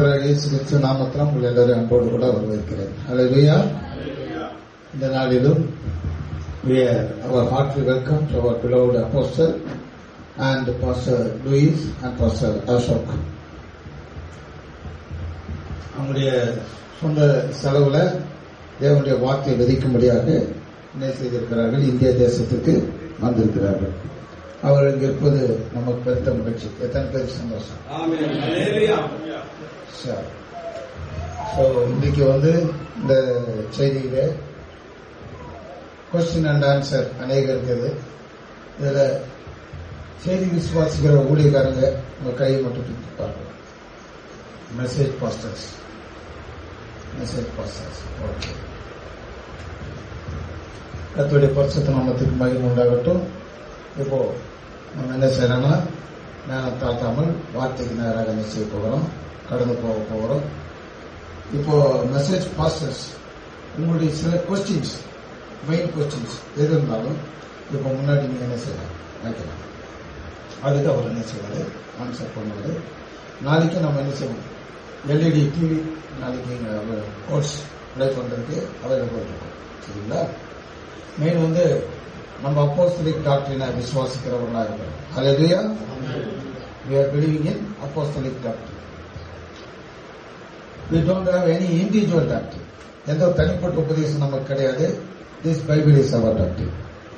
கர்த்தராகிய இயேசு கிறிஸ்து நாமத்தில் உங்கள் எல்லாரும் அன்போடு கூட வரவேற்கிறேன். ஹல்லேலூயா. இந்த நாளிலும் our heartily welcome to our beloved apostle and Pastor Louis and Pastor Ashok. அவங்களுடைய சொந்த செலவுல தேவனுடைய வார்த்தையை விதிக்கும்படியாக என்ன செய்திருக்கிறார்கள், இந்திய தேசத்துக்கு வந்திருக்கிறார்கள். அவர்கள் இங்க இருப்பது நமக்கு பெருத்த மகிழ்ச்சி. எத்தனை பேர் சந்தோஷம். இன்னைக்கு இந்த செய்தியில கொஸ்டின் அண்ட் ஆன்சர் அநேகம் இருக்குது. இதுல செய்தி விசுவாசிக்கிற ஊழியக்காரங்க உங்க கையை மட்டும் தூக்கி பார்க்கலாம். Message pastors. ஓகே. கர்த்தருடைய பரிசுத்த நாமத்துக்கு மகிமை உண்டாகட்டும். இப்போ நம்ம என்ன செய்யறோம்னா, நேரம் தாழ்த்தாமல் வார்த்தைக்கு நேராக என்ன செய்ய போகிறோம், கடந்து போக போகிறோம். இப்போ மெசேஜ் பாஸ்டர்ஸ் உங்களுடைய சில கொஸ்டின்ஸ், மெயின் கொஸ்டின்ஸ் எது இருந்தாலும் இப்போ முன்னாடி நீங்க என்ன செய்யலாம், வைக்கலாம். அதுக்கு அவர் என்ன செய்வாரு, ஆன்சர் பண்ணுவாரு. நாளைக்கு நம்ம என்ன செய்வோம், எல்இடி டிவி நாளைக்கு கோர்ஸ் ப்ளே பண்றதுக்கு அவைலபிள் இருக்கும். சரிங்களா? மெயின் நம்ம அப்போஸ்தலிக் டாக்டரினை விசுவாசிக்கிறவர்களா இருக்கிறோம். ஹல்லேலூயா. We are believing in apostolic doctrine. We don't have any individual doctrine. எந்த தனிப்பட்ட உபதேசம் நமக்கு கிடையாது. This Bible is our doctrine.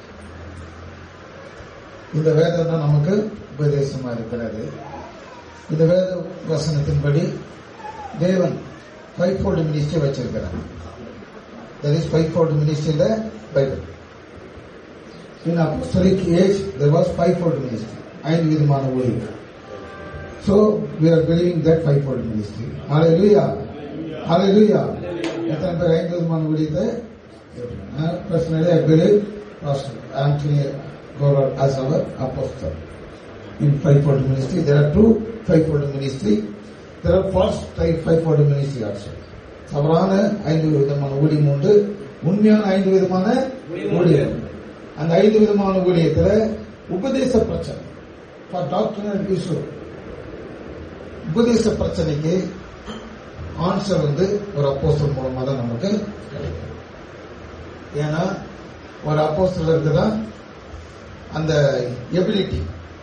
இந்த வேதம் தான் நமக்கு உபதேசமா இருக்கிறது. இந்த வேத வசனத்தின்படி தேவன் fivefold ministry வச்சிருக்கிறார். There is fivefold ministry in the Bible. In apostolic age there was fivefold ministry, ஐந்து விதமான ஊழியர்கள். So we are believing that fivefold ministry. Hallelujah. Hallelujah. எத்தனை பேர் ஐந்து விதமான ஊழியத்தை? Personally I believe Pastor Anthony Goddard as our apostle in fivefold ministry. There are two fivefold ministry. There are false fivefold ministry also. தவறான ஐந்து விதமான ஊழியம் உண்டு, உண்மையான ஐந்து விதமான ஊழியம். அந்த ஐந்து விதமான ஊழியத்துல உபதேச பிரச்சனை, ஃபார் டாக்டரினல் இஷ்யூ, உபதேச பிரச்சனைக்கு ஆன்சர் ஒரு அப்போஸ்தலர் மூலமா தான் நமக்கு கிடைக்கும். ஏன்னா ஒரு அப்போஸ்தலருக்கு தான் அந்த எபிலிட்டி,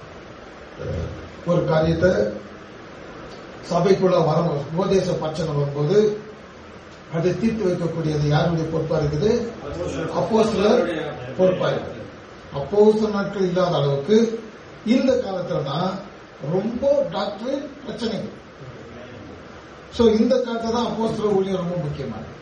ஒரு காரியத்தை சபைக்குள்ள வர உபதேச பிரச்சனை வரும்போது அதை தீர்த்து வைக்கக்கூடியது யாருடைய பொறுப்பா இருக்குது? அப்போஸ்தலர் பொறுப்பா இருக்குது. அப்போஸ்தலர் நாட்கள் இல்லாத அளவுக்கு இந்த காலத்துல தான் ரொம்ப டாக்டரின் பிரச்சனைகள். சோ இந்த காலத்துல தான் அப்போஸ்தலர் ஊழியம் ரொம்ப முக்கியமானது.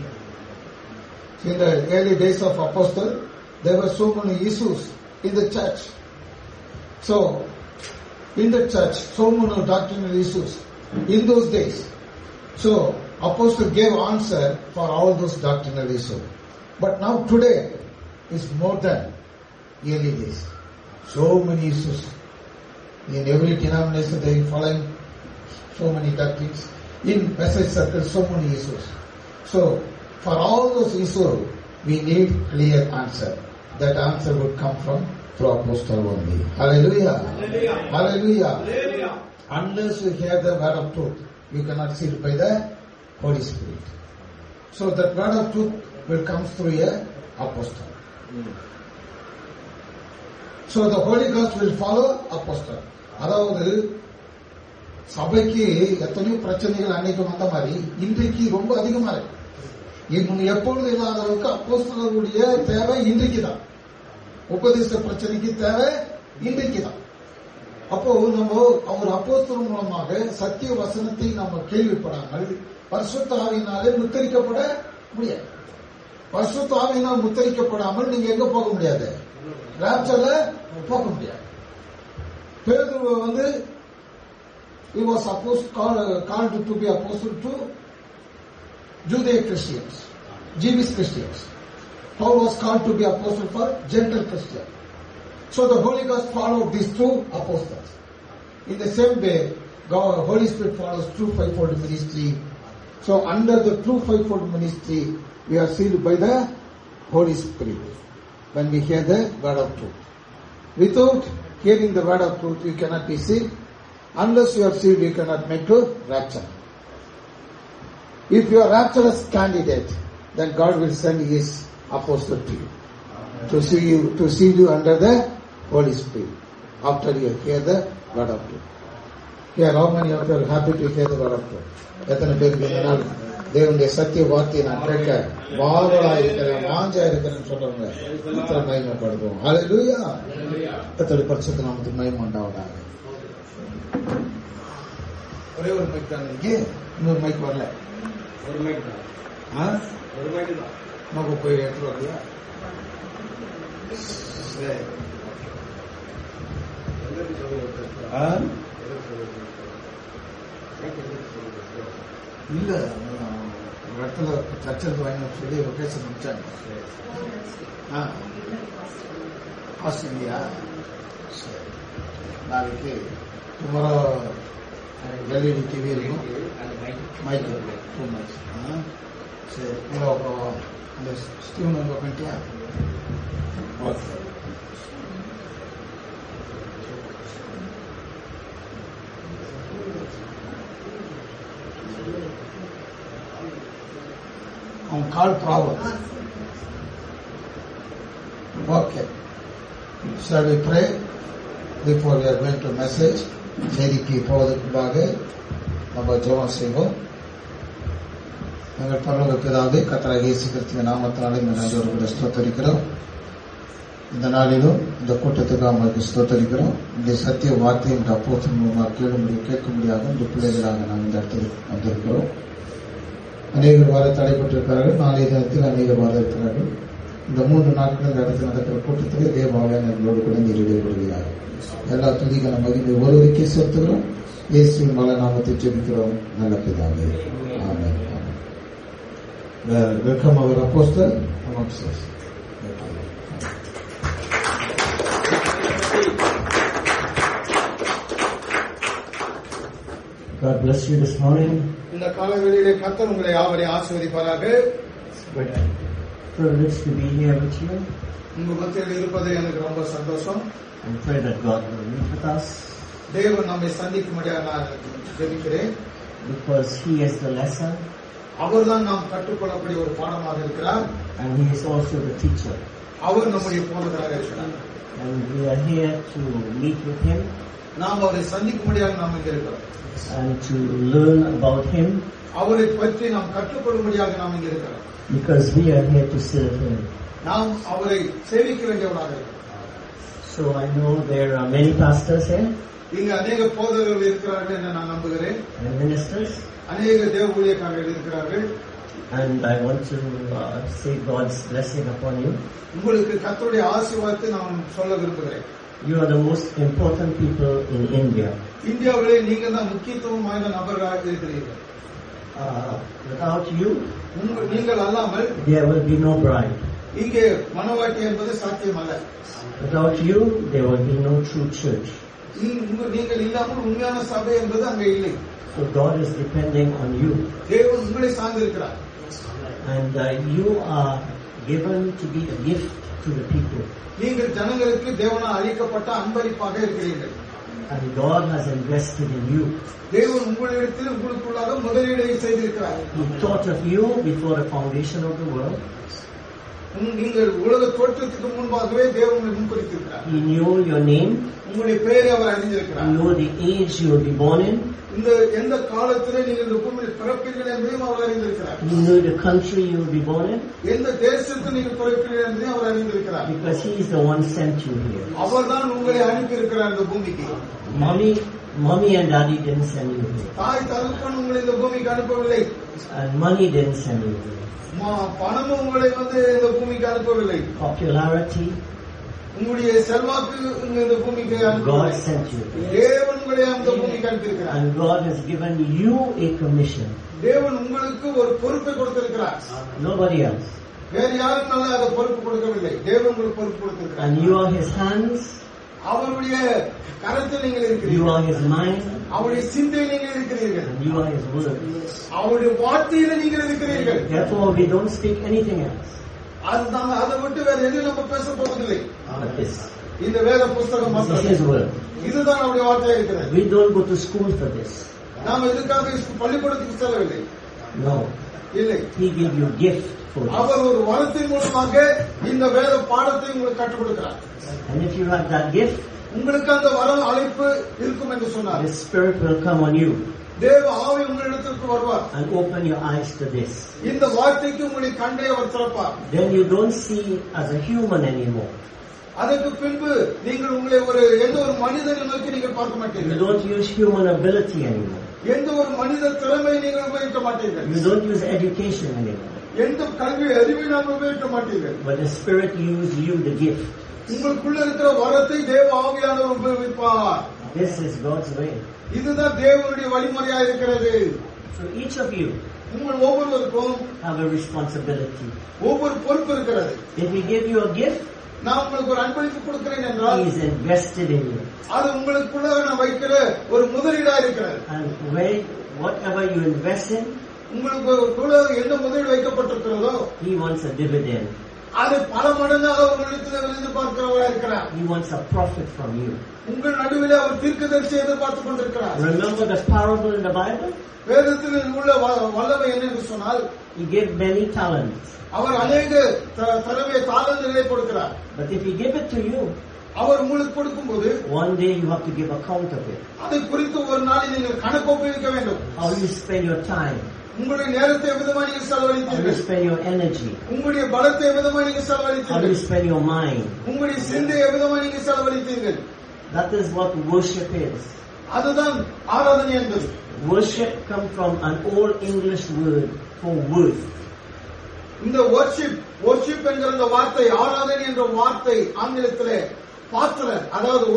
In the early days of apostle, there were so many issues in the church. So in the church, so many doctrinal issues in those days. So apostle gave answer for all those doctrinal issues. But now today is more than early days. So many issues. In every denomination they are following so many doctrines. In message circles, so many issues. So for all those issues, we need clear answer. That answer would come from through apostle only. Hallelujah. Hallelujah. Hallelujah. Unless you hear the word of truth, you cannot see it by the Holy Spirit. So that word of truth will come through a apostle. So the Holy Ghost will follow apostle. அதாவது சபைக்கு எத்தனையோ பிரச்சனைகள் அன்னைக்கு வந்த மாதிரி இன்றைக்கு ரொம்ப அதிகமா இருக்கு. இன்னும் எப்பொழுது இல்லாத அளவுக்கு அப்போஸ்தலருடைய தேவை இன்றைக்கு தான். உபதேச பிரச்சனைக்கு தேவை இன்றைக்கு தான். அப்போ நம்ம அவர் அப்போஸ்தலர் மூலமாக சத்திய வசனத்தை நம்ம கேள்விப்படாமல் பரிசுத்த ஆவியினாலே முத்தரிக்கப்பட முடியாது. பரிசுத்த ஆவியினால் முத்தரிக்கப்படாமல் நீங்க எங்க போக முடியாது? ராப்சர்ல போக முடியாது. பேதுரு he was supposed called to be apostle to Judaic Christians, Jewish Christians. Paul was called to be apostle for Gentile Christians. So the Holy Ghost followed these two apostles. In the same way, God, Holy Spirit follows true fivefold ministry. So under the true fivefold ministry, we are sealed by the Holy Spirit when we hear the word of truth. Without hearing the word of truth, you cannot be sealed. Unless you are sealed, you cannot make to rapture. If you are rapturous candidate, then God will send His apostle to you to seal you under the Holy Spirit after you hear the word of God. Here, how many of you are happy to hear the word of God? எத்தனை பேருக்கு இந்த நாள் தேவனுடைய சத்திய வார்த்தையை நான் கேட்க வாவலா இருக்கிறேன், வாஞ்சா இருக்கிறேன்னு சொல்றவங்க இத்தனை மகிமைப்படுத்துவோம். ஹல்லேலூயா. கர்த்தருடைய பரிசுத்த நாமத்துக்கு மகிமை உண்டாவதாக. ஒரே ஒரு மைக் தான் இருக்கு, இன்னொரு மைக் வரல. ஒரு மைக் தான், ஒரு மைக் தான் நமக்கு போய் எடுத்துட்டு வரலையா? இல்ல, ஒரு இடத்துல சர்ச்சில் வாங்கி சொல்லி லொகேஷன் முடிச்சாங்க. ஆஸ்திரேலியா. நாளைக்கு டுமாரோ எல்இடி டிவி இருக்கும், மைக் இருக்கும், 2 mics. சரி, அப்புறம் அந்த ஸ்டீவன் அங்கே பண்ணிட்டியா? Okay. On call Proverbs. Okay. Shall we pray before we are going to message? செய்திக்கு போவதற்காக நம்ம ஜெபம் செய்வோம். எங்கள் பரலோக பிதாவே, கர்த்தராகிய இயேசு கிறிஸ்துவின் நாமத்தினாலே இந்த நாளோடு கூட ஸ்தோத்திரிக்கிறோம். இந்த நாளிலும் இந்த கூட்டத்துக்கு அவங்களுக்கு ஸ்தோத்திரிக்கிறோம். இந்த சத்திய வார்த்தை இந்த அப்போஸ்தலர் மூலமாக கேட்க முடியாத இந்த பிள்ளைகளாக நாம் இந்த இடத்துக்கு வந்திருக்கிறோம். அநேகர் வர தடைப்பட்டிருக்கிறார்கள், நாளைய தினத்தில் அநேகர் வர இருக்கிறார்கள். இந்த 3 நாட்கள் இந்த இடத்தில் நடக்கிற கூட்டத்திலே தேவாலயம் எங்களோடு கூட ஈடுபடுகிறார். எல்லா துதிக்கான மகிமை ஒருவருக்கே செலுத்துகிறோம். இயேசுவின் வல்ல நாமத்தை ஜெபிக்கிறோம் நல்ல பிதாவே. ஆமென். வெல்கம் அவர் அப்போஸ்தலர் amongst us. God bless you this morning. இந்த காலவெளியிலே கர்த்தர் உங்களை யாவரையும் ஆசீர்வதிப்பாராக. Privileged to be here with you. உங்க மத்தியில் இருப்பது எனக்கு ரொம்ப சந்தோஷம். And pray that God will meet with us. தேவன் நம்மை சந்திக்கும்படியாக நான் ஜெபிக்கிறேன். Because He is the lesson. அவர்தான் நாம் கற்றுக்கொள்ளக்கூடிய ஒரு பாடமாக இருக்கிறார். And He is also the teacher. அவர் நம்முடைய போதகராக இருக்கிறார். And we are here to meet with Him. நாம் அவரை சந்திக்கும்படியாக நாம் இங்கே இருக்கிறோம். And to learn about Him. அவரை பற்றி நாம் கற்றுக்கொள்ளும்படியாக நாம் இங்கே இருக்கிறோம். Because we are here to serve Him. நாம் அவரை சேவிக்க வேண்டியவராக இருக்கிறோம். So I know there are many pastors here. இங்கு அநேக போதகர்கள் இருக்கிறார்கள் என்று நான் நம்புகிறேன். And ministers. அநேக தேவ ஊழியக்காரர்கள் இருக்கிறார்கள். And I want to say God's blessing upon you. உங்களுக்கு கர்த்தருடைய ஆசீர்வாதத்தை நான் சொல்ல விரும்புகிறேன். You are the most important people in India. இந்தியாவிலே நீங்க தான் முக்கியத்துவம் வாய்ந்த நபர்களாக இருக்கிறீர்கள். Without you, நீங்கள் அல்லாமல் there will be no bride. இங்கே மனவாட்டி என்பது சாத்தியம் அல்ல. Without you, there will be no true church. நீங்கள் இல்லாமல் உண்மையான சபை என்பது அங்கே இல்லை. So God is depending on you. தேவன் உங்களை சார்ந்திருக்கிறார். And you are given to be a gift to the people. நீங்கள் ஜனங்களுக்கு தேவனால் அளிக்கப்பட்ட அன்பளிப்பாக இருக்கிறீர்கள். And God has invested in you. தேவன் உங்களிடத்தில் உங்களுக்குள்ளாக முதலீடு செய்திருக்கிறார். He thought of you before the foundation of the world. நீங்கள் உலக தோற்றத்துக்கு முன்பாகவே தேவன் உங்களை முன்குறித்திருக்கிறார். He knew your name. உங்களுடைய பெயரை அவர் அறிந்திருக்கிறார். He knew the age you will be born in. இந்த எந்த காலத்திலே நீங்கள் இந்த பூமியில் பிறப்பீர்கள் என்பதையும் அவர் அறிந்திருக்கிறார். He knew the country you will be born in. எந்த தேசத்தில் நீங்கள் பிறப்பீர்கள் என்பதையும் அவர் அறிந்திருக்கிறார். Because He is the one sent you here. அவர்தான் உங்களை அனுப்பி இருக்கிறார் இந்த பூமிக்கு. Mommy and daddy didn't send you here. தாய் தகப்பன் உங்களை இந்த பூமிக்கு அனுப்பவில்லை. And money didn't send you here. பணமும் உங்களை இந்த பூமிக்கு அனுப்பவில்லை. Popularity. உங்களுடைய செல்வாக்கு இந்த பூமிக்கு God sent you. தேவன் உங்களை அந்த பூமிக்கு அனுப்பியிருக்கிறார். And God has given you a commission. தேவன் உங்களுக்கு ஒரு பொறுப்பை கொடுத்திருக்கிறார். Nobody else. வேறு யாருனால அதை பொறுப்பு கொடுக்கவில்லை. தேவன் உங்களுக்கு பொறுப்பு கொடுத்திருக்கிறார். And you are His hands. அவருடைய கரத்தில் நீங்கள் இருக்கிறீர்கள். You are His mind. அவருடைய சிந்தையில் நீங்கள் இருக்கிறீர்கள். And you are His word. அவருடைய வார்த்தையில நீங்கள் இருக்கிறீர்கள். Therefore, we don't speak anything else. அதை விட்டு வேற எதுவும் நம்ம பேச போவதில்லை. But this. இந்த வேத புஸ்தகம் This is His word. இதுதான் அவருடைய வார்த்தையாக இருக்கிறது. We don't go to school for this. நாம் இதுக்காக பள்ளிக்கூடத்துக்கு செல்லவில்லை. No. இல்லை. He gave you a gift for this. அவர் ஒரு வரத்தின் மூலமாக இந்த வேத பாடத்தை உங்களுக்கு கற்றுக் கொடுக்கிறார். And if you have that gift, உங்களுக்கு அந்த வரம் அழைப்பு இருக்கும் என்று சொன்னார். the Spirit will come on you தேவ ஆவி உங்களிடத்திற்கு வருவார். and open your eyes to this. இந்த வார்த்தைக்கு உங்களுடைய கண்ணை அவர் திறப்பார். Then you don't see as a human anymore. அதற்கு பின்பு நீங்கள் உங்களை ஒரு எந்த ஒரு மனிதனை நோக்கி நீங்கள் பார்க்க You மாட்டீர்கள். don't use human ability anymore. எந்த ஒரு மனித திறமையை நீங்கள் உபயோகிக்க மாட்டீர்கள். You don't use education anymore. எந்த கல்வி அறிவை நாம் உபயோகிக்க மாட்டீர்கள். But the Spirit used you, the gift. உங்களுக்குள்ள இருக்கிற வரத்தை தேவ ஆவியானவர் உபயோகிப்பார். This is God's way. இதுதான் தேவனுடைய வழிமுறையா இருக்கிறது. So each of you உங்கள் ஒவ்வொருவருக்கும் have a responsibility. ஒவ்வொரு பொறுப்பு இருக்கிறது. If He gave you a gift, நான் உங்களுக்கு ஒரு அன்பளிப்பு கொடுக்கிறேன் என்றால் He is invested in you. அது உங்களுக்குள்ள நான் வைக்கிற ஒரு முதலீடா இருக்கிறது. And whatever you invest in, உங்களுக்கு என்ன முதலீடு வைக்கப்பட்டிருக்கிறதோ He wants a dividend. அது பல மடங்காக உங்களிடத்தில் எதிர்பார்க்கிறவரா இருக்கிறார். He wants a profit from you. உங்கள் நடுவில் அவர் தீர்க்கதரிசியை எதிர்பார்த்துக் கொண்டிருக்கிறார். Remember the parable in the Bible? வேதத்தில் உள்ள வல்லமை என்னென்று சொன்னால் He gave many talents. அவர் அநேக தலைமை தாளந்துகளை கொடுக்கிறார். But if He gave it to you, அவர் உங்களுக்கு கொடுக்கும்போது one day you have to give account of it. அதை குறித்து ஒரு நாள் நீங்கள் கணக்கு ஒப்புவிக்க வேண்டும். How you spend your time. உங்களுடைய நேரத்தை எவ்விதமாக நீங்கள் How you செலவழித்தீர்கள். spend your energy. உங்களுடைய பலத்தை எவ்விதமாக நீங்கள் How you செலவழித்தீர்கள். spend your mind. உங்களுடைய சிந்தையை எவ்விதமாக நீங்கள் செலவழித்தீர்கள். That is what worship is. அதுதான் ஆராதனை என்பது. Worship comes from an old English word for worth. இந்த worship என்கிற இந்த வார்த்தை, ஆராதனை என்ற வார்த்தை ஆங்கிலத்திலே பாத்திரர், அதாவது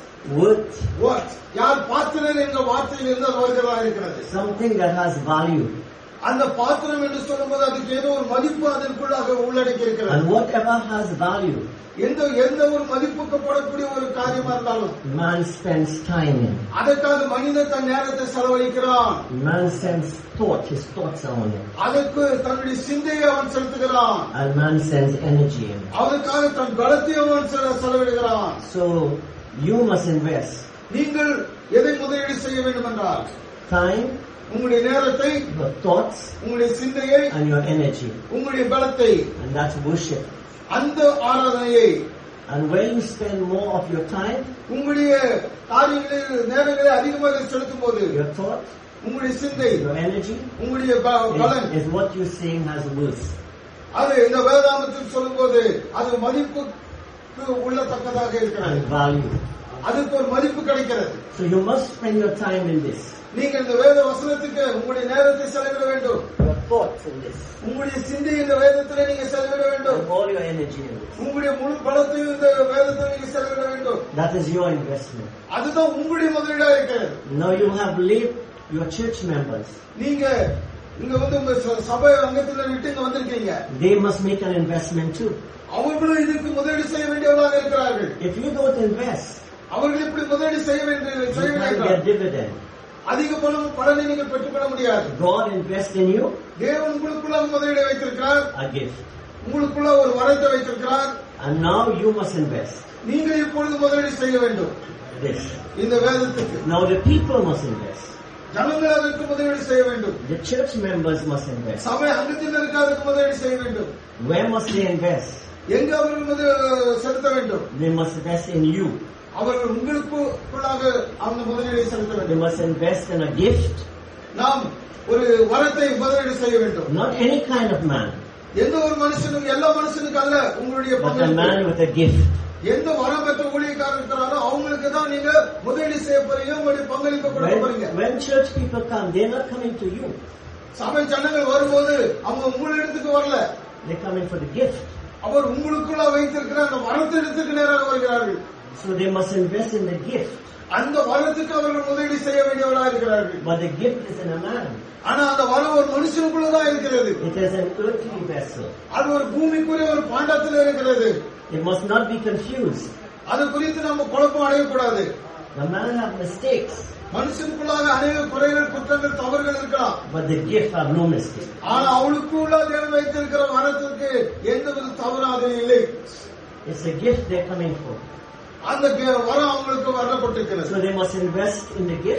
worth யார் பாத்திரர் என்ற வார்த்தையில் இருந்து வருகிறதா இருக்கிறது. Something that has value. அந்த பாத்திரம் என்று சொல்லும்போது அதுக்கு ஏதோ ஒரு மதிப்பு அதற்குள்ளாக உள்ளடக்கி இருக்கிறது. And whatever has value, எந்த ஒரு மதிப்புக்கு போடக்கூடிய ஒரு காரியமா இருந்தாலும் man spends time in. அதற்காக மனிதன் தன் நேரத்தை செலவழிக்கிறான். Man sends his thoughts on it. அதற்கு தன்னுடைய சிந்தையை அவன் செலுத்துகிறான். And man sends energy in. அதற்காக தன் பலத்தை அவன் செலவிடுகிறான். So you must invest நீங்கள் எதை முதலீடு செய்ய வேண்டும் என்றால் time, உங்களுடைய நேரத்தை, your thoughts, உங்களுடைய சிந்தையை, and your energy. உங்களுடைய பலத்தை, And that's worship. அந்த ஆராதனையை. And when you spend more of your time, உங்களுடைய காரியங்களில் நேரங்களை அதிகமாக செலுத்தும் போது your thought, உங்களுடைய சிந்தை, your energy உங்களுடைய பலன் is what you're saying has worth. அது இந்த வேதாந்தத்தில் சொல்லும்போது அது மதிப்புக்கு உள்ளத்தக்கதாக இருக்கிறது. And value. அதுக்கு ஒரு மதிப்பு கிடைக்கிறது. So you must spend your time in this. நீங்கள் இந்த வேத வசனத்துக்கு உங்களுடைய நேரத்தை செலவிட வேண்டும். Your thoughts in this. உங்களுடைய சிந்தை இந்த வேதத்திலே நீங்க செலவிட வேண்டும். And all your energy in this. உங்களுடைய முழு பலத்தையும் இந்த வேதத்தில் நீங்க செலவிட வேண்டும். That is your investment. அதுதான் உங்களுடைய முதலீடா இருக்கிறது. Now you have left your church members. நீங்க இங்க உங்க சபை அங்கத்துல விட்டு இங்க வந்திருக்கீங்க. They must make an investment too. அவர்களும் இதுக்கு முதலீடு செய்ய வேண்டியவர்களாக இருக்கிறார்கள். If you don't invest, அவர்கள் இப்படி முதலீடு செய்ய you can't get dividend. அதிக பலனை நீங்கள் பெற்றுக்கொள்ள முடியாது. God invests in you தேவன் உங்களுக்குள்ள முதலீடு வைத்திருக்கிறார். a gift. உங்களுக்குள்ள ஒரு வரத்தை வைத்திருக்கிறார். And now you must invest நீங்கள் இப்பொழுது முதலீடு செய்ய வேண்டும் this. இந்த வேதத்துக்கு. Now the people must invest. ஜனங்கள் அதற்கு முதலீடு செய்ய வேண்டும். The church members must invest. சபை அங்கத்தில் இருக்க அதற்கு முதலீடு செய்ய வேண்டும். Where must they invest? எங்க அவர்கள் செலுத்த வேண்டும்? They must invest in you. அவர்கள் உங்களுக்குள்ளாக அந்த முதலீடை செலுத்த They வேண்டும். must invest in a gift. நாம் ஒரு வரத்தை முதலீடு செய்ய வேண்டும். Not any kind of man, எந்த ஒரு மனுஷனும் எல்லா மனுஷனுக்கு அல்ல உங்களுடைய but a பங்களிப்பு. man with a gift. எந்த வரம் பெற்ற ஊழியக்காரர் இருக்கிறாரோ அவங்களுக்கு தான் நீங்க முதலீடு செய்ய போறீங்க, உங்களுடைய பங்களிப்பை கொடுக்க போறீங்க. When church people come, they're not coming to you. சபை ஜனங்கள் வரும்போது அவங்க உங்களிடத்துக்கு வரல. They're coming for the gift. அவர் உங்களுக்குள்ள வைத்திருக்கிற அந்த வரத்திடத்துக்கு நேராக வருகிறார்கள். So they must invest in the gift. அந்த வரத்துக்கு அவர்கள் முதலீடு செய்ய வேண்டியவர்களாக இருக்கிறார்கள். But the gift is in a man. ஆனா அந்த வரம் ஒரு மனுஷனுக்குள்ளதான் இருக்கிறது. It is an earthly vessel. அது ஒரு பூமிக்குரிய ஒரு பாண்டத்தில் இருக்கிறது. It must not be confused. அது குறித்து நம்ம குழப்பம் அடையக்கூடாது. The man have mistakes, மனுஷனுக்குள்ளாக அநேக குறைகள், குற்றங்கள், தவறுகள் இருக்கலாம். but the gift have no mistake. ஆனா அவளுக்குள்ள தேவன் வைத்திருக்கிற வரத்துக்கு எந்தவித தவறாக இல்லை. It's a gift they're coming for. அந்த வரம் அவங்களுக்கு வரப்பட்டிருக்கிறது. So they must invest in the gift.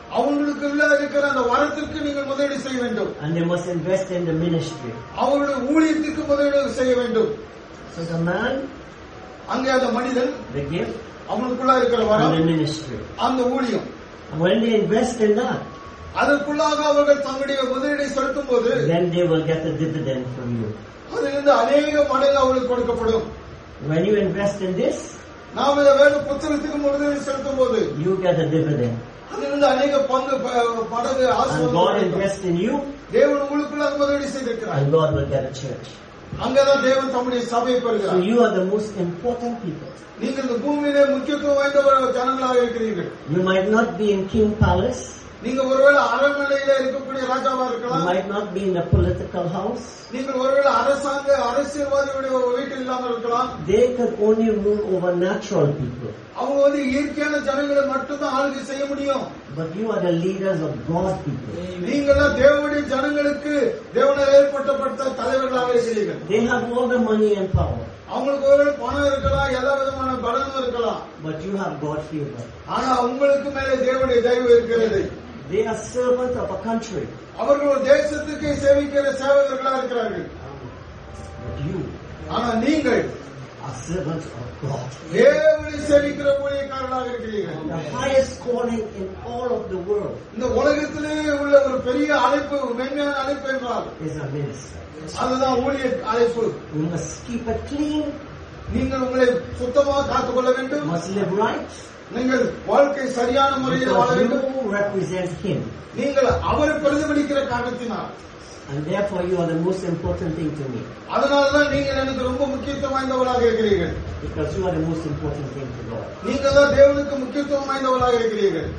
அவங்களுக்குள்ள இருக்கிற அந்த வரத்திற்கு நீங்கள் முதலீடு செய்ய வேண்டும். And they must invest in the ministry. அவங்களுடைய ஊழியத்துக்கு முதலீடு செய்ய வேண்டும். So the man, அங்கே அந்த மனிதன், the gift, அவங்களுக்குள்ள இருக்கிற வரம், and the ministry. அந்த ஊழியம். And when they invest in that, அதற்குள்ளாக அவர்கள் தங்களுடைய முதலீடை செலுத்தும் போது, then they will get a dividend from you. அதிலிருந்து அநேக மடங்கு அவர்களுக்கு கொடுக்கப்படும். When you invest in this, நாம் இந்த வேத புத்தகத்துக்கு முதலீடு செலுத்தும் போது, you get a dividend. அதிலிருந்து அநேக பங்கு மடங்கு And God ஆசீர்வாதம். invests in you, தேவன் உங்களுக்குள்ள முதலீடு செய்திருக்கிறார். and God will get a church. அங்கதான் தேவன் தம்முடைய சபையை So பெறுகிறார். you are the most important people. நீங்கள் இந்த பூமியிலே முக்கியத்துவம் வாய்ந்த ஜனங்களாக இருக்கிறீர்கள். You might not be in King Palace. நீங்க ஒருவேளை அரண்மனையில இருக்கக்கூடிய ராஜாவா You இருக்கலாம். might not be in a political house. நீங்கள் ஒருவேளை அரசியல்வாதியுடைய வீட்டில் இல்லாமல் இருக்கலாம். They could only rule over natural people. அவங்க இயற்கையான ஜனங்களை மட்டும்தான் ஆளுகை செய்ய முடியும். But you are the leaders of God's people. நீங்கள் தேவனுடைய ஜனங்களுக்கு தேவனால் ஏற்படுத்தப்பட்ட தலைவர்களாக இருக்கிறீர்கள். They have all the money and power. அவங்களுக்கு ஒரு பணம் இருக்கலாம், எல்லா விதமான பலனும் இருக்கலாம். But you have God's favor. ஆனா உங்களுக்கு மேலே தேவனுடைய தயவு இருக்கிறது. They are servants of a country. அவர்கள் ஒரு தேசத்துக்கு சேவிக்கிற சேவகர்களா இருக்கிறார்கள். But you ஆனா நீங்கள் are servants of God. தேவனை சேவிக்கிற ஊழியக்காரர்களாக இருக்கிறீர்கள். The highest calling in all of the world இந்த உலகத்திலே உள்ள ஒரு பெரிய அழைப்பு, மென்மையான அழைப்பு என்றால் is a minister. அதுதான் ஊழிய அழைப்பு. You must keep it clean. நீங்கள் உங்களை சுத்தமாக காத்துக்கொள்ள வேண்டும். You must live right. நீங்கள் வாழ்க்கை சரியான முறையில் வாழ Because வேண்டும். you represent Him. நீங்கள் அவரை பிரதிபலிக்கிற காரணத்தினால், And therefore you are the most important thing to me. அதனால்தான் நீங்கள் எனக்கு ரொம்ப முக்கியத்துவம் வாய்ந்தவராக இருக்கிறீர்கள். Because you are the most important thing to God. நீங்கள் தான் தேவனுக்கு முக்கியத்துவம் வாய்ந்தவராக இருக்கிறீர்கள்.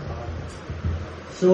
So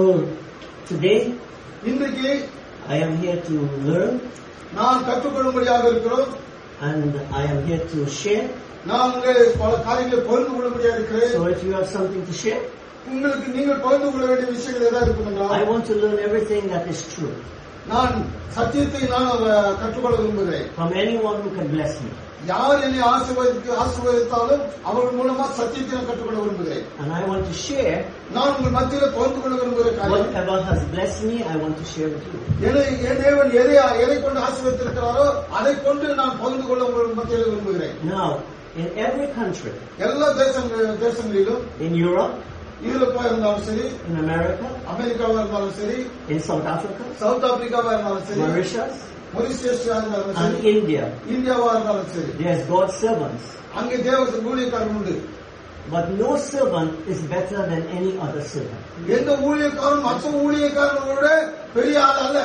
today இன்றைக்கு I am here to learn, நான் கற்றுக்கொள்ளும்படியாக இருக்கிறோம். and I am here to share. நான் உங்களை பல காரியங்களை பகிர்ந்து கொள்ளும்படியாக இருக்கிறேன். So if you have something to share, உங்களுக்கு நீங்கள் பகிர்ந்து கொள்ள வேண்டிய விஷயங்கள் ஏதாவது இருக்குங்களா? I want to learn everything that is true நான் சத்தியத்தை நான் கற்றுக்கொள்ள விரும்புகிறேன். from anyone who can bless me. யார் என்னை ஆசீர்வதித்தாலும் அவர்கள் மூலமா சத்தியத்தை நான் கற்றுக்கொள்ள விரும்புகிறேன். And I want to share நான் உங்கள் மத்தியில பகிர்ந்து கொள்ள விரும்புகிற காரியம், whatever has blessed me, I want to share with you. என் தேவன் எதை கொண்டு ஆசீர்வதித்திருக்கிறாரோ அதை கொண்டு நான் பகிர்ந்து கொள்ள உங்கள் மத்தியில விரும்புகிறேன். Now, in every country, எல்லா தேசங்களிலும், in Europe, யூரோப்பா இருந்தாலும் சரி, in America, அமெரிக்காவா இருந்தாலும் சரி, in South Africa, சவுத் ஆப்பிரிக்காவா இருந்தாலும் சரி, மொரிஷியஸா இருந்தாலும் and சரி, India, இந்தியாவா இருந்தாலும் சரி, there's God's servants. அங்கே தேவ ஊழியக்காரன் உண்டு. But no servant is better than any other servant. எந்த ஊழியக்காரன் மற்ற ஊழியக்காரனோட பெரிய ஆள் அல்ல.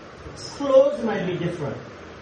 Clothes might be different.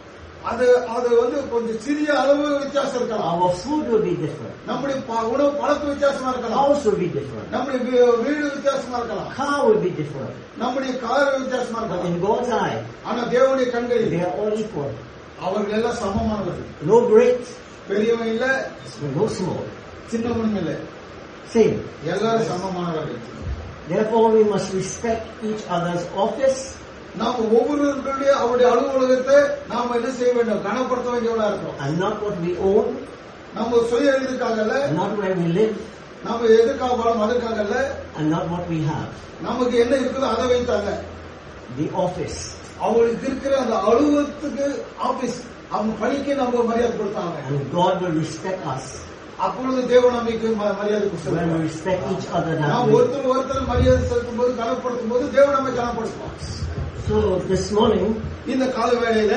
அது கொஞ்சம் சிறிய அளவு வித்தியாசம் இருக்கலாம். Our food will be different. நம்முடைய உணவு பழக்க வித்தியாசமா இருக்கலாம். House will be different. நம்முடைய வீடு வித்தியாசமா இருக்கலாம். Car will be different. நம்முடைய கார் வித்தியாசமா But இருக்கலாம். in God's eye, ஆனா தேவனுடைய கண்களில் they are all equal. அவர்கள் எல்லாம் சமமானவர்கள். No great, பெரியவன் இல்ல, no small. சின்னவனும் இல்ல, Same. எல்லாரும் சமமானவர்கள். Therefore, we must respect each other's office. நாம் ஒவ்வொருவருடைய அவருடைய அலுவலகத்தை நாம் என்ன செய்ய வேண்டும், கனப்படுத்த வேண்டியவளா இருக்கிறோம். And not what we own, நம்ம சுய இதுக்காக அல்ல, not where we live, நம்ம எதுக்காக வரோம் அதுக்காக அல்ல, and not what we have. நமக்கு என்ன இருக்குதோ அதை வைத்தாங்க. The office. அவங்களுக்கு இருக்கிற அந்த அலுவலகத்துக்கு ஆபீஸ், அவங்க பணிக்கு நம்ம மரியாதை கொடுத்தாங்க. And God will respect us அப்பொழுது தேவன் நமக்கு மரியாதை when we கொடுத்தாங்க. respect each other that நாம் way. ஒருத்தர் மரியாதை செலுத்தும் போது, கனப்படுத்தும் போது தேவன் நம்மை கனப்படுத்துவான். So this morning, இந்த கால வேளையில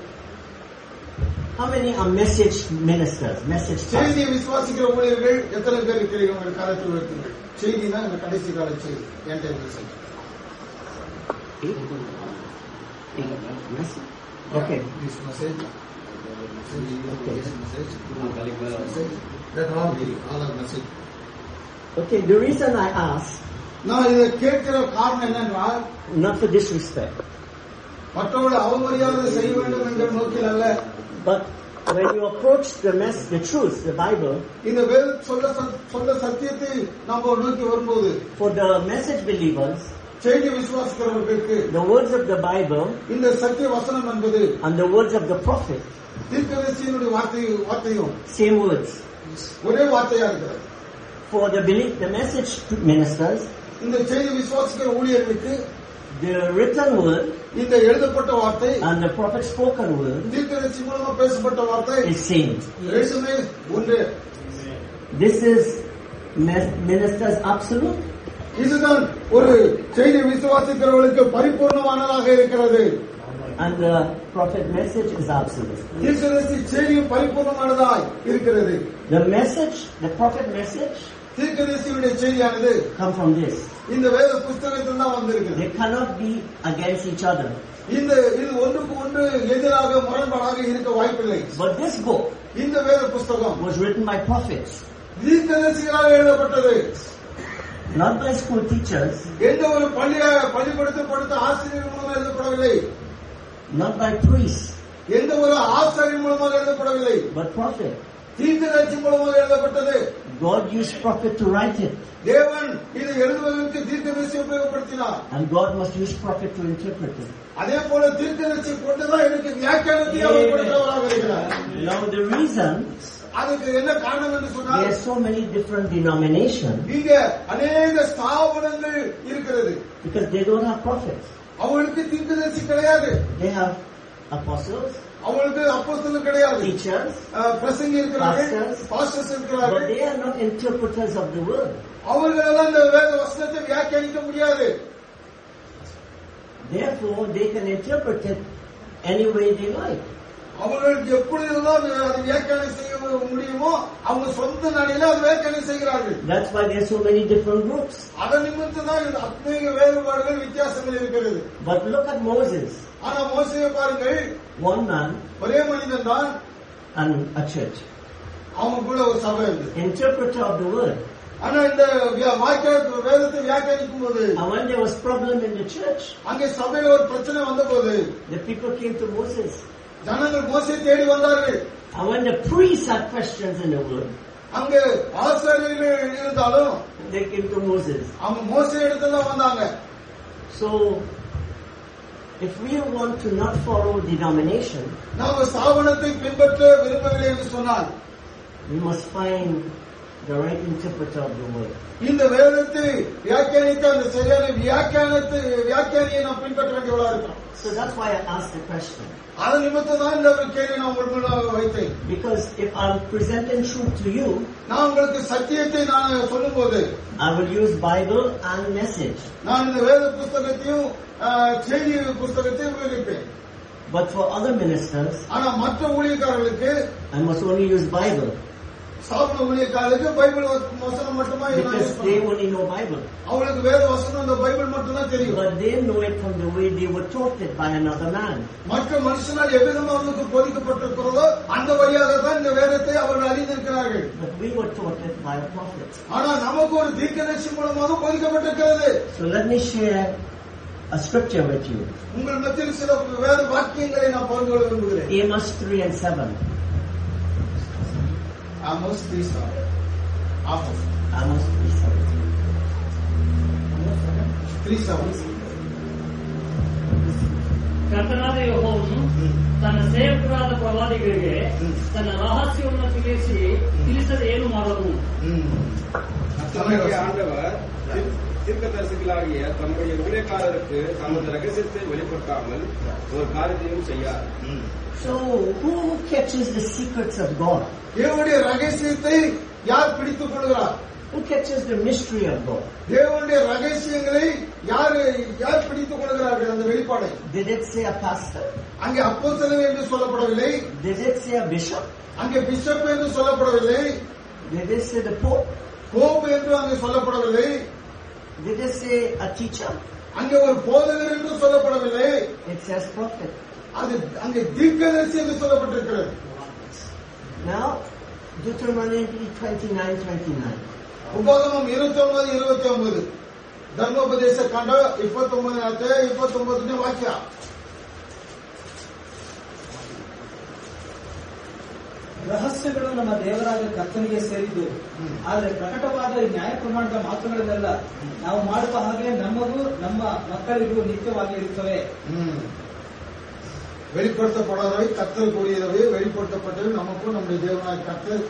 how many are message ministers, message pastors? செய்தியை விசுவாசிக்கிற ஊழியர்கள் எத்தனை பேர் இருக்கிறீங்க? உங்கள் கருத்தில் வைத்தீர்கள். செய்தினா இந்த கடைசி கால செய்தி. Okay. This message. That all are message. Okay, the reason I ask, நான் இதை கேட்கிற காரணம் என்னென்றால், not for disrespect, மற்றவர்கள் அவமரியாதை செய்ய வேண்டும் என்ற நோக்கில் அல்ல. but when you approach the truth, the Bible, இந்த சொல்ல சத்தியத்தை நம்ம நோக்கி வரும்போது, for the message believers, செய்தி விசுவாசிக்கிறவர்களுக்கு the words of the Bible இந்த சத்திய வசனம் என்பது and the words of the prophet, தீர்க்கதரிசியினுடைய வார்த்தையும் same words. ஒரே வார்த்தையா இருக்கிறது. For the message ministers, இந்த செய்தி விசுவாசிக்கிற ஊழியர்களுக்கு the written word இந்த எழுதப்பட்ட வார்த்தை and the prophet spoken word தீர்க்கதரிசி மூலமா பேசப்பட்ட வார்த்தை is same. ரெண்டுமே ஒன்று. This is minister's absolute. இதுதான் ஒரு செய்தி விசுவாசிக்கிறவர்களுக்கு பரிபூர்ணமானதாக இருக்கிறது. And the prophet message is absolute. தீர்க்கதரிசி செய்தியும் பரிபூர்ணமானதாய் இருக்கிறது. The message, the prophet message, தீர்க்கதரிசியுடைய செய்தியானது come from this. இந்த வேத புஸ்தகத்தில் தான் வந்திருக்கிறது. They cannot be against each other. இது ஒன்றுக்கு ஒன்று எதிராக முரண்பாடாக இருக்க வாய்ப்பில்லை. But this book இந்த வேத புஸ்தகம் was written by prophets, தீர்க்கதரிசிகளால் எழுதப்பட்டது. not by school teachers, எந்த ஒரு பள்ளிக்கூடத்தில் படித்த ஆசிரியர் மூலமாக எழுதப்படவில்லை. not by priests, எந்த ஒரு ஆசாரியர் மூலமாக எழுதப்படவில்லை. but prophet. தீர்க்கதரிசி மூலமாக எழுதப்பட்டது. God used prophet to write it, தேவன் இதை எழுதுவதற்கு தீர்க்கதரிசி உபயோகப்படுத்தினார். and God must use prophet to interpret it. அதே போல தீர்க்கதரிசி கொண்டுதான் எனக்கு வியாக்கியானத்தை அவர் கொடுத்தவராக இருக்கிறார். Now the reason, அதுக்கு என்ன காரணம் என்று there சொன்னால் are so many different denominations இங்க அநேக ஸ்தாபனங்கள் இருக்கிறது. because they don't have prophets. அவங்களுக்கு தீர்க்கதரிசி கிடையாது. They have apostles, அவங்களுக்கு அப்போஸ்தலர் கிடையாது. teachers, பிரசங்கி இருக்கிறார்கள், பாஸ்டர்ஸ் but இருக்கிறார்கள். they are not interpreters of the word. அவர்களெல்லாம் இந்த வேத வசனத்தை வியாக்கியானிக்க முடியாது. Therefore, they can interpret it any way they like. அவர்களுக்கு எப்பொழுதெல்லாம் அது வியாக்கியானம் செய்ய முடியுமோ அவங்க சொந்த நாளில அது வியாக்கியானம் செய்கிறார்கள். That's why there are so many different groups. அதன் நிமித்தம் தான் அநேக வேறுபாடுகள் வித்தியாசங்கள் இருக்கிறது. But look at Moses, ஆனா மோசேயை பாருங்கள், one man ஒரே மனிதன் தான், and a church, அவங்க கூட ஒரு சபை இருந்தது. interpreter of the word. ஆனா இந்த வேதத்தை வியாக்கியானிக்கும் போது And when there was problem in the church, அங்கே சபையில ஒரு பிரச்சனை வந்த போது the people came to Moses. ஜனங்கள் மோசே தேடி வந்தார்கள். And when the priests had questions in the word, அங்க ஆசாரியர்கள் இருந்தாலும் they came to Moses. அவங்க மோசே இடத்துல வந்தாங்க. So, if we want to not follow denomination, நாம ஸ்தாபனத்தை பின்பற்ற விரும்பவில்லை என்று சொன்னால் we must find the right interpreter of the word. இந்த வேதத்தை வியாக்கியானித்த அந்த சரியான வியாக்கியானியை நாம் பின்பற்ற வேண்டியவளா இருக்கிறோம். So that's why I asked the question. அது நிமித்தம் தான் இந்த ஒரு கேள்வி நான் உங்கள் முன்னாக வைத்தேன். Because if I'm presenting truth to you, நான் உங்களுக்கு சத்தியத்தை நான் சொல்லும் போது I will use Bible and message. நான் இந்த வேத புஸ்தகத்தையும் செய்தி புஸ்தகத்தையும் உபயோகிப்பேன். But for other ministers, ஆனா மற்ற ஊழியக்காரர்களுக்கு I must only use Bible. ஸ்தாபன ஊழியக்காரர்களுக்கு பைபிள் வசனம் மட்டுமா Because they only know Bible. அவங்களுக்கு வேத வசனம் அந்த பைபிள் மட்டும் தான் தெரியும். But they know it from the way they were taught it by another man. மற்ற மனுஷனால் எவ்விதமா அவங்களுக்கு போதிக்கப்பட்டிருக்கிறதோ அந்த வழியாக தான் இந்த வேதத்தை அவர்கள் அறிந்திருக்கிறார்கள். But we were taught it by a prophet. ஆனா நமக்கு ஒரு தீர்க்கதரிசி மூலமாக போதிக்கப்பட்டிருக்கிறது. So let me share a scripture with you. உங்கள் மத்தியில் சில வேத வாக்கியங்களை நான் பகிர்ந்து கொள்ள விரும்புகிறேன். Amos 3:7. Amos 3:7. Amos 3:7. ಕರ್ತನಾದ ಯೆಹೋವನು ತನ್ನ ಸೇವಕರಾದ ಪ್ರವಾದಿಗಳಿಗೆ ತನ್ನ ರಹಸ್ಯವನ್ನು ತಿಳಿಸದೆ ಏನು ಮಾಡಲು ஆண்டவர் தீர்க்கதரிசிகளாகிய தம்முடைய ஊழியக்காரருக்கு தமது ரகசியத்தை வெளிப்படுத்தாமல் ஒரு காரியத்தையும் செய்யார். So who catches the secrets of God? தேவனுடைய ரகசியத்தை யார் பிடித்துக் கொள்கிறார்? Who catches the mystery of God? தேவனுடைய ரகசியங்களை யார் பிடித்துக் கொள்கிறார்கள்? அந்த வெளிப்பாடை Did it say a pastor? அங்கே அப்போஸ்தலர் என்று சொல்லப்படவில்லை. Did it say a bishop? அங்கே பிஷப் என்று சொல்லப்படவில்லை. Did it say the pope? Pope என்று அங்கே சொல்லப்படவில்லை. Did it say a teacher? அங்கே ஒரு போதகர் என்று சொல்லப்படவில்லை. It says prophet. அது அங்கே தீர்க்கதரிசி என்று சொல்லப்பட்டிருக்கிறது. Now, Deuteronomy 29:29. உபாகமம் 29:29 ಧರ್ಮೋಪದೇಶ ಕಾಂಡ 29ನೇ ವಾಕ್ಯ. ರಹಸ್ಯಗಳು ನಮ್ಮ ದೇವರಾದ ಕರ್ತನಿಗೆ ಸೇರಿದ್ದು, ಆದರೆ ಪ್ರಕಟವಾದ ಈ ನ್ಯಾಯ ಪ್ರಮಾಣದ ಮಾತುಗಳನ್ನೆಲ್ಲ ನಾವು ಮಾಡುವ ಹಾಗೆ ನಮಗೂ ನಮ್ಮ ಮಕ್ಕಳಿಗೂ ನಿತ್ಯವಾಗಿ ಇರುತ್ತವೆ. வெளிப்படுத்தப்படாதவை கர்த்தர் கூடியவை, வெளிப்படுத்தப்பட்டவை நமக்கும் நம்முடைய தேவனாய் கர்த்தர்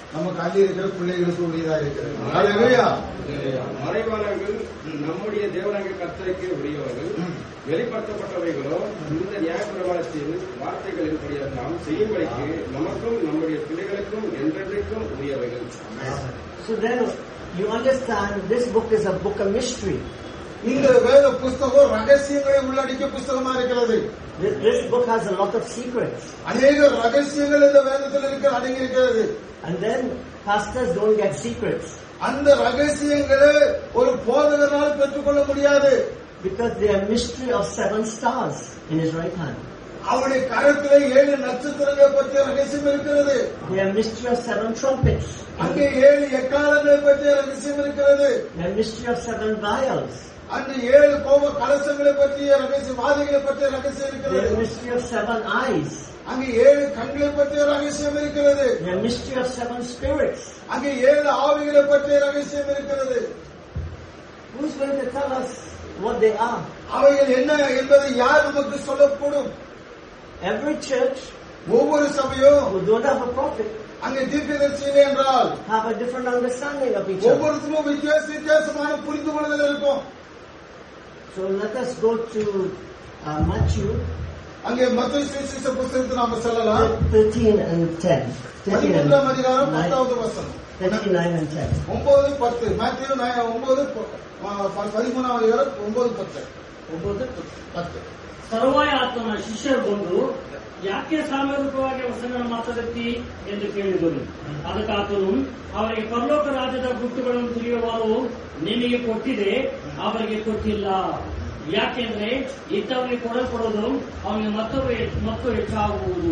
நமக்கு அள்ளி இருக்கிற பிள்ளைகளுக்கு உரியதா இருக்கிறது. ஹல்லேலூயா. மறைவானவர்கள் நம்முடைய தேவனாகிய கர்த்தருக்கு உரியவர்கள், வெளிப்படுத்தப்பட்டவைகளோ இந்த நியாயப்பிரமாணத்தின் வார்த்தைகளின்படியெல்லாம் செய்யும்படிக்கு நமக்கும் நம்முடைய பிள்ளைகளுக்கும் என்றென்றைக்கும் உரியவைகள். So then you understand this book is a book of mystery. இந்த வேத புஸ்தகம் ரகசியங்களை உள்ளடக்கிய புஸ்தகமா இருக்கிறது. This book has a lot of secrets. அநேக ரகசியங்கள் இந்த வேதத்தில் அடங்கி இருக்கிறது. And then pastors don't get secrets. அந்த ரகசியங்களை ஒரு போதகரால் பெற்றுக்கொள்ள முடியாது. Because they are mystery of 7 stars in his right hand. அவருடைய கரத்திலே 7 நட்சத்திரங்களை பற்றிய ரகசியம் இருக்கிறது. They are mystery of 7 trumpets. அங்கே 7 எக்காளங்களை பற்றிய ரகசியம் இருக்கிறது. They are mystery of 7 vials. அந்த 7 கோப கலசங்களை பற்றிய ரகசியம், வாதைகளை பற்றிய ரகசியம் They இருக்கிறது. are mystery of 7 eyes. அங்கே 7 கண்களை பற்றிய ரகசியம் இருக்கிறது. They are mystery of 7 spirits. அங்கே 7 ஆவிகளை பற்றிய ரகசியம் இருக்கிறது. Who's going to tell us what they are? அவைகள் என்ன என்பதை யார் நமக்கு சொல்லக்கூடும்? Every church ஒவ்வொரு சபையும் who don't have a prophet அங்கே தீர்க்கதரிசி இல்லை என்றால் have a different understanding of each other. ஒவ்வொருத்தரும் வித்தியாசமான புரிந்து கொள்ளுதல் இருக்கும். So let us go to Matthew அங்கே மத்தேயு சுவிசேஷ புத்தகத்தை நாம சொல்லலாம். 13 and 10. 13ஆம் அதிகாரம் 10வது வசனம். 39 and 10. 9 10. மத்தேயு 9 13ஆம் அதிகாரம் 9 10. 9 10. ತರುವಾಯ ಆತನ ಶಿಷ್ಯರು ಬಂದು ಯಾಕೆ ಸಾಮರೂಪವಾಗಿ ವಚನ ಮಾತಾಡುತ್ತಿ ಎಂದು ಕೇಳಿದರು. ಅದಕ್ಕೆ ಆತನು ಅವರಿಗೆ ಪರಲೋಕ ರಾಜ್ಯದ ಗುಟ್ಟುಗಳನ್ನು ತಿಳಿಯುವವರು ನಿಮಗೆ ಕೊಟ್ಟಿದೆ, ಅವರಿಗೆ ಕೊಟ್ಟಿಲ್ಲ. ಯಾಕೆಂದ್ರೆ ಇದ್ದವರಿಗೆ ಕೊಡಲ್ಪಡೋದು ಅವನಿಗೆ ಮತ್ತು ಹೆಚ್ಚಾಗುವುದು.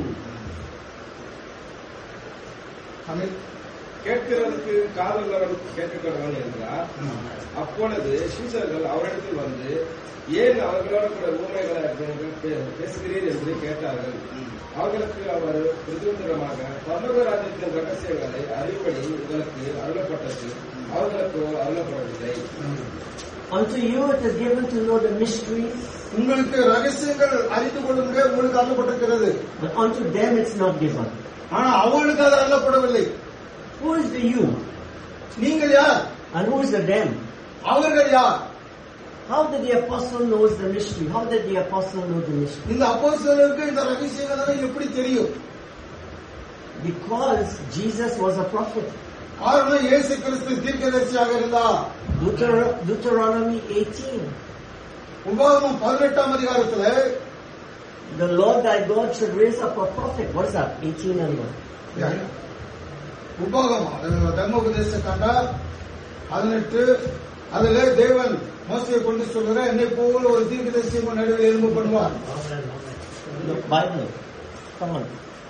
கேட்கிறதுக்கு காதுள்ளவன் கேட்டுக்கொள்வன் என்றார். அப்பொழுது சீசர்கள் அவரிடத்தில் வந்து, ஏன் அவர்களோட கூட ஊமைகளை பேசுகிறீர் என்று கேட்டார்கள். அவர்களுக்கு அவர் பிரதியுத்தரமாக, பரலோக ராஜ்யத்தின் ரகசியங்களை அறிவுபடி உங்களுக்கு அருளப்பட்டது, அவர்களுக்கு அருளப்படவில்லை. Unto you it is given to know the mysteries, உங்களுக்கு ரகசியங்கள் அறிந்து கொள்ளும்படி உங்களுக்கு அருளப்பட்டிருக்கிறது. but unto them it's not given. ஆனா அவர்களுக்கு அது அருளப்படவில்லை. Who is the you? நீங்கள் யார்? And who is the them? அவர்கள் யார்? How did the apostle knows the mystery? How did the apostle know the mystery? இந்த அப்போஸ்தலருக்கு இந்த ரகசியங்கள் எப்படி தெரியும்? Because Jesus was a prophet. காரணம் இயேசு கிறிஸ்து தீர்க்கதரிசியாக இருந்தார். Deuteronomy 18. உபாகமம் 18ஆம் அதிகாரத்துல The Lord thy God should raise up a prophet. What is that? 18 and 1. உபாகமம் தர்மோபதேச காண்டா 18. அதுல தேவன் மோசேயை கொண்டு சொல்கிற, என்னை போல ஒரு தீர்க்கதரிசி நடுவில் எழும்ப பண்ணுவார். The Bible. Come on.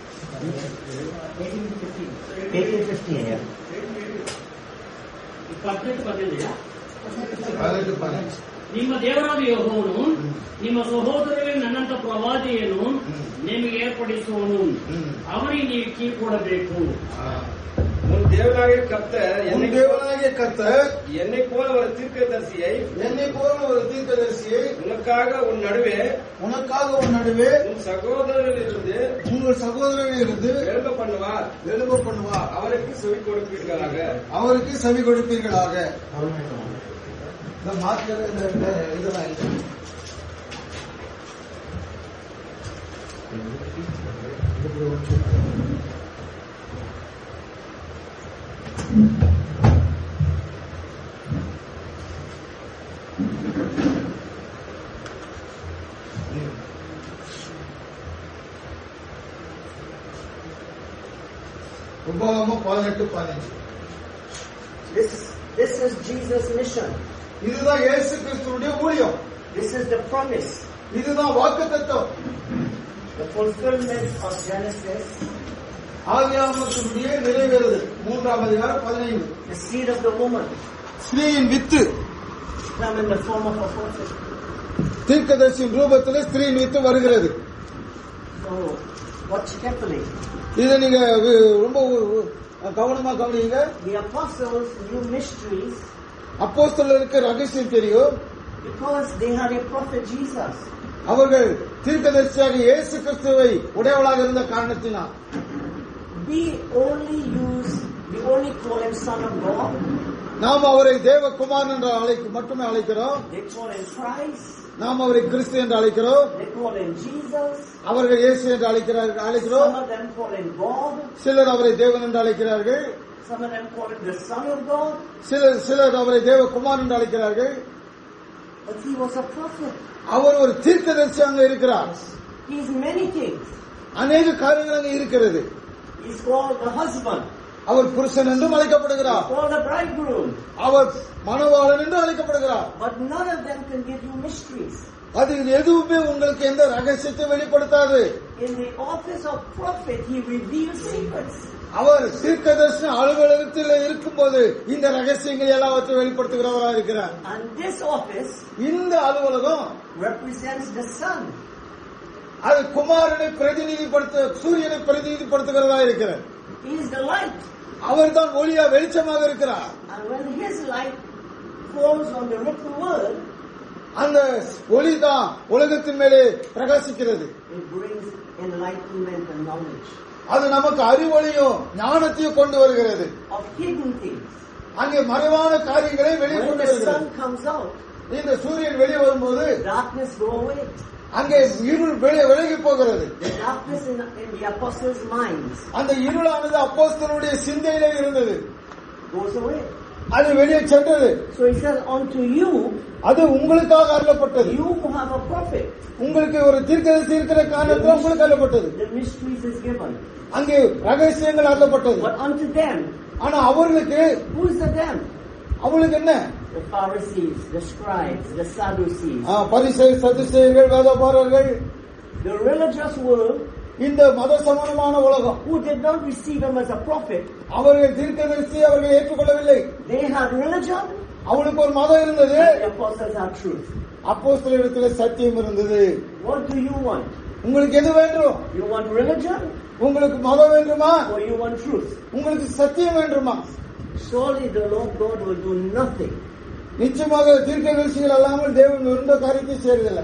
18:15. Yeah. 18. ನಿಮ್ಮ ದೇವರಾದ ಯೆಹೋವನು ನಿಮ್ಮ ಸಹೋದರರಲ್ಲಿ ನನ್ನಂತ ಪ್ರವಾದಿಯನ್ನು ನಿಮಗೆ ಏರ್ಪಡಿಸುವನು, ಅವನಿಗೆ ನೀವು ಕೀ ಕೊಡಬೇಕು. உன் தேவனாகிய கர்த்தர் என்னை போல ஒரு தீர்க்கதரிசியை உனக்காக உன் நடுவே உன் சகோதரரிலிருந்து எழும்ப பண்ணுவார். அவருக்கு செவி கொடுப்பீர்களாக. இந்த மாத்திரை இதெல்லாம் இல்லை. உபாகமம் 18:15. This is Jesus' mission. இதுதான் இயேசு கிறிஸ்துவுடைய ஊழியம். This is the promise. இதுதான் வாக்குத்தத்தம். The fulfillment of Genesis. ஆதியாகமத்தினுடைய நிறைவேறுதல் 3ஆம் அதிகாரம் 15. The seed of the woman. ஸ்திரீயின் வித்து Come in the form of a prophet. தீர்க்கதரிசியின் ரூபத்தில் ஸ்திரீயின் வித்து வருகிறது. So watch carefully. இதை நீங்க ரொம்ப கவனமா கவனிங்க. The apostles knew mysteries அப்போஸ்தலருக்கு ரகசியம் தெரியும். because they had a prophet Jesus. அவர்கள் தீர்க்கதரிசியாக இயேசு கிறிஸ்துவை உடையவளாக இருந்த காரணத்தினால். We only use We only call him Son of God. நாம் அவரை தேவகுமாரன் என்று மட்டுமே அழைக்கிறோம். They call him Christ. நாம் அவரை கிறிஸ்து என்று அழைக்கிறோம். They call him Jesus. அவர்கள் இயேசு என்று அழைக்கிறோம். Some of them call him God. சிலர் அவரை தேவன் என்று அழைக்கிறார்கள். Some of them call him the Son of God. சிலர் அவரை தேவகுமாரன் என்று அழைக்கிறார்கள். But he was a prophet. அவர் ஒரு தீர்க்கதரிசியாக இருக்கிறார். He is many things. அநேக காரியங்கள் அங்கே இருக்கிறது. He is called the husband. அவர் புருஷன் என்றும் அழைக்கப்படுகிறார். He is called the bridegroom. அவர் மணவாளன் என்று அழைக்கப்படுகிறார். But none of them can give you mysteries. அது எதுவுமே உங்களுக்கு எந்த ரகசியத்தை வெளிப்படுத்தாது. In the office of prophet, he reveals secrets. அவர் தீர்க்கதரிசி அலுவலகத்தில் இருக்கும்போது இந்த ரகசியங்கள் எல்லாவற்றையும் வெளிப்படுத்துகிறவராக இருக்கிறார். And this office, இந்த அலுவலகம் represents the sun. அது குமாரனை சூரியனை பிரதிநிதிப்படுத்துகிறதா இருக்கிறார். He is the light. அவர் தான் ஒளியா வெளிச்சமாக இருக்கிறார். And when his light falls on the written word, அந்த ஒளி தான் உலகத்தின் மேலே பிரகாசிக்கிறது. it brings enlightenment and knowledge அது நமக்கு அறிவொளியும் ஞானத்தையும் கொண்டு வருகிறது. of hidden things. அங்கே மறைவான காரியங்களை வெளியே When கொண்டு the வருகிறது. sun comes out, இந்த சூரியன் வெளியே வரும்போது darkness goes away. அங்கே இருள் விலகி போகிறது. The darkness in the apostles' minds அந்த இருளானது அப்போஸ்தலருடைய சிந்தையிலே இருந்தது, goes away. அது வெளியே சென்றது. So he says, unto you, அது உங்களுக்காக அருளப்பட்டது. you who have a prophet, உங்களுக்கு ஒரு தீர்க்கதரிசி இருக்கிற காரணத்தில் உங்களுக்கு அருளப்பட்டது. the mysteries is given. அங்கே ரகசியங்கள் அருளப்பட்டது. But unto them, ஆனா அவர்களுக்கு who is the them? அவங்களுக்கு என்ன? The Pharisees, the scribes, the Sadducees, பரிசேயர், சதுசேயர்கள், வேதபாரர்கள், the religious world, இந்த மத சமானமான உலகம், who did not receive him as a prophet. அவர்கள் தீர்க்கதரிசி அவர்கள் ஏற்றுக்கொள்ளவில்லை. They had religion, அவளுக்கு ஒரு மதம் இருந்தது. and the apostles had truth. அப்போஸ்தலரிடத்திலே சத்தியம் இருந்தது. What do you want? உங்களுக்கு எது வேண்டும்? You want religion உங்களுக்கு மதம் வேண்டுமா? or you want truth? உங்களுக்கு சத்தியம் வேண்டுமா? Surely the Lord God will do nothing. நிச்சயமாக தீர்க்கதரிசிகள் அல்லாமல் தேவன் எந்த காரியத்தை செய்யறதில்லை.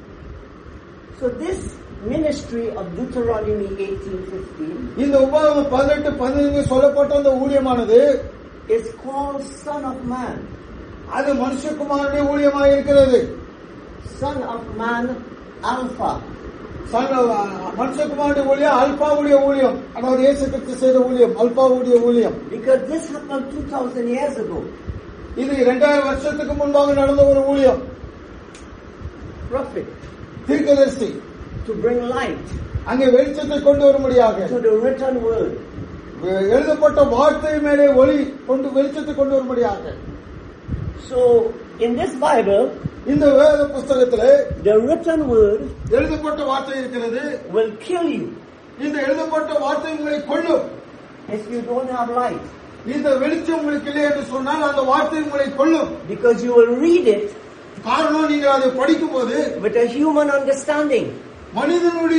So this ministry of Deuteronomy 18:15 இந்த உபாகமம் 18:15 சொல்லப்பட்ட அந்த ஊழியமானது is called Son of Man. அது மனுஷகுமாரனுடைய ஊழியமாக இருக்கிறது. Son of Man, Alpha. மனுஷகுமாரனுடைய ஊழியம் அல்பாவுடைய ஊழியம், அதாவது இயேசு கிறிஸ்து செய்த ஊழியம் அல்பாவுடைய ஊழியம். Because this happened 2000 years ago. இது 2000 வருஷத்துக்கு முன்பாக நடந்த ஒரு ஊழியம். Prophet, தீர்க்கதரிசி to bring light அங்கே வெளிச்சத்தை கொண்டு வரும்படியாக to the written word. எழுதப்பட்ட வார்த்தை மேலே ஒளி கொண்டு வெளிச்சத்தை கொண்டு வரும்படியாக. So in this Bible, இந்த வேத புஸ்தகத்திலே the written word எழுதப்பட்ட வார்த்தை இருக்கிறது. will kill you இந்த எழுதப்பட்ட வார்த்தை உங்களை கொல்லும். if you don't have light. இந்த வெளிச்சம் உங்களுக்கு இல்லை என்று சொன்னால் அந்த வார்த்தை உங்களை கொல்லும். Because you will read it காரணம் நீங்கள் அதை படிக்கும் போது with a human understanding. மனிதனுடைய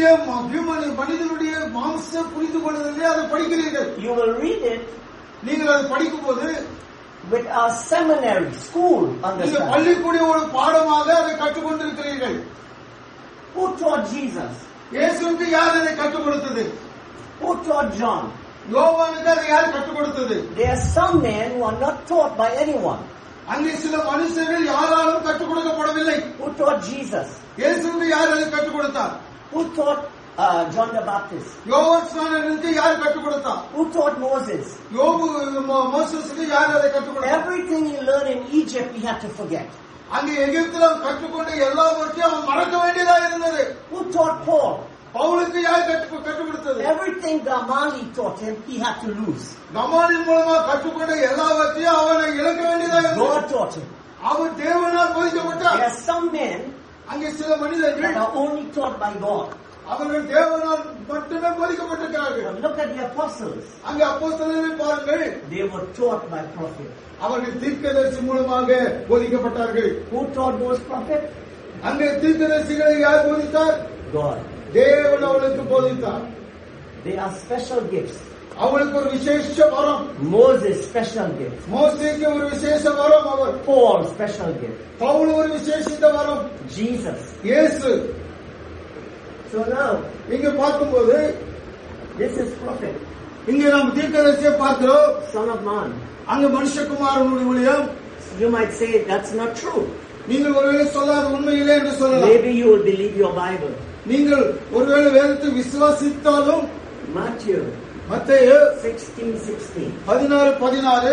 மாம்ச புரிந்து கொள்வதிலே அதை படிக்கிறீர்கள். You will read it நீங்கள் அதை படிக்கும் போது with a seminary, school நீங்க understanding. பள்ளிக்கூட ஒரு பாடமாக அதை கற்றுக்கொண்டிருக்கிறீர்கள். Who taught Jesus? இயேசுவுக்கு யார் அதை கற்றுக் கொடுத்தது? Who taught John? யோவானுக்கு அதை யார் கற்றுக் கொடுத்தது? There are some men who are not taught by anyone. அங்கே சில மனுஷர்கள் யாராலும் கற்றுக் கொடுக்கப்படவில்லை. Who taught Jesus? இயேசுவுக்கு யார் அதை கற்றுக் கொடுத்தார்? Who taught John the Baptist? யோவான் ஸ்நானனுக்கு யார் கற்றுக் கொடுத்தார்? Who taught Moses? மோசேசுக்கு யார் அதை கற்றுக் கொடுத்தார்? Everything he learned in Egypt he had to forget. அங்கே எகிப்தில் கற்றுக்கொண்ட எல்லாவற்றையும் அவன் மறக்க வேண்டியதா இருந்தது. Who taught Paul? பவுலுக்கு யார் கற்றுக் கொடுத்தது? Everything Gamali taught him he had to lose. கமாலின் மூலமா கற்றுக்கொண்ட எல்லாவற்றையும் அவனை இழக்க வேண்டியதா இருந்தது. God taught him. அவர் தேவனால் போதிக்கப்பட்டார். There are some men அங்கே சில மனிதர்கள் that are only taught by God. அவர்கள் தேவனால் மட்டுமே போதிக்கப்பட்டிருக்கிறார்கள். Look at the apostles. அங்கே அப்போஸ்தலரை பாருங்கள், They were taught by prophets. அவர்கள் தீர்க்கதரிசி மூலமாக போதிக்கப்பட்டார்கள். Who taught those prophets? அங்கே தீர்க்கதரிசிகளை யார் போதித்தார்? God. தேவன் அவளுக்கு போதித்தார். They are special gifts. அவளுக்கு ஒரு விசேஷ வரம். Moses special gift. மோசேக்கு ஒரு விசேஷ வரம். அவர் Paul special gift. பவுல் ஒரு விசேஷித்த வரம். Jesus. இயேசு. So now இங்க பார்க்கும்போது this is prophet. இங்கே நாம் தீர்க்கதரிசியை பார்க்கிறோம். Son of man. அங்க மனுஷகுமாரனுடைய ஊழியம். You might say that's not true. நீங்கள் ஒருவேளை சொல்லாத உண்மையிலே என்று சொல்லலாம். Maybe you will believe your Bible. நீங்கள் ஒருவேளை வேதத்தை விசுவாசித்தாலும் Matthew மத்தேயு 16:16. 16:16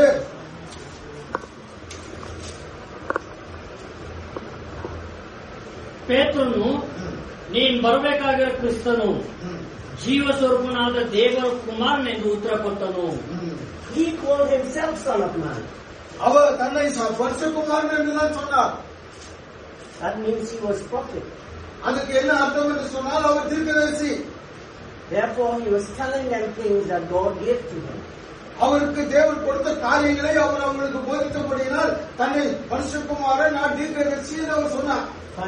ಪೇತ್ರನು ನೀನ್ ಬರಬೇಕಾಗಿರೋ ಕ್ರಿಸ್ತನು ಜೀವ ಸ್ವರೂಪನಾದ ದೇವರ ಕುಮಾರನೆಂದು ಉತ್ತರ ಕೊಟ್ಟನು. He called himself Son of Man. அவர் தன்னை மனுஷகுமாரன் என்றுதான் சொன்னார். That means he was prophet. அதுக்கு என்ன அர்த்தம் என்று சொன்னால் அவர் தீர்க்கதரிசி. Therefore he was telling them things that God gave to him. அவருக்கு தேவன் கொடுத்த காரியங்களை அவர் அவங்களுக்கு போதித்தபடியினால் தன்னை மனுஷகுமாரன் நான் தீர்க்கதரிசி என்று அவர் சொன்னார்.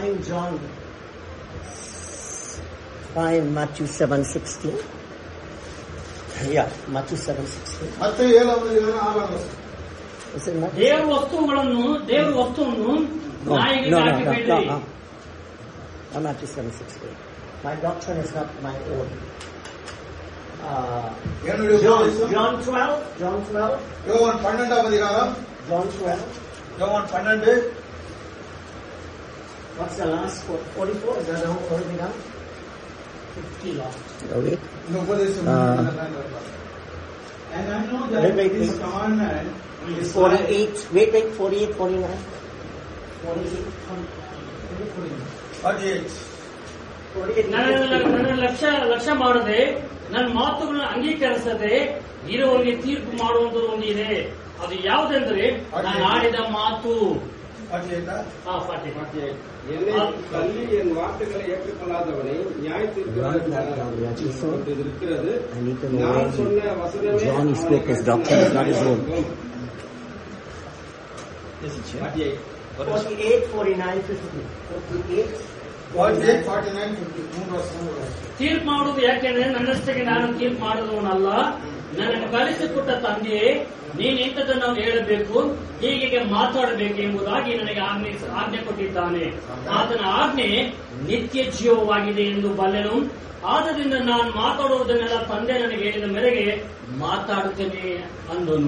Find Matthew 7:16. Yeah, Matthew 7:16. மத்தேயு 7:6. Is it Matthew? ದೇವರ ವಸ್ತುವನ್ನು ನಾಯಿಗೆ ಹಾಕಿಬಿಡಿ. No, Matthew 7:16. My doctrine is not my own. John 12. யோவான் 12ஆம் அதிகாரம். John 12. யோவான் 12. What's the last 44? Is that how already done? 50 lost. Okay. இந்த உபதேசம் And I know that this commandment is 48. Wait, 48, 49. 48. 48. ನನ್ನ ಲಕ್ಷ್ಯ ಮಾಡದೆ ನನ್ನ ಮಾತುಗಳನ್ನ ಅಂಗೀಕರಿಸದೆ ಇರುವವರಿಗೆ ತೀರ್ಪು ಮಾಡುವಂತದ್ದು ಒಂದಿದೆ. ಅದು ಯಾವುದೆಂದ್ರೆ ನಾನು ಆಡಿದ ಮಾತು. தள்ளி என் வார்த்தைகளை ஏற்றுக்கொள்ளாதவனை நியாய தீர்க்கிறது. நான் சொன்ன வசனமே 48, 49, 50. 48, 49, 50. ತೀರ್ಪು ಮಾಡುವುದು ಯಾಕೆಂದ್ರೆ ನನ್ನಷ್ಟಕ್ಕೆ ನಾನು ತೀರ್ಪು ಮಾಡಿದವನಲ್ಲ, ನನ್ನನ್ನು ಕಲಿಸಿಕೊಟ್ಟ ತಂದೆಯೇ ನೀನು ಇಂಥದನ್ನು ಹೇಳಬೇಕು, ಹೀಗೆ ಮಾತಾಡಬೇಕು ಎಂಬುದಾಗಿ ನನಗೆ ಆಜ್ಞೆ ಕೊಟ್ಟಿದ್ದಾನೆ. ಆತನ ಆಜ್ಞೆ ನಿತ್ಯ ಜೀವವಾಗಿದೆ ಎಂದು ಬಲ್ಲೆನು. ಆದ್ದರಿಂದ ನಾನು ಮಾತಾಡುವುದನ್ನೆಲ್ಲ ತಂದೆ ನನಗೆ ಹೇಳಿದ ಮೇರೆಗೆ ಮಾತಾಡುತ್ತೇನೆ ಅಂದನು.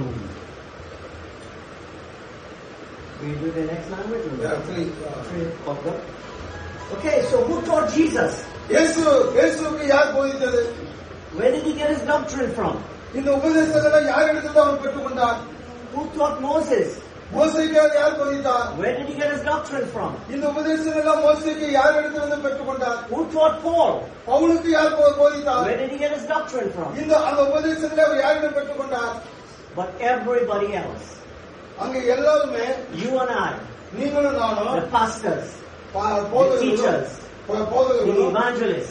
Okay, so who taught Jesus? இயேசுவுக்கு யார் போதித்தது? Where did he get his doctrine from? இந்த உபதேசங்களை யார் எடுத்து அவர் பெற்றுக்கொண்டார்? Who taught Moses? மோசேக்கு யார் போதித்தார்? Where did he get his doctrine from? இந்த உபதேசங்களை மோசேக்கு யார் எடுத்து வந்து பெற்றுக்கொண்டார்? Who taught Paul? பவுலுக்கு யார் போதித்தார்? Where did he get his doctrine from? இந்த அந்த உபதேசங்களை அவர் யாரிடம் பெற்றுக்கொண்டார்? But everybody else, அங்க எல்லாருமே you and I, நீங்களும் நானும், the pastors, the teachers, the evangelists,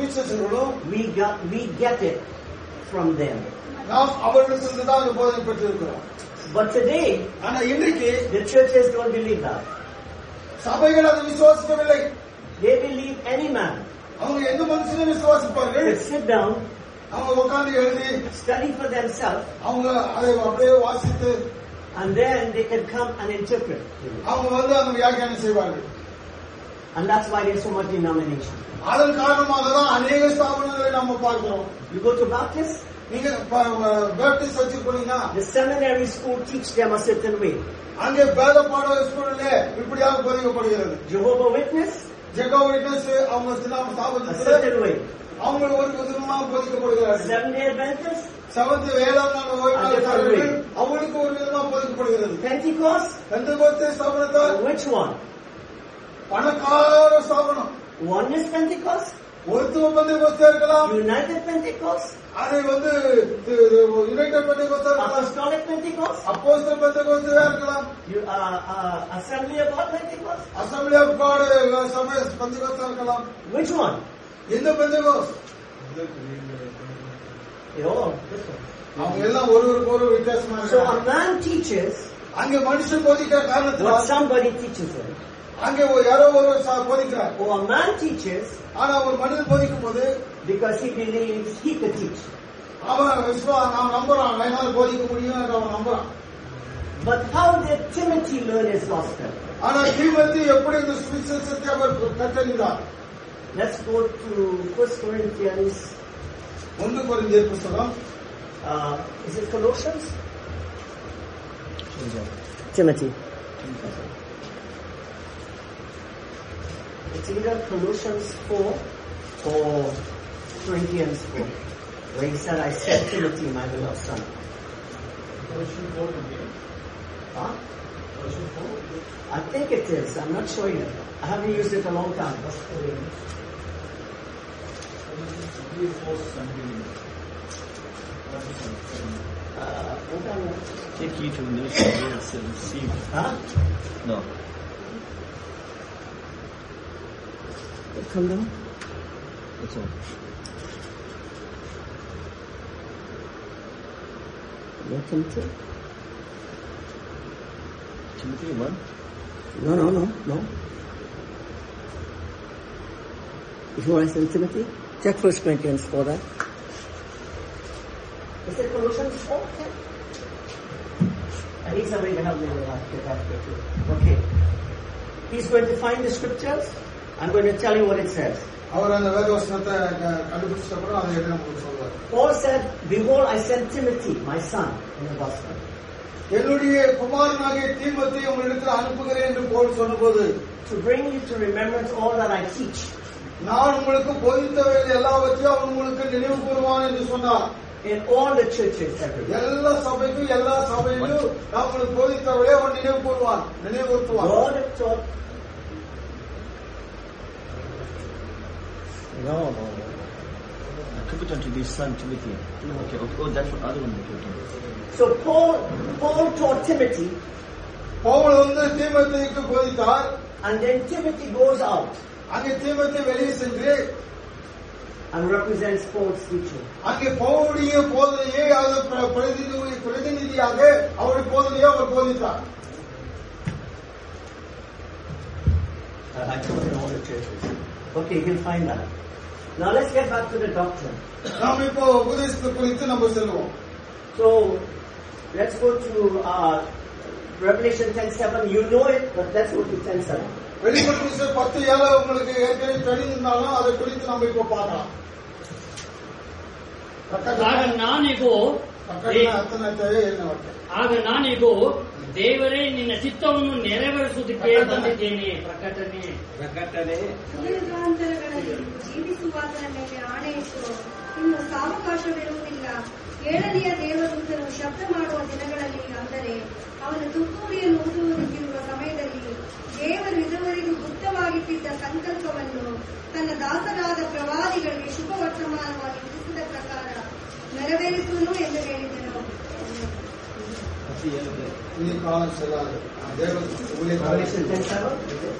we get it from them. நாம் அவர்களிடமிருந்து தான் அந்த போதனை பெற்றிருக்கிறோம். But today, ஆனா இன்றைக்கு the churches don't believe that. சபைகள் அதை விசுவாசிக்கவில்லை. They believe any man. அவங்க எந்த மனுஷனையும் விசுவாசிப்பார்கள். They sit down, அவங்க உட்கார்ந்து எழுதி study for themselves, அவங்க அதை அப்படியே வாசித்து, and then they can come and interpret. அவங்க வந்து அந்த வியாக்கியானம் செய்வார்கள். And that's why there's so much denomination. அதன் காரணமாக தான் அநேக ஸ்தாபனங்களை நம்ம பார்க்கிறோம். You go to Baptist, நீங்க பேப்டிஸ்ட் சர்ச்சுக்கு போனீங்கன்னா the seminary school teach them a certain way. அங்கே வேத பாட ஸ்கூல்ல இப்படியாக போதிக்கப்படுகிறது. Jehovah Witness, ஜெகோவா விட்னஸ் அவங்க a certain way. அவங்க ஒரு விதமாக போதிக்கப்படுகிறார்கள். Seventh Day Adventist, செவன்த் ஏழாம் நாள் ஓய்வு அவங்களுக்கு ஒரு விதமாக போதிக்கப்படுகிறது. Pentecost, பெந்தெகோஸ்தே ஸ்தாபனத்தார் which one? பணக்கார ஸ்தாபனம். Oneness Pentecost, ஒருத்துவ பெந்தெகோஸ்தே இருக்கலாம், United Pentecost, அதை வந்து யுனைடெட் பெந்தெகோஸ்தே இருக்கலாம், Apostolic Pentecost, அப்போஸ்தல பெந்தெகோஸ்தே இருக்கலாம், Assembly of God Pentecost. Assembly of God சபை பெந்தெகோஸ்தே இருக்கலாம். Which one? எந்த பெந்தெகோஸ்த்? They all different. அவங்க எல்லாம் ஒருவருக்கு ஒரு வித்தியாசமா So இருக்காங்க. a man teaches அங்க மனுஷன் போதிக்கிற what காரணத்தினால் somebody teaches him. அங்கே யாரோ ஒருவர் போதிக்கிறார். Or a man teaches ஆனா ஒரு மனிதன் போதிக்கும் போது because he believes he could teach. அவன் அவன் நம்புறான், என்னால் போதிக்க முடியும் என்று அவன் நம்புறான். But how did Timothy learn his gospel? ஆனா தீமோத்தேயு எப்படி இந்த சுவிசேஷத்தை அவர் கற்றறிந்தார்? Let's go to 1 Corinthians 1 கொரிந்தியர் புத்தகம் Is it Colossians? Timothy. It's either Colossians 4 or Corinthians 4, where he said, I sent Timothy, my beloved son. Huh? I think it is. I'm not sure yet. I haven't used it a long time. Take you to the ministry and receive. Huh? No. Come down. That's all. No, Timothy? Timothy 1. No. If you want to send Timothy, check 1 Corinthians 4 that. Is it Colossians 4? Okay. I need somebody to help me with that. Get that quickly. Okay. He's going to find the scriptures. I'm going to tell you what it says. அவர் அந்த வேதவசனத்தை கண்டுபிடிச்ச அப்புறம் அதை எடுத்து நமக்கு சொல்வார். Paul said, behold, I sent Timothy, my son, in the gospel. என்னுடைய குமாரனாகிய தீமோத்தேயுவை உங்களிடத்தில் அனுப்புகிறேன் என்று போல் சொன்னபோது, to bring you to remembrance all that I teach. நான் உங்களுக்கு போதித்தவைகள் எல்லாவற்றையும் அவன் உங்களுக்கு நினைவு கூறுவான் என்று சொன்னார். In all the churches everywhere. எல்லா சபைக்கும் எல்லா சபையிலும் நான் உங்களுக்கு போதித்தவைகளை அவன் நினைவு கூறுவான், நினைவுறுத்துவான். God taught. No. Attributed to his son Timothy. Okay. Oh, that's what other one. Okay. So Paul taught Timothy. Pavul வந்து தீமோத்தேயுக்கு போதித்தார். And then Timothy goes out. அங்கே தீமோத்தேயு வெளியே சென்று and represents Paul's teaching. அங்கே பவுலுடைய போதனையை பிரதிநிதியாக அவருடைய போதனையை அவர் போதித்தார். I told in all the churches. Okay, he'll find that. Now let's get back to the doctrine. நாம் இப்போ உபதேசத்தை குறித்து நம்ம செல்வோம். So let's go to Revelation 10:7. You know it, but let's go to 10:7. வெளிப்படுத்தின 10:7 உங்களுக்கு ஏற்கனவே தெரிந்தாலும் அதை குறித்து நம்ம இப்போ பார்க்கலாம். ಆಗ ನಾನೀಗೋ ದೇವರೇ ನಿನ್ನ ಚಿತ್ತವನ್ನು ನೆರವೇರಿಸುವುದಕ್ಕೆ ಬಂದಿದ್ದೇನೆ. ಪ್ರಕಟಣೆ ಯುಗಾಂತರಗಳಲ್ಲಿ ಜೀವಿಸುವಾತನ ಮೇಲೆ ಆಣೆಯಿಟ್ಟು ಇನ್ನು ಸಾವಕಾಶವಿರುವುದಿಲ್ಲ. ಏಳನೆಯ ದೇವದೂತನು ಶಬ್ದ ಮಾಡುವ ದಿನಗಳಲ್ಲಿ, ಅಂದರೆ ಅವನ ತುತ್ತೂರಿಯನ್ನು ಊದುವುದಕ್ಕಿರುವ ಸಮಯದಲ್ಲಿ ದೇವರು ಇದುವರೆಗೂ ಗುಪ್ತವಾಗಿಟ್ಟಿದ್ದ ಸಂಕಲ್ಪವನ್ನು ತನ್ನ ದಾಸರಾದ ಪ್ರವಾದಿಗಳಿಗೆ ಶುಭ ವರ್ತಮಾನವಾಗಿ ತಿಳಿಸಿದ ಪ್ರಕಾರ ನೆರವೇರಿಸುವನು ಎಂದು ಹೇಳಿದನು. ಈ ಕಾಲ ಸೆಲ್ಲಾದು Revelation 10:7.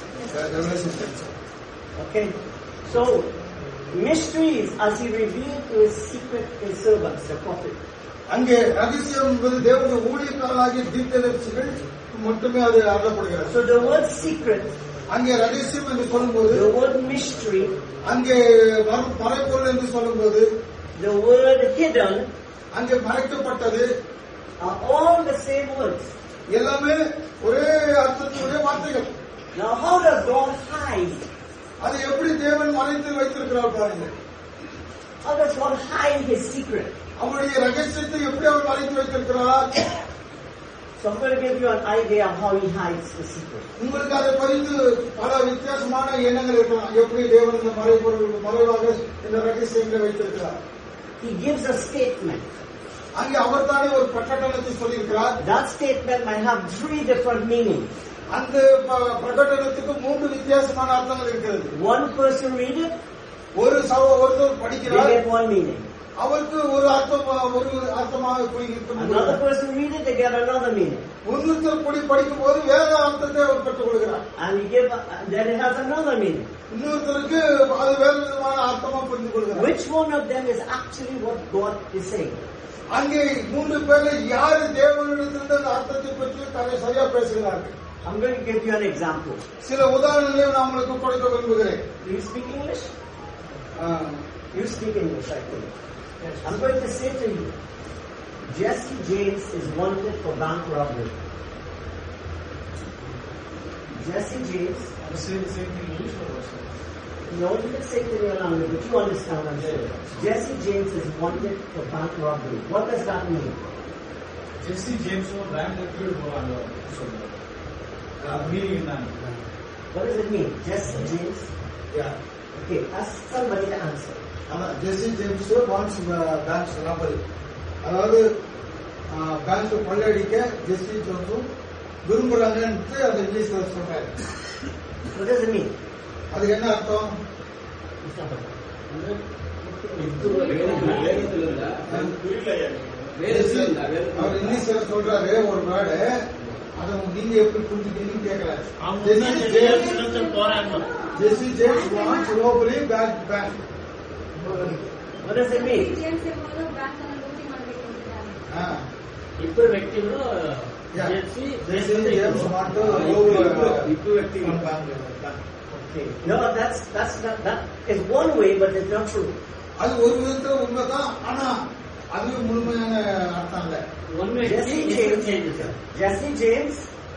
Okay, so mysteries as he revealed to his secret his servants, the prophet. அங்கே ரகசியம் என்பது தேவனுடைய ஊழியக்காரர்களாகிய தீர்க்கதரிசிகள் மட்டுமே அது அருளப்படுகிறது. So the word secret, அங்கே ரகசியம் என்று சொல்லும்போது, the word mystery, அங்கே மறைப்பொருள் என்று சொல்லும்போது, the word hidden, அங்கே மறைக்கப்பட்டது, are all the same words. எல்லாமே ஒரே அர்த்தத்துடைய வார்த்தைகள். Now how does God hide? அது எப்படி தேவன் மறைத்து வைத்திருக்கிறார் பாருங்க. How does God hide his secret? அவருடைய ரகசியத்தை எப்படி அவர் மறைத்து வைத்திருக்கிறார்? So I'm going to give you an idea of how he hides the secret. உங்களுக்கு அதை குறித்து பல வித்தியாசமான எண்ணங்கள் இருக்கலாம். எப்படி தேவன் இந்த மறைவாக இந்த ரகசியங்களை வைத்திருக்கிறார். He gives a statement. அங்கே அவர் தானே ஒரு பிரகடனத்தை சொல்லியிருக்கிறார். That statement might have 3 different meanings. அந்த பிரகடனத்துக்கு 3 வித்தியாசமான அர்த்தங்கள் இருக்கிறது. One person read it, ஒருத்தர் படிக்கிறார், they get one meaning. அவருக்கு ஒரு அர்த்தமாக புரிகிறது. Another person read it, they get another meaning. இன்னொருத்தர் படிக்கும் போது வேற அர்த்தத்தை அவர் பெற்றுக் கொள்கிறார். And then it has another meaning. இன்னொருத்தருக்கு அது வேற விதமான அர்த்தமா புரிந்து கொள்கிறார். Which one of them is actually what God is saying? அங்கே 3 பேர்ல யாரு தேவனிடத்திலிருந்து அந்த அர்த்தத்தை பற்றி சரியா பேசுகிறார்கள்? I'm going to give you an example. சில உதாரணங்களை நான் உங்களுக்கு கொடுக்க விரும்புகிறேன். Do you speak English? You speak English, I think. Yes. I'm going to say to you, Jesse James is wanted for bank robbery. Jesse James. I'm saying the same thing in English or also? No, you can say it in your language, but you understand what I'm saying. Jesse James is wanted for bank robbery. What does that mean? ஜெஸ்ஸி ஜேம்ஸும் பேங்க்ல கீழ் போறாங்க சொல்றாங்க. Meaning என்ன? What does it mean? Jesse James? Yeah. Okay, ask somebody to answer. ஆமா, Jesse James wants banks robbery. அதாவது bank கொள்ளையடிக்க Jesse ஜேம்ஸும் விரும்புறாங்கன்னு அந்த இங்கிலீஷ்ல சொல்றாரு. What does it mean? அதுக்கு என்ன அர்த்தம்? அவர் இங்கிலீஷ்ல சொல்றாரு ஒரு வேர்டு, அதை நீங்க எப்படி புரிஞ்சுக்கீங்கன்னு கேட்கிறாரு. Jesse James wants robbery bank. What does it mean? ಇಬ್ಬರು ವ್ಯಕ್ತಿಗಳು ಜೆಸ್ಸಿ ಜೇಮ್ಸ್ ವಾಂಟ್ ಟು ಇಬ್ಬರು ವ್ಯಕ್ತಿಗಳು bank. Okay. No, that is one way, but it's not true. அது ஒரு விதத்துல உண்மைதான், ஆனா அது முழுமையான அர்த்தம் இல்ல. Jesse James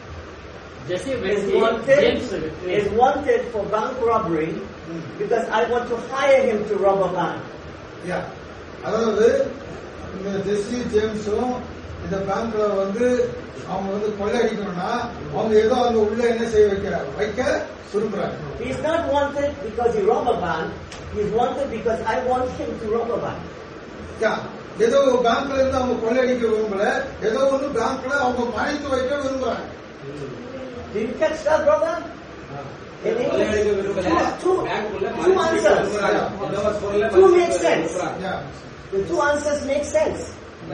is wanted for bank robbery because I want to hire him to rob a bank. Yeah. அதாவது இந்த ஜெஸ்ஸி ஜேம்ஸும் இந்த பேங்க்ல அவங்க கொள்ளையடிக்கணும்னா அவங்க ஏதோ அங்க உள்ள என்ன செய்ய வைக்க விரும்புறாங்க. He is not wanted because he rob a bank. He is wanted because I want him to rob a bank. ஏதோ பேங்க்ல இருந்து அவங்க கொள்ளையடிக்க விரும்பல, ஏதோ ஒண்ணு பேங்க்ல அவங்க மறைத்து வைக்க விரும்புறாங்க. Did you catch that, brother? In English, two answers. Two make sense. The two answers make sense.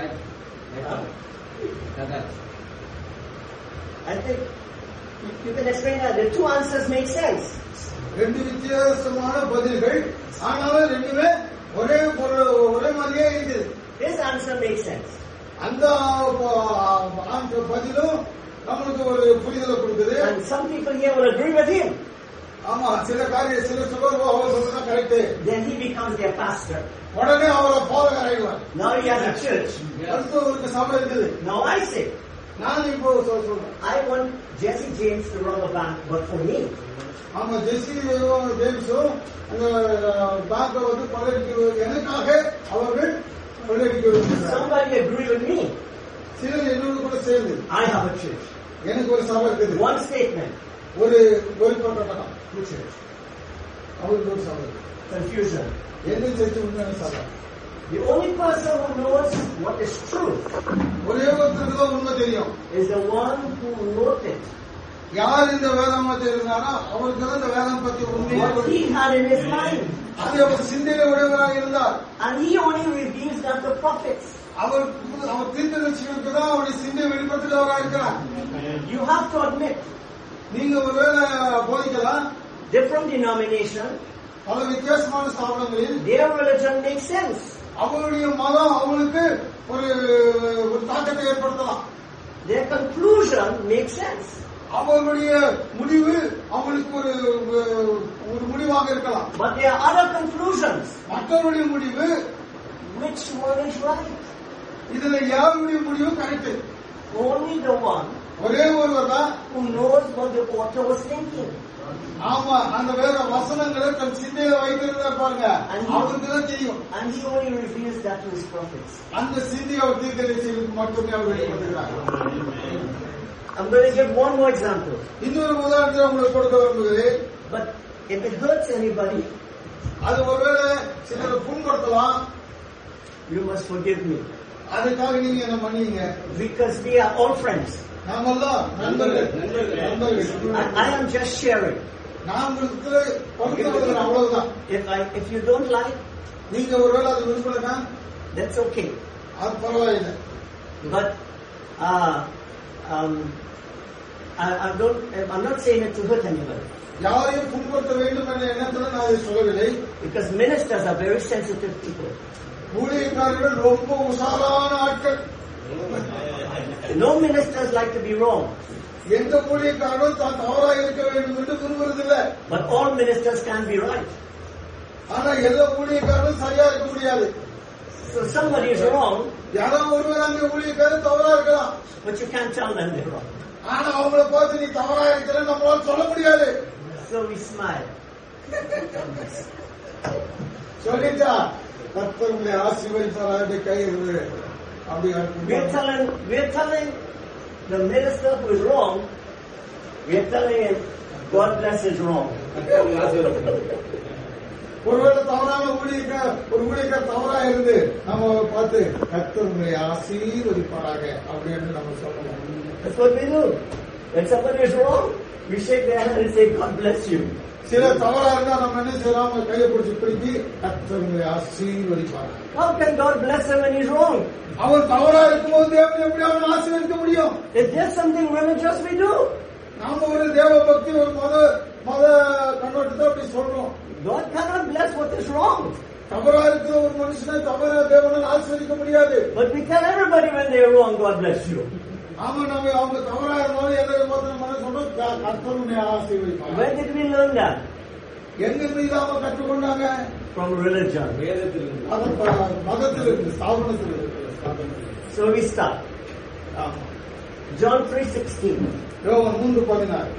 I think you can explain that. The two answers make sense. ரெண்டு வித்தியாசமான பதில்கள், ஆனாலும் ரெண்டுமே ஒரே மாதிரியே இருக்குது. This answer makes sense. அந்த பதிலும் நம்மளுக்கு ஒரு புரிதலை கொடுக்குது. And some people here will agree with him. ஆமா, சில சொல்லுவோம் அவர் சொல்றதா correct. Then he becomes their pastor. உடனே அவரை போதகர் ஆயிடுவார். Now he has a church. அடுத்து ஒரு சபை இருக்குது. Now I say, நான் இப்போ சொல்றேன், I want Jesse James to rob a bank, but for me. ஆமா, ஜெஸ்ஸி ஜேம்ஸும் அந்த பேங்க கொள்ளையடிக்க எனக்காக அவர்கள் கொள்ளையடிக்க விரும்புகிறார்கள். Somebody agree with me. சிலர் என்னோடு கூட சேர்ந்து I have a church. எனக்கு ஒரு சபை இருக்குது. One statement. ஒரு பிரகடனம். அவருக்கு ஒரு சபை. Confusion. எந்த சர்ச்சு உண்மையான சபை? The only person who knows what is truth ஒரே ஒருத்தருக்கு தான் உண்மை தெரியும். is the one who wrote it. யார் இந்த வேதாமத்தை இருந்தாரோ அவருக்கு தான் இந்த வேதம் பத்தி உண்மையை What he had in his mind. அது அவர் சிந்தையில உடையவராக இருந்தார். And he only reveals that to prophets. அவர் தீர்க்கதரிசிகளுக்கு தான் அவருடைய சிந்தை வெளிப்படுத்துகிறவராக இருக்கிறார். You have to admit, நீங்க ஒருவேளை போதிக்கலாம், different denomination, பல வித்தியாசமான ஸ்தாபனங்களில் their religion makes sense. அவருடைய மதம் அவங்களுக்கு ஒரு தாக்கத்தை ஏற்படுத்தலாம். Their conclusion makes sense. அவர்களுடைய முடிவு அவங்களுக்கு ஒரு முடிவாக இருக்கலாம். But there are other conclusions. மற்றவருடைய முடிவு Which one is right? இதுல யாருடைய முடிவு கரெக்ட்? Only the one ஒரே ஒருவர் தான் who knows what the author was thinking. ஆமா, அந்த வேற வசனங்களை தன் சிந்தையில வைத்திருந்தா பாருங்க, அவருக்கு தான் தெரியும். And he only reveals that to his prophets. அந்த சிந்தையை அவர் தீர்க்கதரிசிகளுக்கு மட்டுமே அவர் வெளிப்படுத்துகிறார். I'm going to give one more example. இன்னொரு உதாரணத்தை உங்களுக்கு கொடுக்க விரும்புகிறேன். But if it hurts anybody, அது ஒருவேளை சிலரை புண்படுத்தலாம். you must forgive me. அதுக்காக நீங்க என்ன மன்னிங்க. Because we are all friends. நாமெல்லாம் நண்பர்கள். I am just sharing. நான் உங்களுக்கு பகிர்ந்து அவ்வளவுதான். If you don't like, நீங்க ஒருவேளை அது விரும்பலன்னா that's okay. அது பரவாயில்லை. But I'm not saying it to hurt anybody. யாரையும் புண்படுத்த வேண்டும் என்ற எண்ணத்துல நான் அதை சொல்லவில்லை. Because ministers are very sensitive people. ஊழியக்காரர்கள் ரொம்ப உஷாரான ஆட்கள். No ministers like to be wrong. எந்த ஊழியக்காரரும் தான் தவறாக இருக்க வேண்டும் என்று விரும்புவதில்லை. But all ministers can be right. ஆனா எல்லா ஊழியக்காரரும் சரியா இருக்க முடியாது. So somebody is wrong. யாரோ ஒருவர் அந்த ஊழியக்காரர் தவறா இருக்கலாம். But you can't tell them they're wrong. ஆனா அவங்கள பார்த்து நீ தவறா இருக்கிற நம்மளால சொல்ல முடியாது. So we smile. சொல்லிட்டா கர்த்தர் உங்களை ஆசீர்வதிப்பார் கை இருந்து அப்படி we're telling the minister who is wrong, we're telling him God bless is wrong. ஒருவேளை தவறான ஒரு ஊழியக்கார் தவறா இருந்து நம்ம பார்த்து கர்த்தர் உங்களை ஆசீர்வதிப்பாராக அப்படின்னு நம்ம சொல்லணும். That's what we do. When somebody is wrong, we shake their hand and say God bless you. சில தவறா இருந்தா நம்ம என்ன செய்யலாம், கையை பிடிச்சி பிடிச்சி கர்த்தர் உங்களை ஆசீர்வதிப்பார். How can God bless him when he's wrong? அவர் தவறா இருக்கும்போது தேவன் எப்படி அவனை ஆசீர்வதிக்க முடியும்? Is there something religious we do? நாம ஒரு தேவ பக்தி ஒரு மத கண்ணோட்டத்தை அப்படி சொல்றோம். God cannot bless what is wrong. தவறா இருக்கிற ஒரு மனுஷனை தவற தேவனால் ஆசீர்வதிக்க முடியாது. But we tell everybody when they are wrong, God bless you. ஆமா, நம்ம அவங்க தவறா இருந்தாலும் எதை பார்த்து சொல்றோம், கர்த்தர் உன்னை ஆசீர்வதிப்பார். Where did we learn that? எங்க மீது அவங்க கற்றுக்கொண்டாங்க? From religion. மதத்திலிருந்து, ஸ்தாபனத்திலிருந்து. So we start. John 3:16. யோவான் 3:16.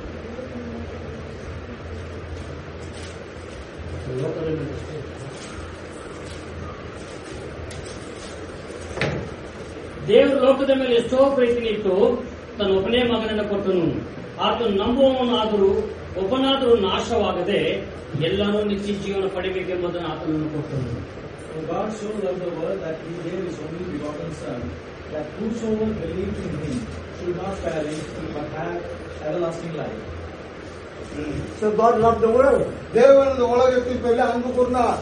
ದೇವರು ಲೋಕದ ಮೇಲೆ ಎಷ್ಟೋ ಪ್ರೀತಿ ಇಟ್ಟು ತನ್ನ ಒಬ್ಬನೇ ಮಗನನ್ನು ಕೊಟ್ಟನು. ಆತನು ನಂಬುವವನಾದರೂ ಒಬ್ಬನಾದರೂ ನಾಶವಾಗದೆ ಎಲ್ಲರೂ ನಿತ್ಯ ಜೀವನ ಪಡೆಯಬೇಕೆಂಬುದನ್ನು ಆತನನ್ನು ಕೊಟ್ಟನು. So God so loved the world that He gave His only begotten Son, that whosoever believes in Him should not perish but have everlasting life. So God loved the world. தேவன் இந்த உலகத்தில் பெரிய அன்பு கூர்ந்தார்.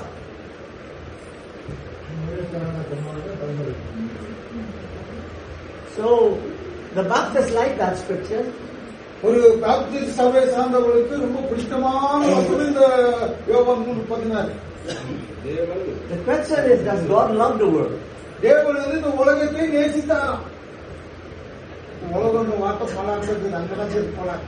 So the Baptists like that scripture. ஒரு Baptist சபை சார்ந்தவர்களுக்கு ரொம்ப பிடித்தமான வசனம் இந்த யோவான் 3:16. The question is, does God love the world? தேவன் இந்த உலகத்தை நேசித்தாராம். உலகம் வாட்ட பலாக்கிறது அங்கதான் போலாம்.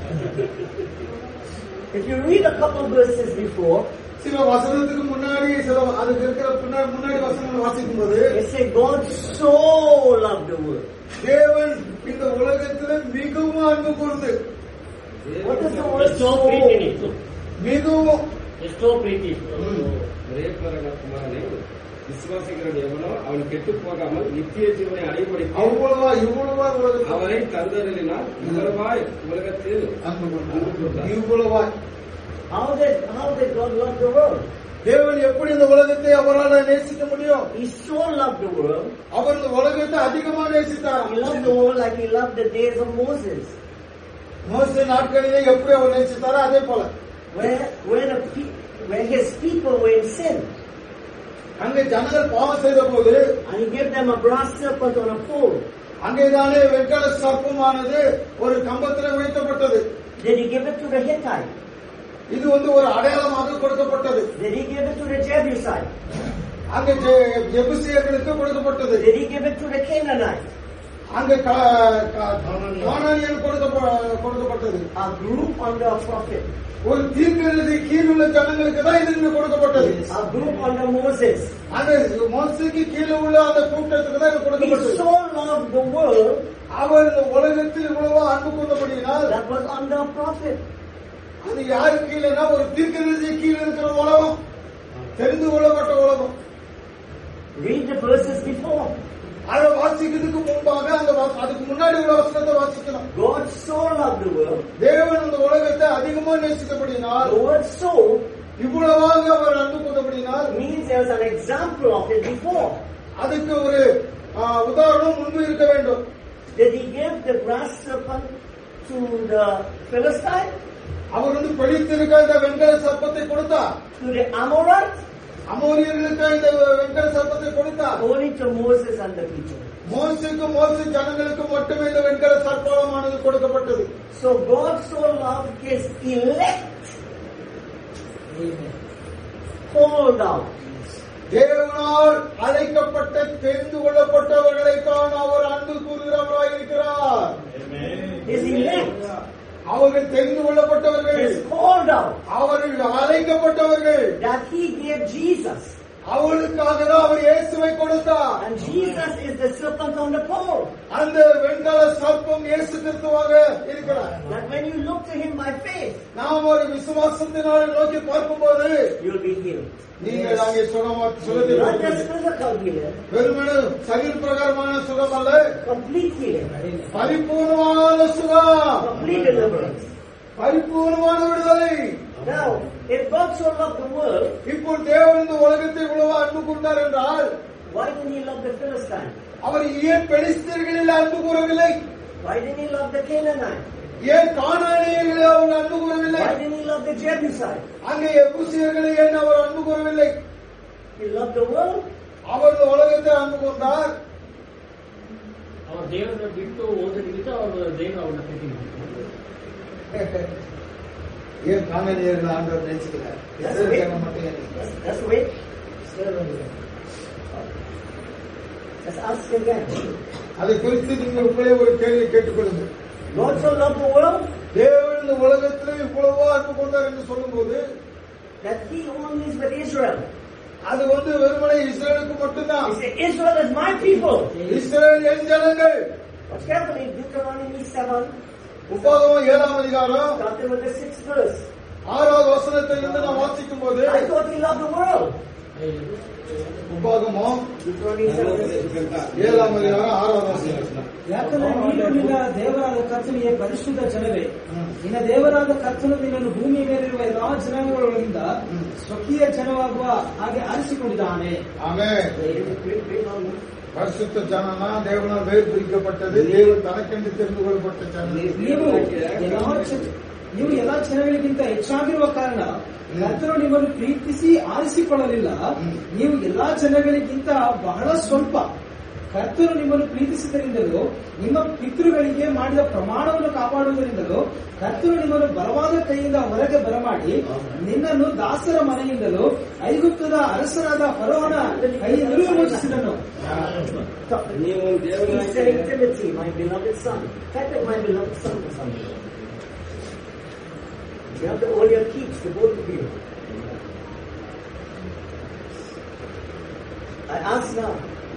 If you read a couple verses before, சில வசனத்துக்கு முன்னாடி அதுக்கு இருக்கிற முன்னாடி வசனங்கள் வாசிக்கும் போது they say God so loved the world. தேவன் இந்த உலகத்துல மிகவும் அன்பு கூர்ந்து. What is the word ಎಷ್ಟೋ so? ಪ್ರೀತಿ ಇತ್ತು, மிகவும் ಎಷ್ಟೋ ಪ್ರೀತಿ ಇತ್ತು. ஒரே பிறகு குமாரனை விசுவாசிக்கிறவன் எவனோ அவன் கெட்டு போகாமல் நித்திய ஜீவனை அடைபடிக்கும் அவ்வளவா இவ்வளவா உலகத்தில் அவரை தந்தரினால் இவ்வளவாய் உலகத்தில் அன்பு கூர்ந்தார். இவ்வளவா How did God love the world? தேவன் எப்படி இந்த உலகத்தை அவரால் நேசிக்க முடியும்? He so loved the world. அவர் இந்த உலகத்தை அதிகமா நேசித்தார். He loved the world like He loved the days of Moses. மோசே நாட்களிலே எப்படி அவர் நேசித்தாரோ அதே போல when His people were in sin, அங்கே ஜனங்கள் பாவம் செய்த போது and He gave them a brass serpent on a pole. அங்கேதானே வெண்கல சர்ப்பமானது ஒரு கம்பத்தில் வைக்கப்பட்டது. Did He give it to the Hittite? இது ஒரு அடையாளமாக கொடுக்கப்பட்டது. Did He give it to the Jebusite? அங்கே எபூசியர்களுக்கு கொடுக்கப்பட்டது. Did He give it to the Canaanite? அங்கே கானானியர் கொடுக்கப்பட்டது. A group under a prophet. ஒரு தீர்க்கதரிசி கீழுள்ள ஜனங்களுக்கு தான் இது கொடுக்கப்பட்டது. A group under Moses. அந்த மோசேக்கு கீழே உள்ள அந்த கூட்டத்துக்கு தான் இது He கொடுக்கப்பட்டது. so loved the world. அவர் இந்த உலகத்தில் இவ்வளவோ அன்பு கூர்ந்தபடியினால் That was under a prophet. அது யாரு கீழேனா ஒரு தீர்க்கதரிசி கீழே இருக்கிற உலகம், தெரிந்து கொள்ளப்பட்ட உலகம். Read the verses before. அதை வாசிக்கிறதுக்கு முன்பாக அதுக்கு முன்னாடி உள்ள வசனத்தை வாசிக்கணும். God so loved the world. தேவன் இந்த உலகத்தை அதிகமா நேசித்தபடியினால், The word so இவ்வளவாக அவர் அன்பு கூர்ந்தபடியினால் means there's an example of it before. அதுக்கு ஒரு உதாரணம் முன்பு இருக்க வேண்டும். Did He give the brass serpent to the Philistine? அவர் பிடித்திருக்க இந்த வெண்கல சர்ப்பத்தை கொடுத்தார். To the Amorite? அமோரியர்களுக்கு இந்த வெண்கல சர்ப்பத்தை கொடுத்தார். Only to Moses and the people. மோசேக்கும் மோசே ஜனங்களுக்கு மட்டுமே இந்த வெண்கல சர்ப்பமானது கொடுக்கப்பட்டது. So God so loved His elect. Called out. தேவனால் அழைக்கப்பட்ட தெரிந்து கொள்ளப்பட்டவர்களை காண அவர் அன்பு கூறுகிறவராய் இருக்கிறார். His elect. அவர்கள் தெரிந்து கொள்ளப்பட்டவர்கள், Is called out. அவர்கள் அழைக்கப்பட்டவர்கள். That He gave Jesus. அவளுக்காக தான் அவர் இயேசுவை கொடுத்தார். And Jesus is the serpent on the pole. அந்த வெண்கல சர்ப்பம் இயேசு கிறிஸ்துவாக இருக்கிறார். That when you look to him by faith, நாம் ஒரு விசுவாசத்தினால நோக்கி பார்க்கும்போது you'll be healed. நீங்கள் அங்கே Not just physical healing, வெறுமனே சரீர பிரகாரமான சுகம் அல்ல, complete healing, பரிபூர்ணமான சுகம், complete deliverance. பரிபூர்ணமான விடுதலை. Now, if God so loved the world, இப்போ தேவன் இந்த உலகத்தை இவ்வளவு அன்பு கூர்ந்தார் என்றால் why didn't he love the Philistines? அவர் ஏன் பெலிஸ்தர்களில் அன்பு கூறவில்லை? Why didn't he love the Canaanites? ஏன் கானானியர்களை அவர் அன்பு கூறவில்லை? Why didn't he love the Jebusites? அங்கே எபூசியர்களை ஏன் அவர் அன்பு கூறவில்லை? He loved the world. அவர் இந்த உலகத்தை அன்பு கூர்ந்தார். அவர் தேவரை ಬಿಟ್ಟು ಹೋದ ನಿಮಿತ್ತ ಅವರು ದೇವರು ಅವರನ್ನ ಪ್ರೀತಿ ಮಾಡಿದ್ರು. ஏன் கானானியர்களை ஆண்டவர் நேசிக்கிறார்? இஸ்ரவேலர்கள் மட்டும் ஏன் நேசிக்கிறார்? Let's wait. Let's ask again. அதை குறித்து நீங்கள் உங்களே ஒரு கேள்வி கேட்டுக்கொள்ளுங்கள். God so loved the world தேவன் இந்த உலகத்தில் இவ்வளவோ அன்பு கொண்டார் என்று சொல்லும்போது that he only is with Israel. அது வெறுமனே இஸ்ரேலுக்கு மட்டும்தான். He said, Israel is my people. Israel என் ஜனங்கள். What's carefully, Deuteronomy 7, உபாகமம் 7ஆம் அதிகாரம் starting with the 6th verse. 6வது வசனத்திலிருந்து நாம் வாசிக்கும் போது I thought he loved the world. உபாகமம் Deuteronomy 7, 7ஆம் அதிகாரம் 6வது வசனம். ಯಾಕಂದ್ರೆ ನೀನು ನಿನ್ನ ದೇವರಾದ ಕರ್ತನಿಗೆ ಪರಿಶುದ್ಧ ಜನವೇ, ನಿನ್ನ ದೇವರಾದ ಕರ್ತನು ನಿನ್ನನ್ನು ಭೂಮಿಯ ಮೇಲಿರುವ ಎಲ್ಲಾ ಜನಾಂಗಗಳಿಂದ ಸ್ವಕೀಯ ಜನವಾಗುವ ಹಾಗೆ ಆರಿಸಿಕೊಂಡಿದ್ದಾನೆ. ஆமென். பரிசுத்த ஜனனா தேவனால் வேறு பிரிக்கப்பட்டது, தேவன் தனக்கென்று தெரிந்து கொள்ளப்பட்ட ஜனம். ನೀವು ಎಲ್ಲಾ ಜನಗಳಿಗಿಂತ ಹೆಚ್ಚಾಗಿರುವ ಕಾರಣ ಕರ್ತನು ನಿಮ್ಮನ್ನು ಪ್ರೀತಿಸಿ ಆರಿಸಿಕೊಳ್ಳಲಿಲ್ಲ. ನೀವು ಎಲ್ಲಾ ಜನಗಳಿಗಿಂತ ಬಹಳ ಸ್ವಲ್ಪ. ಕರ್ತನು ನಿಮ್ಮನ್ನು ಪ್ರೀತಿಸಿದರಿಂದಲೂ ನಿಮ್ಮ ಪಿತೃಗಳಿಗೆ ಮಾಡಿದ ಪ್ರಮಾಣವನ್ನು ಕಾಪಾಡುವುದರಿಂದಲೂ ಕರ್ತನು ನಿಮ್ಮನ್ನು ಬಲವಾದ ಕೈಯಿಂದ ಹೊರಗೆ ಬರಮಾಡಿ ನಿನ್ನನ್ನು ದಾಸರ ಮನೆಯಿಂದಲೂ ಐಗುಪ್ತದ ಅರಸರಾದ ಫರೋಹನ ಕೈಯಿಂದಲೂ ವಿಮೋಚಿಸಿದನು. ನೀವು Timothy, my beloved son. Type of my beloved son or something. You have to hold your keys, the both of you. I ask now,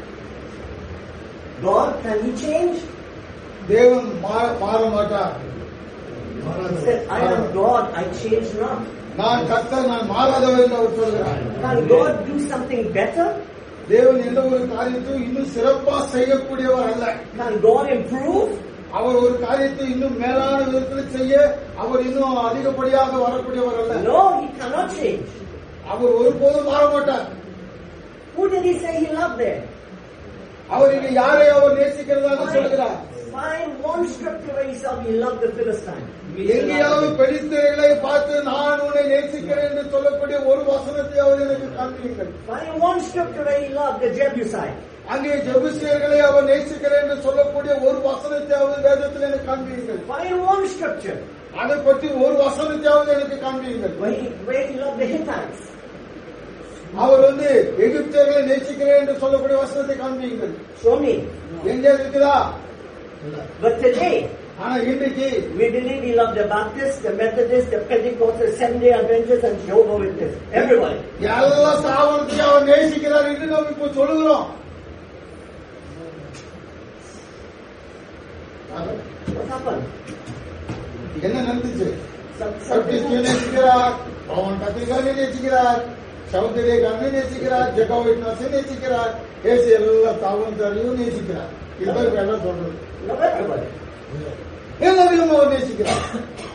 God, can he change? தேவன் மாற மாட்டார். He said, I am God, I change not. நான் கர்த்தர், நான் மாறாதவர் என்று அவர் சொல்கிறார். Can God do something better? தேவன் எந்த ஒரு காரியத்தையும் இன்னும் சிறப்பா செய்யக்கூடியவர் அல்ல. Can God improve? அவர் ஒரு காரியத்தை இன்னும் மேலான விதத்தில் செய்ய அவர் இன்னும் அதிகப்படியாக வரக்கூடியவர் அல்ல. No, he cannot change. அவர் ஒருபோதும் மாற மாட்டார். Who did he say he loved there? அவர் இங்க யாரை அவர் நேசிக்கிறதாக சொல்கிறார்? Find one scripture where he said he loved the Philistines. எங்கேயாவது பெலிஸ்தர்களை பார்த்து நான் உன்னை நேசிக்கிறேன் என்று சொல்லக்கூடிய ஒரு வசனத்தை அவர் எனக்கு காண்பியுங்கள். Find one scripture where he loved the Jebusites. அங்கே ஜெபூசியர்களை அவர் நேசிக்கிறேன் என்று சொல்லக்கூடிய ஒரு வசனத்தை அவர் வேதத்தில் எனக்கு காண்பியுங்கள். Find one scripture அதை பற்றி ஒரு வசனத்தையாவது எனக்கு காண்பியுங்கள். where he loved the Hittites. அவர் எகிப்தியர்களை நேசிக்கிறேன் என்று சொல்லக்கூடிய வசனத்தை காண்பியுங்கள். Show me. எங்க இருக்குதா? But today, ஆனா இன்றைக்கு we believe he loved the Baptists, the Methodists, the Pentecostals, Seventh-day Adventists, and Jehovah's Witnesses. Everybody. எல்லா ஸ்தாபனத்தையும் அவர் நேசிக்கிறார் என்று நாம் இப்போ சொல்லுகிறோம். What happened? என்ன நடந்துச்சு? Something. நேசிக்கிறார், பவன் கத்திரிக்காய் நேசிக்கிறார், சௌந்தரிய கண்ணை நேசிக்கிறார், ஜெகோவா விட்னஸை நேசிக்கிறார், ஏசு எல்லா ஸ்தாபனத்தையும் நேசிக்கிறார். இதுதான் எல்லாம் சொல்றது. Not everybody. எல்லாரையும் அவர் நேசிக்கிறார்.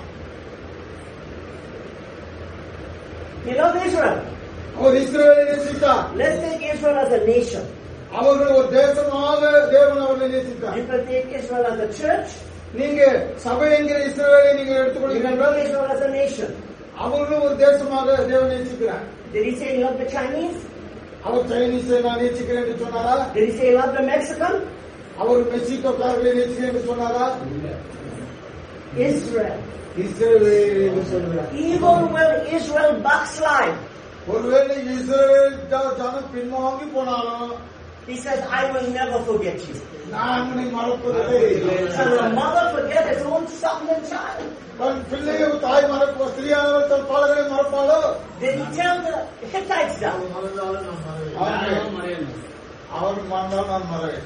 He loved Israel. அவர் இஸ்ரவேலை நேசித்தார். Let's take Israel as a nation. அவர்கள் ஒரு தேசமாக தேவன் அவர்களை நேசித்தார். You can take Israel as a church. நீங்க சபை என்கிற இஸ்ரவேலை நீங்க You can எடுத்துக்கொள்கிறீர்கள். take Israel as a nation. அவர்களும் ஒரு தேசமாக தேவன் நேசிக்கிறார். Did he say he loved the Chinese? அவர் சைனீஸை நான் நேசிக்கிறேன் என்று சொன்னாரா? Did he say he loved the Mexican? அவர் மெக்சிகோக்காரர்களை நேசிக்கிறேன் என்று சொன்னாரா? Israel. இஸ்ரவேல் என்று சொல்கிறார். Even when Israel backslide, ஒருவேளை இஸ்ரவேல் ஜனம் பின்வாங்கி போனாலும் He says, I will never forget you. நான் உன்னை மறப்பதில்லை. Can a mother forget his own son and child? தன் பிள்ளையை தாய் மறப்போ ஸ்திரியானவர் தன் பாலகரை மறப்பாளோ? Did he tell the Hittites that? அவர் மறந்தால் நான் மறவேன்.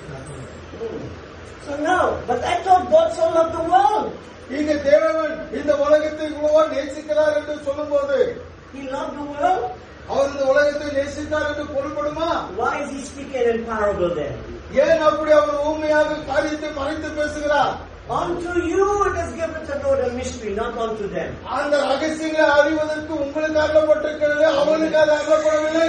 So now, but I thought God so loved the world. இங்க தேவன் இந்த உலகத்தை இவ்வளவோ நேசிக்கிறார் என்று சொல்லும்போது, He loved the world. அவர் இந்த உலகத்தை நேசித்தார் என்று பொருள்படுமா? Why is he speaking in parable then? ஏன் அப்படி அவர் ஊமையாக காரியத்தை மறைத்து பேசுகிறார்? Unto you it is given to know the mystery, not unto them. அந்த ரகசியங்களை அறிவதற்கு உங்களுக்கு அருளப்பட்டிருக்கிறது, அவனுக்கு அது அருளப்படவில்லை.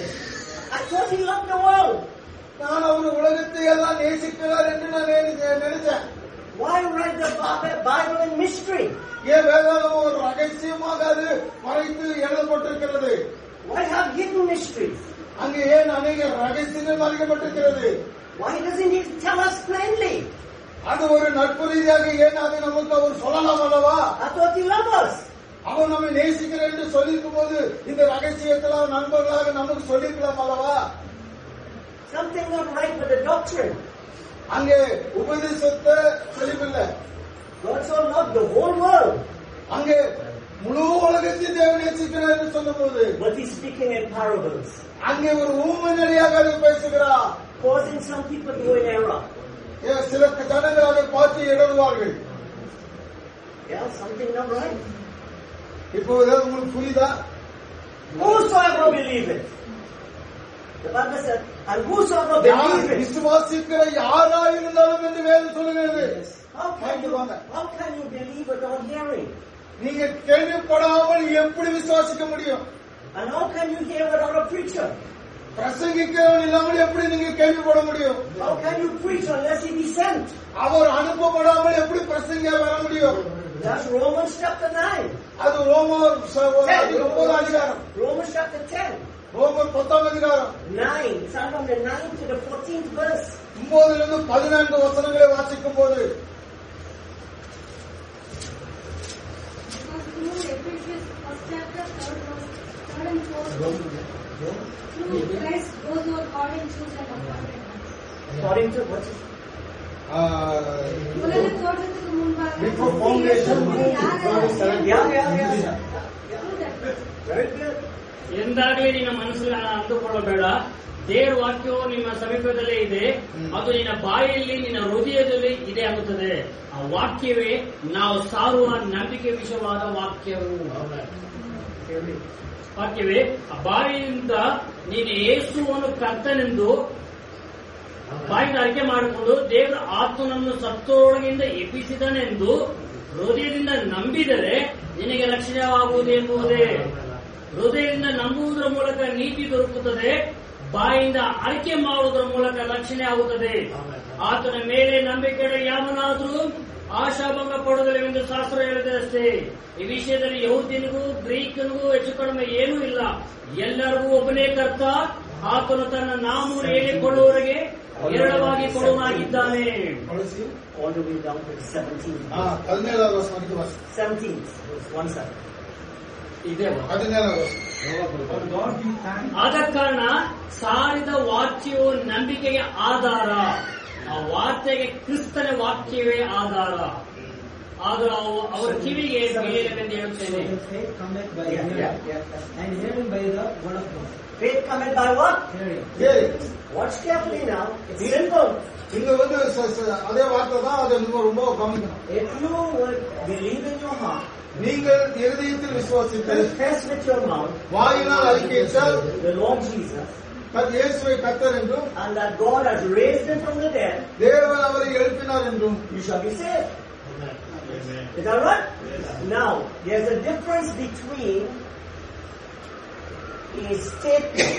I thought he loved the world. நான் அவர் உலகத்தை எல்லாம் நேசிக்கிறார் என்று நான் நினைச்சேன். Why write the Bible in mystery? ஏன் வேதாளம் ஒரு ரகசியமாக அது மறைத்து எழுதப்பட்டிருக்கிறது? Why have hidden mysteries? அங்கே ஏன் அநேக ரகசியங்கள் மறைக்கப்பட்டிருக்கிறது? Why doesn't he tell us plainly? அது ஒரு நட்பு ரீதியாக ஏன் அதை நமக்கு அவர் சொல்லலாம் அல்லவா? I thought he loved us. அவர் நம்மை நேசிக்கிறேன் என்று சொல்லியிருக்கும் போது இந்த ரகசியத்தில் நண்பர்களாக நமக்கு சொல்லியிருக்கலாம் அல்லவா? Something not right with the doctrine. அங்கே உபதேசத்தை தெளிவில்லை. God so loved the whole world. அங்கே முழு உலகத்தையும் தேவன் நேசிக்கிறார் என்று சொல்லும் போது, But he's speaking in parables, அங்கே ஒரு ஊமையாக அதை பேசுகிறார். causing some people to go in error. சில ஜனங்கள் அதை பார்த்து இடறுவார்கள். Yeah, something not right. இப்போ உங்களுக்கு புரியுதா? Whosoever believe it. The Bible said, and whosoever believe it. விசுவாசிக்கிற யாரா இருந்தாலும் என்று வேதம் சொல்லுகிறது. How can you believe without hearing? நீங்க கேள்விப்படாமல் எப்படி விசுவாசிக்க முடியும்? And how can you hear without a preacher? பிரசங்கிக்கிறவன் இல்லாமல் எப்படி நீங்க கேள்விப்பட முடியும்? How can you preach unless he be sent? அவர் அனுப்பப்படாமல் எப்படி பிரசங்கியா வர முடியும்? That's Romans chapter 9. அது ரோமர் 9 அதிகாரம். Romans chapter 10. ரோமர் 10 அதிகாரம் 9. Start from the 9th to the 14th verse. 9 இருந்து 14 வசனங்களை வாசிக்கும் போது, Ephesians 1st chapter 3rd and 4th. Through Christ, those who are called and chosen appointed. According to what? உலக தோற்றத்துக்கு முன்பாக Before foundation, Yeah. Very good. ಎಂದಾಗಲೇ ನಿನ್ನ ಮನಸ್ಸಲ್ಲಿ ಅಂದುಕೊಳ್ಳಬೇಡ. ದೇವರ ವಾಕ್ಯವು ನಿಮ್ಮ ಸಮೀಪದಲ್ಲೇ ಇದೆ, ಅದು ನಿನ್ನ ಬಾಯಲ್ಲಿ ನಿನ್ನ ಹೃದಯದಲ್ಲಿ ಇದೆ ಆಗುತ್ತದೆ. ಆ ವಾಕ್ಯವೇ ನಾವು ಸಾರುವ ನಂಬಿಕೆ ವಿಷಯವಾದ ವಾಕ್ಯವು. ವಾಕ್ಯವೇ ಆ ಬಾಯಿಯಿಂದ ನೀನು ಯೇಸುವನ್ನು ಕರ್ತನೆಂದು ಬಾಯಿಂದ ಅರಿಕೆ ಮಾಡಿಕೊಂಡು ದೇವರ ಆತ್ಮನನ್ನು ಸತ್ತೊಳಗಿಂದ ಎಬ್ಬಿಸಿದನೆಂದು ಹೃದಯದಿಂದ ನಂಬಿದರೆ ನಿನಗೆ ರಕ್ಷಣೆಯಾಗುವುದು ಎಂಬುದೇ. ಹೃದಯದಿಂದ ನಂಬುವುದರ ಮೂಲಕ ನೀತಿ ದೊರಕುತ್ತದೆ, ಬಾಯಿಂದ ಅರಿಕೆ ಮಾಡುವುದರ ಮೂಲಕ ರಕ್ಷಣೆ ಆಗುತ್ತದೆ. ಆತನ ಮೇಲೆ ನಂಬಿಕೆ ಯಾವನಾದರೂ ಆಶಾಭಂಗ ಪಡುವುದಿಲ್ಲವೆಂದು ಶಾಸ್ತ್ರ ಹೇಳಿದೆ ಅಷ್ಟೇ. ಈ ವಿಷಯದಲ್ಲಿ ಯಹೂದ್ಯನಿಗೂ ಗ್ರೀಕನಿಗೂ ಹೆಚ್ಚು ಕಡಿಮೆ ಏನೂ ಇಲ್ಲ, ಎಲ್ಲರಿಗೂ ಒಬ್ಬನೇ ಕರ್ತ, ಆತನು ತನ್ನ ನಾಮ ಹೇಳಿಕೊಳ್ಳುವವರೆಗೆ ಎರಡವಾಗಿ ಕೊಡುವನಾಗಿದ್ದಾನೆ. All the way down to 17. 17வது வசனத்துக்கு வாசி. 17th. 1 ಇದೇ 17வது ಆದ ಕಾರಣ ಸಾರಿದ ವಾಕ್ಯವು ನಂಬಿಕೆಗೆ ಆಧಾರ. ಆ ವಾರ್ತೆಗೆ ಕ್ರಿಸ್ತನ ವಾಕ್ಯವೇ ಆಧಾರ. ಆದರೂ ಅವರ ಕಿವಿಗೆ ಬೀಳಲೆಂದು ಹೇಳುತ್ತೇನೆ. Faith cometh by hearing, and hearing by the word of God. Faith cometh by what? Hearing. Watch carefully now. It's simple. இங்க வந்து அதே வார்த்தை தான், அதை ரொம்ப கவனிக்கணும். If you would believe in your heart, நீங்கள் இருதயத்தில் விசுவாசித்து confess with your mouth வாயினால் அறிக்கையிட்டால் the Lord Jesus, இயேசுவை கர்த்தர் என்றும் and that God has raised him from the dead, தேவன் அவரை எழுப்பினார் என்றும் you shall be saved. Is that right? Now, there's a difference between a statement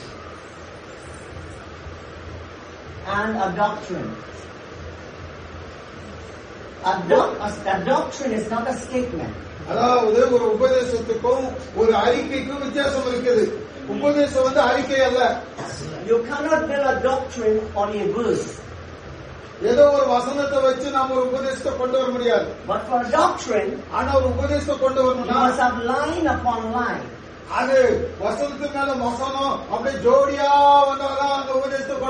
and a doctrine. A doctrine is not a statement. அதாவது ஒரு உபதேசத்துக்கும் ஒரு அறிக்கைக்கும் வித்தியாசம் இருக்குது. உபதேசம் வந்து அறிக்கை அல்ல. You cannot build a doctrine on a verse. ஏதோ ஒரு வசனத்தை வச்சு நாம ஒரு உபதேசத்தை கொண்டு வர முடியாது. But for a doctrine, ஆனா ஒரு உபதேசத்தை கொண்டு you வரணும்னா must have line upon line. அது வசனத்து மேல வசனம் அப்படியே ஜோடியா வந்தாதான் அந்த உபதேசத்தை கொண்டு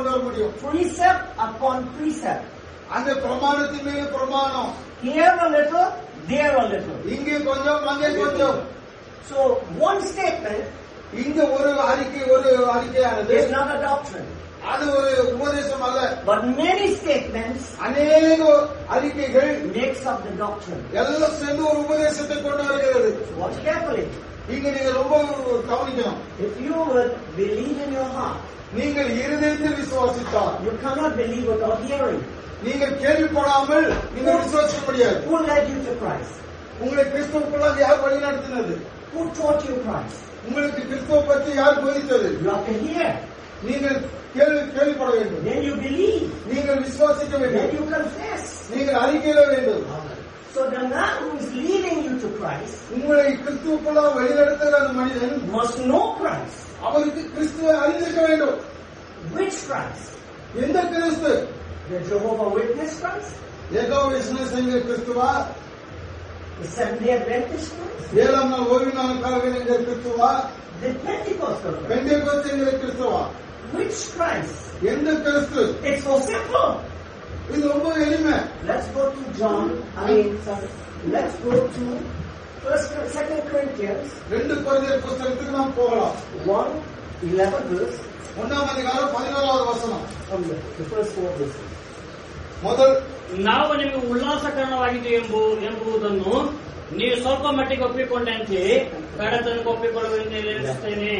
கொண்டு வர முடியும். Precept upon precept. அந்த பிரமாணத்தின் மேல பிரமாணம். Here a little, there a little. இங்கே கொஞ்சம் அங்கே கொஞ்சம். So one statement இங்க ஒரு அறிக்கையானது is not a doctrine. அது ஒரு உபதேசம் அல்ல. But many statements அநேக அறிக்கைகள் makes up the doctrine. எல்லாம் சேர்ந்து ஒரு உபதேசத்தை கொண்டு வருகிறது. Watch carefully. இங்க நீங்க ரொம்ப கவனிக்கணும். If you would believe in your heart, நீங்கள் இருதயத்தில் விசுவாசித்தால் you cannot believe without hearing. நீங்கள் கேள்விப்படாமல் நீங்கள் விசுவாசிக்க முடியாது. Who led you to Christ? உங்களை கிறிஸ்துவுக்குள்ள யார் வழி நடத்தினது? Who taught you Christ? உங்களுக்கு கிறிஸ்துவ பற்றி யார் போதித்தது? You have to hear. நீங்கள் கேள்விப்பட வேண்டும். Then you believe. நீங்கள் விசுவாசிக்க Then வேண்டும். you confess. நீங்கள் அறிக்கையிட வேண்டும். So the man who is leading you to Christ உங்களை கிறிஸ்துவுக்குள்ள வழி நடத்துகிற அந்த மனிதன் must know Christ. அவருக்கு கிறிஸ்துவை அறிந்திருக்க வேண்டும். Which Christ? எந்த கிறிஸ்து? The Jehovah Witness Christ? Jehovah விசுவாசி என்கிற கிறிஸ்துவா? The Seventh-day Adventist Christ? ஏழாம் நாள் ஓய்வு நாளுக்காரர்கள் என்கிற கிறிஸ்துவா? The Pentecostal Christ? பெந்தேகோஸ்து என்கிற கிறிஸ்துவா? Which Christ? எந்த கிறிஸ்து? It's so simple. இது ரொம்ப எளிமை. Let's go to let's go to 2 Corinthians 2 கொரிந்தியர் புத்தகத்துக்கு நாம் போகலாம். 1:11 verse. 1ஆம் அதிகாரம் 11வது வசனம். From the first 4 verses. ಮೊದಲು ನಾವು ನಿಮಗೆ ಉಲ್ಲಾಸಕರವಾಗಿದೆ ಎಂಬುದನ್ನು ನೀವು ಸ್ವಲ್ಪ ಮಟ್ಟಿಗೆ ಒಪ್ಪಿಕೊಂಡಂತೆ ಕಡತನಕ್ಕೆ ಒಪ್ಪಿಕೊಳ್ಳುವುದರಿಂದ ಎಣಿಸುತ್ತೇನೆ.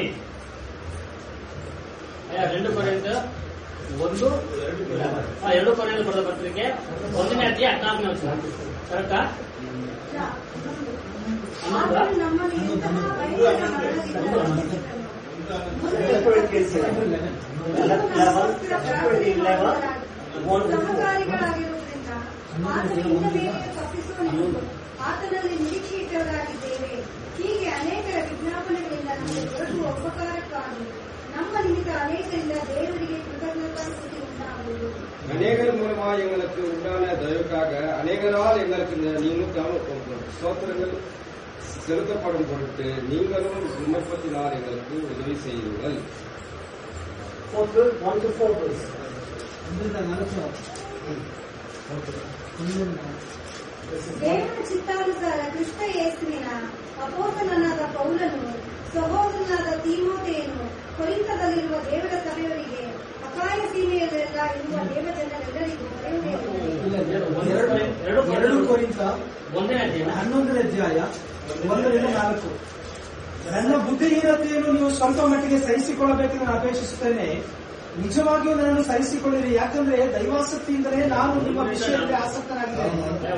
2 ಕೊರಿಂಥ 2 ಕೊರಿಂಥ ಬರೆದ ಪತ್ರಿಕೆ 1ನೇ ಅಧ್ಯಾಯ 14ನೇ ವಚನ. ಕರೆಕ್ಟಾ? ಸಹಕಾರಿಗಳಾಗಿರುವುದರಿಂದ ಆತನಿಂದ ಬೇರೆ ತಪ್ಪಿಸುವನೆಂದು ಆತನಲ್ಲಿ ನಿರೀಕ್ಷೆ ಇಟ್ಟವರಾಗಿದ್ದೇವೆ. ಹೀಗೆ ಅನೇಕರ ವಿಜ್ಞಾಪನೆಗಳಿಂದ ನಮಗೆ ದೊರಕುವ ಉಪಕಾರಕ್ಕಾಗಿ ನಮ್ಮ ನಿಮಿತ್ತ ಅನೇಕರಿಂದ ದೇವರಿಗೆ ಕೃತಜ್ಞತಾಸ್ತುತಿ ಉಂಟಾಗುವುದು. அநேகர் மூலமா எங்களுக்கு உண்டான தயவுக்காக அநேகரால் எங்களுக்கு நீங்களும் ஸ்தோத்திரங்கள் செலுத்தப்படும் பொருட்டு நீங்களும் விண்ணப்பத்தினால் எங்களுக்கு உதவி செய்யுங்கள். 1-4 ದೇವರ ಚಿತ್ತಾನುಸಾರ ಕ್ರಿಸ್ತ ಯೇಸುವಿನ ಅಪೊಸ್ತಲನಾದ ಪೌಲನು ಸಹೋದರನಾದ ತೀಮೋಥೆಯನು ಕೊರಿಂಥದಲ್ಲಿರುವ ದೇವರ ಸಭೆಯವರಿಗೆ ಅಪಾಯ ಸೀಮೆಯಲ್ಲೆಲ್ಲ ಇರುವ ದೇವಜನರೆಲ್ಲರಿಗೂ ಬರೆಯುವುದು. 2 ಕೊರಿಂಥ 1ನೇ ಅಧ್ಯಾಯ 11ನೇ ಅಧ್ಯಾಯ 1-4. ನನ್ನ ಬುದ್ಧಿಹೀನತೆಯನ್ನು ನೀವು ಸ್ವಲ್ಪ ಮಟ್ಟಿಗೆ ಸಹಿಸಿಕೊಳ್ಳಬೇಕೆಂದು ನಾನು ಅಪೇಕ್ಷಿಸುತ್ತೇನೆ. ನಿಜವಾಗಿಯೂ ನನ್ನನ್ನು ಸಹಿಸಿಕೊಳ್ಳಿರಿ, ಯಾಕಂದ್ರೆ ದೈವಾಸಕ್ತಿಯಿಂದಲೇ ನಾನು ನಿಮ್ಮ ವಿಷಯದಲ್ಲಿ ಆಸಕ್ತನಾಗಿದ್ದೇನೆ.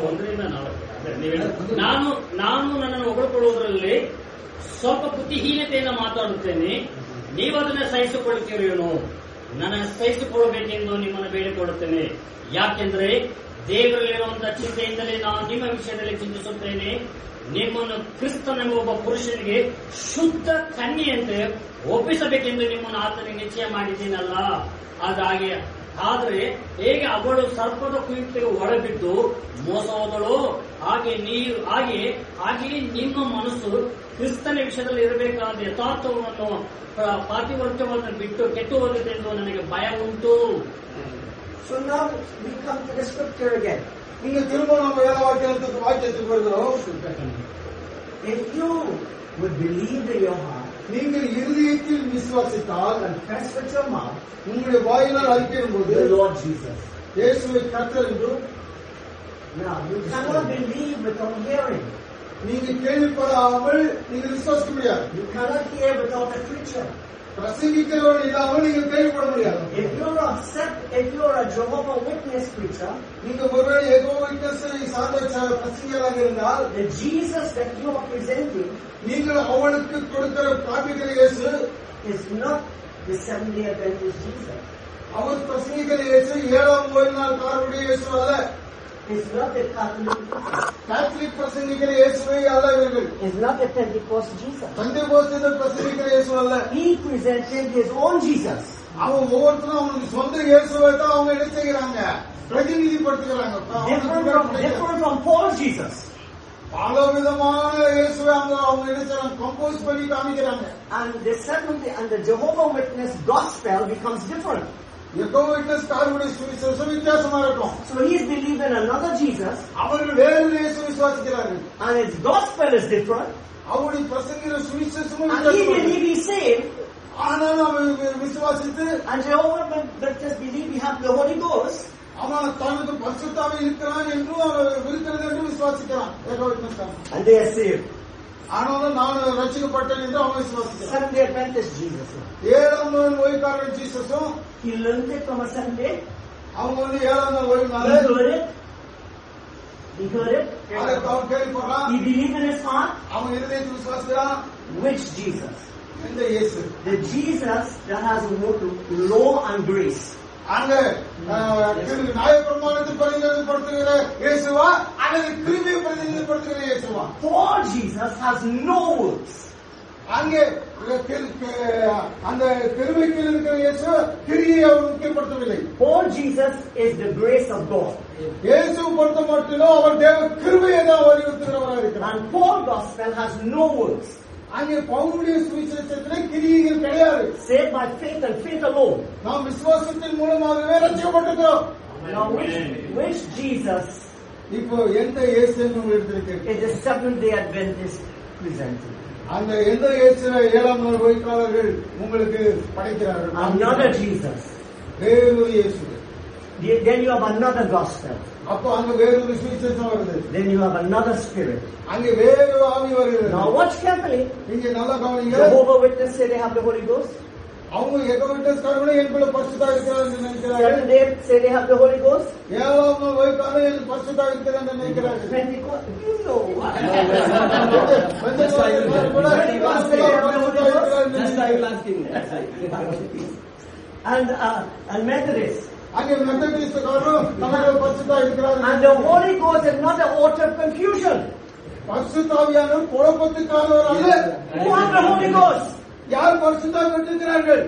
1-4 ನಾನು ನನ್ನನ್ನು ಹೊಗಳಿಕೊಳ್ಳುವುದರಲ್ಲಿ ಸ್ವಲ್ಪ ಬುದ್ಧಿಹೀನತೆಯಿಂದ ಮಾತಾಡುತ್ತೇನೆ. ನೀವು ಅದನ್ನ ಸಹಿಸಿಕೊಳ್ಳುತ್ತೀರೇನು? ನನ್ನ ಸಹಿಸಿಕೊಳ್ಳಬೇಕೆಂದು ನಿಮ್ಮನ್ನು ಬೇಡಿಕೊಳ್ಳುತ್ತೇನೆ. ಯಾಕೆಂದ್ರೆ ದೇವರಲ್ಲಿರುವಂತಹ ಚಿಂತೆಯಿಂದಲೇ ನಾನು ನಿಮ್ಮ ವಿಷಯದಲ್ಲಿ ಚಿಂತಿಸುತ್ತೇನೆ. ನಿಮ್ಮನ್ನು ಕ್ರಿಸ್ತನೆಂಬ ಒಬ್ಬ ಪುರುಷನಿಗೆ ಶುದ್ಧ ಕನ್ಯೆಯಂತೆ ಒಪ್ಪಿಸಬೇಕೆಂದು ನಿಮ್ಮನ್ನು ಆತನಿಗೆ ನಿಶ್ಚಯ ಮಾಡಿದ್ದೀನಲ್ಲ. ಆದರೆ ಹೇಗೆ ಅವಳು ಸರ್ಪದ ಕುಯುಕ್ತಿಗೆ ಒಳಬಿದ್ದು ಮೋಸ ಹೋದಳು, ಹಾಗೆ ನಿಮ್ಮ ಮನಸ್ಸು ಕ್ರಿಸ್ತನ ವಿಷಯದಲ್ಲಿ ಇರಬೇಕಾದ ಯಥಾರ್ಥವನ್ನು ಪಾತಿವರ್ತ್ಯವನ್ನು ಬಿಟ್ಟು ಕೆಟ್ಟು ಹೋಗಿದೆ ಎಂದು ನನಗೆ ಭಯ ಉಂಟು. So now we come to the scripture again. நீங்க திரும்ப நம்ம வாக்கியத்துக்கு வருகிறோம். If you would believe in your heart, நீங்கள் இருதயத்தில் விசுவாசித்தால், confess with your mouth உங்களுடைய வாயினால் அறிக்கையிடும்போது the Lord Jesus. இயேசுவை கர்த்தர் என்றும், Now you cannot believe without hearing. நீங்க கேள்விப்படாமல் நீங்க விசுவாசிக்க முடியாது. You cannot hear without a preacher. பிரசங்கிக்கிறவர்கள் இல்லாமல் நீங்கள் கேள்விப்பட முடியாது. If you're a Jehovah Witness preacher, நீங்க ஒருவேளை யெகோவா விட்னஸை சார்ந்த பிரசங்கிகளாக இருந்தால், the Jesus that you are presenting நீங்கள் அவளுக்கு கொடுக்கிற காண்பிக்கிற இயேசு is not the Seventh-day Adventist Jesus. அவர் பிரசங்கிக்கிற இயேசு 7ஆம் ஓய்வு நாள்காரருடைய இயேசு அல்ல. It's not the கேத்தலிக் பிரசங்கிக்கிற இயேசுவை அல்ல இவர்கள். It's not the Pentecost Jesus. பெந்தேகோஸ்தேயர் பிரசங்கிக்கிற இயேசு அல்ல. He presented his own Jesus. அவங்க ஒவ்வொருத்தரும் அவங்களுக்கு சொந்த இயேசுவை தான் அவங்க என்ன செய்கிறாங்க, பிரதிநிதிப்படுத்துகிறாங்க. Different from Paul's Jesus. பல விதமான இயேசுவை அவங்க என்ன செய்றாங்க, கம்போஸ் பண்ணி காமிக்கிறாங்க. And the Jehovah Witness gospel becomes different. Jehovah விட்னஸ்காரருடைய சுவிசேஷம் வித்தியாசமா இருக்கும். So he is believing in another Jesus, அவர்கள் வேறு இயேசு விசுவாசிக்கிறார்கள். and his gospel is different. அவருடைய பிரசங்கிற சுவிசேஷமும் And he வித்தியாசமா believe he's saved, ஆனாலும் அவன் விசுவாசித்து and Jehovah Baptist believe we have the Holy Ghost. அவன் தனக்கு பரிசுத்தாவி இருக்கிறான் என்றும் அவர் இருக்கிறது என்றும் விசுவாசிக்கிறான் Jehovah விட்னஸ்காரன். And they are saved. ஆனாலும் நான் ரட்சிக்கப்பட்டேன் என்று அவன் விசுவாசிக்கிறான். Seventh-day Adventist Jesus. 7ஆம் நாள் ஓய்வுக்காரன் ஜீசஸும் He learned it from a Sunday. அவங்க 7ஆம் நாள் He ஓய்வுனால heard it. He heard it. அதை அவன் கேள்விப்படுறான். He believed in his heart. அவன் இருதயத்தில் விசுவாசிக்கிறான். Which Jesus? இந்த இயேசு The Jesus that has law and grace. அங்க நியாயப்பிரமாணத்தை பிரதிநிதிப்படுத்துகிற இயேசுவா அல்லது கிருபையை பிரதிநிதிப்படுத்துகிற இயேசுவா? Paul Jesus has no works. அங்கே அந்த கிருபைக்கு இருக்கிற இயேசு கிரியை அவர் முக்கியப்படுத்தவில்லை. Paul Jesus is the grace of God. இயேசு பொறுத்த மட்டும் அவர் தேவ கிருபையை தான் வலியுறுத்துகிறவராக இருக்கிறார். And Paul gospel has no works. அங்கே பவுலுடைய சுவிசேஷத்திலே கிரியைகள் கிடையாது. Saved by faith and faith alone. நாம் விசுவாசத்தின் மூலமாகவே ரட்சிக்கப்பட்டிருக்கிறோம். Now which Jesus இப்போ எந்த இயேசு உங்களுக்கு எடுத்திருக்கீங்க? is the Seventh-day Adventist presented? அந்த எந்த இயேசுவை 7ஆம் நாள் ஓய்வுக்காரர்கள் உங்களுக்கு படைக்கிறார்கள்? Another Jesus. வேறொரு இயேசு. Then you have another gospel. அப்போ அங்க வேறொரு சுவிசேஷம் வருது. Then you have another spirit. அங்க வேறொரு ஆவி வருகிறது. Now watch carefully. நீங்க நல்லா கவனிங்க. Jehovah Witness say they have the Holy Ghost. அவங்க யெகோவா விட்னஸ்காரர்களே எனக்குள்ள பரிசுத்தா இருக்கிறார் என்று நினைக்கிறார்கள். Seventh-day say they have the Holy Ghost. 7ஆம் நாள் ஓய்வுக்காரர்கள் எனக்கு பரிசுத்தா இருக்கிறார் என்று நினைக்கிறார்கள். Pentecost, you know what? And Methodist. அங்கே மெத்தடிஸ்ட்காரரும் நமக்கு பரிசுத்தா இருக்கிறார். And the Holy Ghost is not an author of confusion. பரிசுத்தாவியானவர் குழப்பத்துக்காரவர் அல்ல. Who have the Holy Ghost? யார் பரிசுத்தா பெற்றிருக்கிறார்கள்?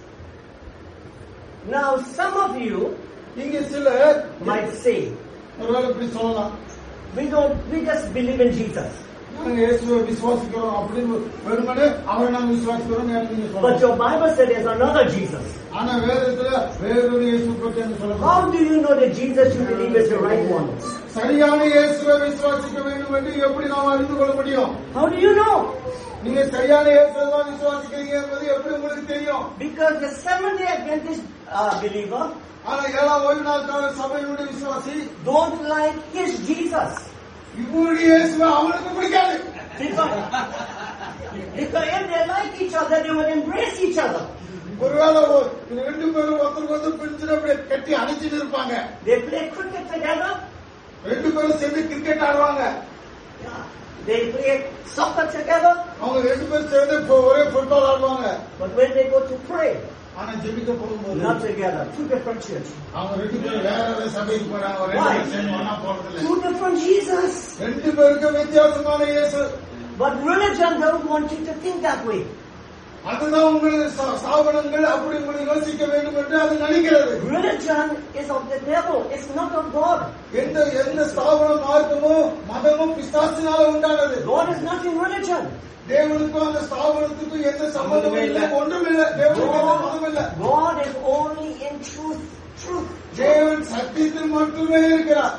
Now some of you இங்கே சிலர் might say, ஒருவேளை இப்படி சொல்லலாம், we just believe in Jesus. நாங்க இயேசுவை விசுவாசிக்கிறோம் அப்படின்னு வெறுமனே அவரை நாங்க விசுவாசிக்கிறோம் நீங்க But சொல்லலாம். your Bible said there's another Jesus. ஆனா வேதத்துல வேறொரு இயேசு பற்றி என்ன சொல்லலாம்? How do you know that Jesus you believe is the right one? சரியான இயேசுவை விசுவாசிக்க வேண்டும் என்று எப்படி நாம் அறிந்து கொள்ள முடியும்? How do you know? நீங்க சரியான இயேசுவை தான் விசுவாசிக்கிறீங்க என்பது எப்படி உங்களுக்கு தெரியும்? Because the Seventh-day Adventist believer ஆனா 7ஆம் ஓய்வு நாள் சபையினுடைய விசுவாசி don't like his Jesus. இவருடைய இயேசுவை அவனுக்கு பிடிக்காது. Because if they like each other, they will embrace each other. ஒருவேளை ரெண்டு பேரும் ஒருத்தருக்கு பிடிச்சு அப்படியே கட்டி அணைச்சிட்டு இருப்பாங்க. They play cricket together. ரெண்டு பேரும் சேர்ந்து கிரிக்கெட் ஆடுவாங்க. They play soccer together. அவங்க ரெண்டு பேரும் சேர்ந்து ஒரே ஃபுட்பால் ஆடுவாங்க. But when they go to pray, ஆனா ஜெபிக்க போகும்போது not together. Two different churches. அவங்க ரெண்டு பேரும் வேற வேற சபைக்கு போறாங்க. ரெண்டு பேரும் சேர்ந்து ஒண்ணா போறதில்லை. Two different Jesus. ரெண்டு பேருக்கு வித்தியாசமான இயேசு. But religion don't want you to think that way. அதுதான் உங்களுடைய ஸ்தாபனங்கள் அப்படி உங்களை யோசிக்க வேண்டும் என்று அது நினைக்கிறது. Religion is of the devil. It's not of God. எந்த ஸ்தாபன மார்க்கமோ மதமும் பிசாசினால உண்டானது. God is not in religion. தேவனுக்கும் அந்த ஸ்தாபனத்துக்கும் எந்த சம்பந்தமும் இல்லை, ஒன்றும் இல்லை. தேவனுக்கு எந்த மதமும் இல்லை. God is only in truth. தேவன் சத்தியத்தில் மட்டுமே இருக்கிறார்.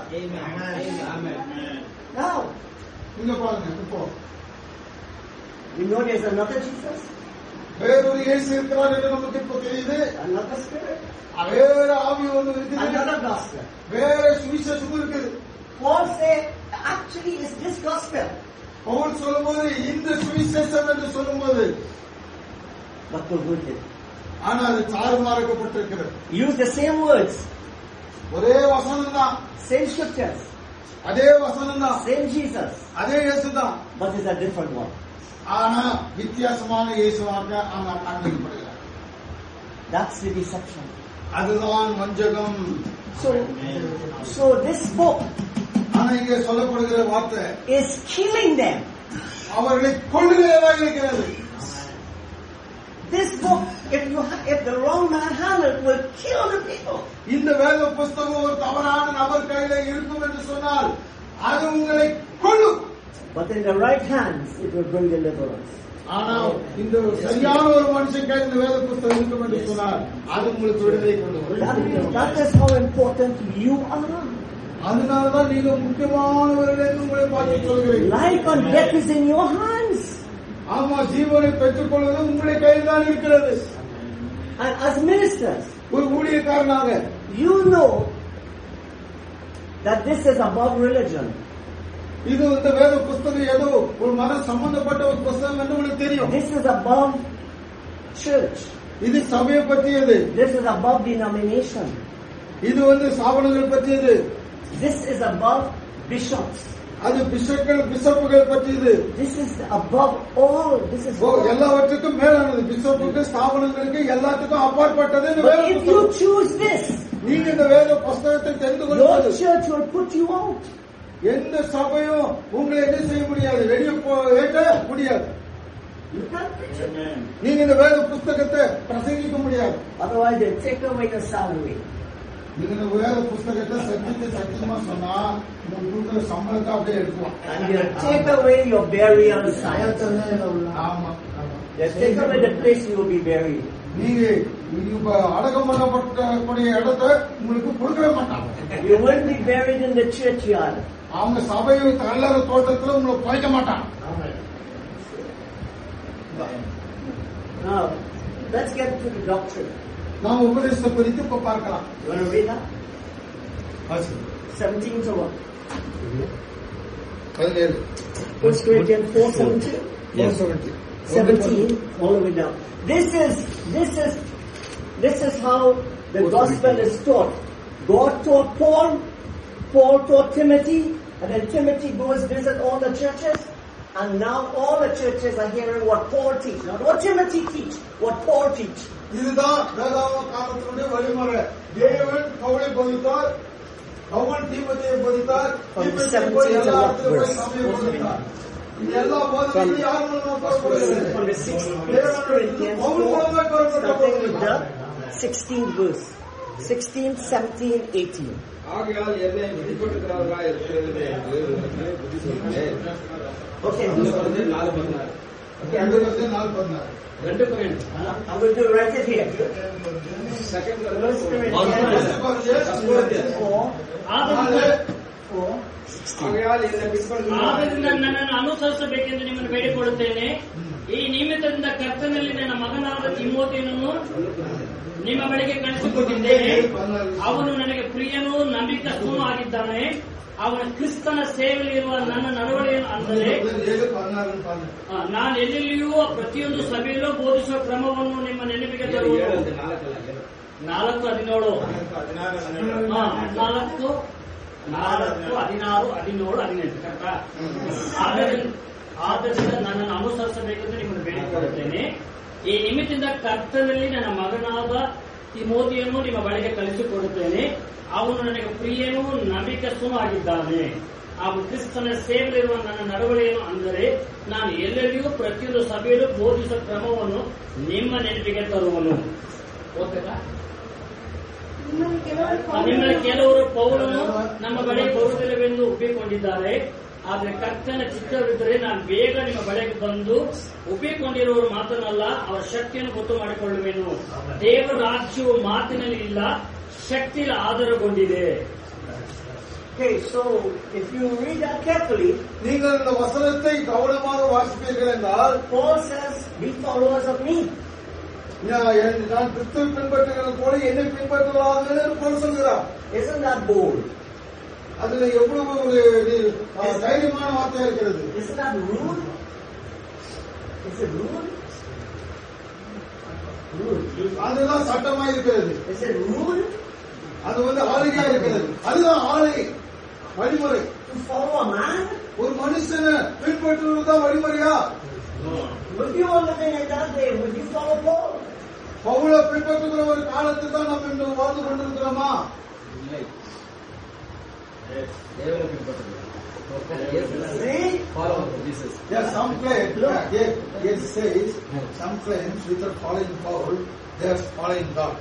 Now, இங்க பாருங்க, இப்போ you know there's another Jesus, வேறொரு இயேசு இருக்கிறார் என்று நமக்கு இப்போ தெரியுது. another spirit, வேற ஆவி ஒன்று இருக்குது, another gospel. வேற சுவிசேஷமும் இருக்குது. Paul said, actually, it's this gospel. Pavul சொல்லும்போது இந்த சுவிசேஷம் என்று சொல்லும்போது But perverted. ஆனா அது சாறுமாறப்பட்டிருக்கிறது. Use the same words, ஒரே வசனம் தான், same scriptures, அதே வசனம் தான், same Jesus, அதே இயேசு தான். but it's a different one. ஆனா வித்தியாசமான இயேசுவாக அவங்க காண்பிக்கப்படுகிறார். That's the deception. அதுதான் வஞ்சகம். So this book ஆனா இங்கே சொல்லப்படுகிற வார்த்தை is killing them. அவர்களை கொள்ளுகிறதாக இருக்கிறது. This book, if the wrong man handles, will kill the people. இந்த வேத புஸ்தகம் ஒரு தவறான நபர் கையில இருக்கும் என்று சொன்னால் அது உங்களை கொல்லும். But in the right hands, it will bring deliverance. ஆனா இந்த சரியான ஒரு மனுஷன் கையில் இந்த வேத புஸ்தகம் இருக்கும் என்று சொன்னார், அது உங்களுக்கு விடுதலை கொண்டு வரும். That is how important you are. அதனாலதான் நீங்க முக்கியமானவர்கள் என்று உங்களை பார்த்து சொல்கிறீர்கள். Life and death is in your hands. ஆமா, ஜீவனை பெற்றுக் கொள்வது உங்களுடைய கையில் தான் இருக்கிறது. And as ministers, ஒரு ஊழியக்காரனாக you know that this is above religion. இது இந்த வேத புஸ்தகம் ஏதோ ஒரு மத சம்பந்தப்பட்ட ஒரு புஸ்தகம் என்று உங்களுக்கு தெரியும். This is above church. இது சபையை பற்றியது. This is above denomination. இது ஸ்தாபனங்கள் பற்றியது. This is above bishops. அது பிஷப்புகள் பற்றியது. This is above all. This is எல்லாவற்றுக்கும் மேலானது. பிஷப்புக்கு, ஸ்தாபனங்களுக்கு, எல்லாத்துக்கும் அப்பாற்பட்டது இந்த வேத But if you புஸ்தகம். choose this, நீங்க இந்த வேத புஸ்தகத்தை தெரிந்து your கொள்வது, church will put you out. எந்த சபையும் உங்களை என்ன செய்ய முடியாது, வெளியே ஏற்ற முடியாது. You can't preach it. நீங்க இந்த வேத புஸ்தகத்தை பிரசங்கிக்க முடியாது. Otherwise, they'll take away your salary. நீங்க இந்த வேத புஸ்தகத்தை சத்தியமா சொன்னா உங்களுக்கு கொடுக்குற சம்பளத்தை அப்படியே எடுக்கலாம். And they'll take away your burial site. ஆமா, They'll take away the place you will be buried. நீங்க இப்ப அடக்கம் பண்ணப்படக்கூடிய இடத்தை உங்களுக்கு கொடுக்கவே மாட்டாங்க. You won't be buried in the churchyard. அவங்க சபை கல்லற தோட்டத்துல உங்களை புதைக்க மாட்டாங்க. Now, let's get to the doctrine. நாம் உபதேசத்தை குறித்து இப்ப பார்க்கலாம். You want to read that? 17 to what? 17. 1 Corinthians 4:17. 17 all the way down. This is how the gospel is taught. God taught Paul, Paul taught Timothy, and then Timothy goes visit all the churches, and now all the churches are hearing what Paul teach, not what Timothy teach, what Paul teach. இதுதான் வேதாகம காலத்தினுடைய வழிமுறை. தேவன் பவுலை போதித்தார், பவுல் தீமோத்தேயுவை போதித்தார், தீமோத்தேயு போய் எல்லா இடத்திலும் போய் சபையை போதித்தார். இது எல்லா போதனையும் யார் மூலமா பெறப்படுகிறது? From the 16th Corinthians 4, starting with the 16th verse. 16, 17, 18. ஆகையால் என்னை வெளிப்படுத்துகிறவர்களாய் இருக்கிறது என்று புத்தி சொல்கிறேன். Okay. 4:16. Okay, I'm going to 4:16. write it here. Second First Corinthians 4. ஆகையால் என்னை ಆದ್ದರಿಂದ ನನ್ನನ್ನು ಅನುಸರಿಸಬೇಕೆಂದು ನಿಮ್ಮನ್ನು ಬೇಡಿಕೊಳ್ಳುತ್ತೇನೆ. ಈ ನಿಮಿತ್ತದಿಂದ ಕರ್ತನಲ್ಲಿ ನನ್ನ ಮಗನಾದ ತಿಮೋಥೆಯನನ್ನು ನಿಮ್ಮ ಬಳಿಗೆ ಕಳಿಸಿಕೊಟ್ಟಿದ್ದೇನೆ. ಅವನು ನನಗೆ ಪ್ರಿಯನೂ ನಂಬಿಕಸ್ಥನೂ ಆಗಿದ್ದಾನೆ. ಅವನ ಕ್ರಿಸ್ತನ ಸೇವೆಯಲ್ಲಿರುವ ನನ್ನ ನಡವಳಿಕೆಯನ್ನು ಅಂದರೆ ನಾನು ಎಲ್ಲೆಲ್ಲಿಯೂ ಪ್ರತಿಯೊಂದು ಸಭೆಯಲ್ಲೂ ಬೋಧಿಸುವ ಕ್ರಮವನ್ನು ನಿಮ್ಮ ನೆನಪಿಗೆ ತರುವುದು. 4:17 4:16-17-18 ಕರೆಕ್ಟಾ? ಆದ್ದರಿಂದ ನನ್ನನ್ನು ಅನುಸರಿಸಬೇಕೆಂದು ನಿಮ್ಮನ್ನು ಬೇಡಿಕೊಳ್ಳುತ್ತೇನೆ. ಈ ನಿಮಿತ್ತದಿಂದ ಕರ್ತನಲ್ಲಿ ನನ್ನ ಮಗನಾದ ತಿಮೋಥೆಯನ್ನು ನಿಮ್ಮ ಬಳಿಗೆ ಕಳಿಸಿಕೊಡುತ್ತೇನೆ. ಅವನು ನನಗೆ ಪ್ರಿಯನೂ ನಂಬಿಕಸ್ಥನೂ ಆಗಿದ್ದಾನೆ. ಅವನು ಕ್ರಿಸ್ತನ ಸೇವೆಯಲ್ಲಿರುವ ನನ್ನ ನಡವಳಿಕೆಯನ್ನು ಅಂದರೆ ನಾನು ಎಲ್ಲೆಲ್ಲಿಯೂ ಪ್ರತಿಯೊಂದು ಸಭೆಯಲ್ಲೂ ಬೋಧಿಸುವ ಕ್ರಮವನ್ನು ನಿಮ್ಮ ನೆನಪಿಗೆ ತರುವನು. ಓಕೆನಾ? ನಿಮ್ಮಲ್ಲಿ ಕೆಲವರು ಪೌಲನು ನಮ್ಮ ಬಳಿಗೆ ಬರುವುದಿಲ್ಲವೆಂದು ಒಪ್ಪಿಕೊಂಡಿದ್ದಾರೆ. ಆದರೆ ಕರ್ತನ ಚಿತ್ತವಿದ್ದರೆ ನಾನು ಬೇಗ ನಿಮ್ಮ ಬಳಿಗೆ ಬಂದು ಒಪ್ಪಿಕೊಂಡಿರುವವರು ಮಾತನಲ್ಲ, ಅವರ ಶಕ್ತಿಯನ್ನು ಗೊತ್ತು ಮಾಡಿಕೊಳ್ಳುವೆನು. ದೇವರ ರಾಜ್ಯವು ಮಾತಿನಲ್ಲಿ ಇಲ್ಲ, ಶಕ್ತಿಯಲ್ಲಿ ಆಧಾರಗೊಂಡಿದೆ. Okay, so if you read that carefully, நீங்கள் இந்த வசனத்தை கவனமாக வாசிப்பீர்கள் என்றால், Paul says, "Be followers of me." நான் கிறிஸ்துவை பின்பற்றுகிறது போல என்னை பின்பற்றுவார்கள் என்று போல சொல்கிறார். Isn't that bold? அதுல எவ்வளவு ஒரு தைரியமான வார்த்தையா இருக்கிறது. Isn't that rude? Is it rude? அதுதான் சட்டமா இருக்கிறது. Is it rude? அது ஆளுகையா இருக்கிறது. அதுதான் ஆளுகை வழிமுறை. To follow a man? ஒரு மனுஷனை பின்பற்றுவதுதான் வழிமுறையா? Would you all living in that day? Would you follow Paul? பவுலை பின்பற்றுகிற ஒரு காலத்தில் தான் நம்ம இன்று வாழ்ந்து கொண்டிருக்கிறோமா? See? Yes, some claim, yes, says, some claims without following Paul, they are following God.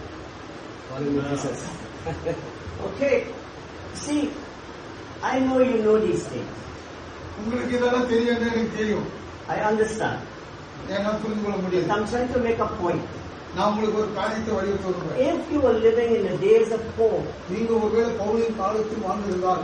Okay. See, I know you know these things. உங்களுக்கு இதெல்லாம் தெரியும், எனக்கு தெரியும். I understand. ஏன்னா புரிந்து கொள்ள முடியாது. I'm trying to make a point. நான் உங்களுக்கு ஒரு காரியத்தை வழியை சொல்றேன். If you were living in the days of Paul, நீங்க ஒருவேளை பவுலின் காலத்தில் வாழ்ந்திருந்தால்,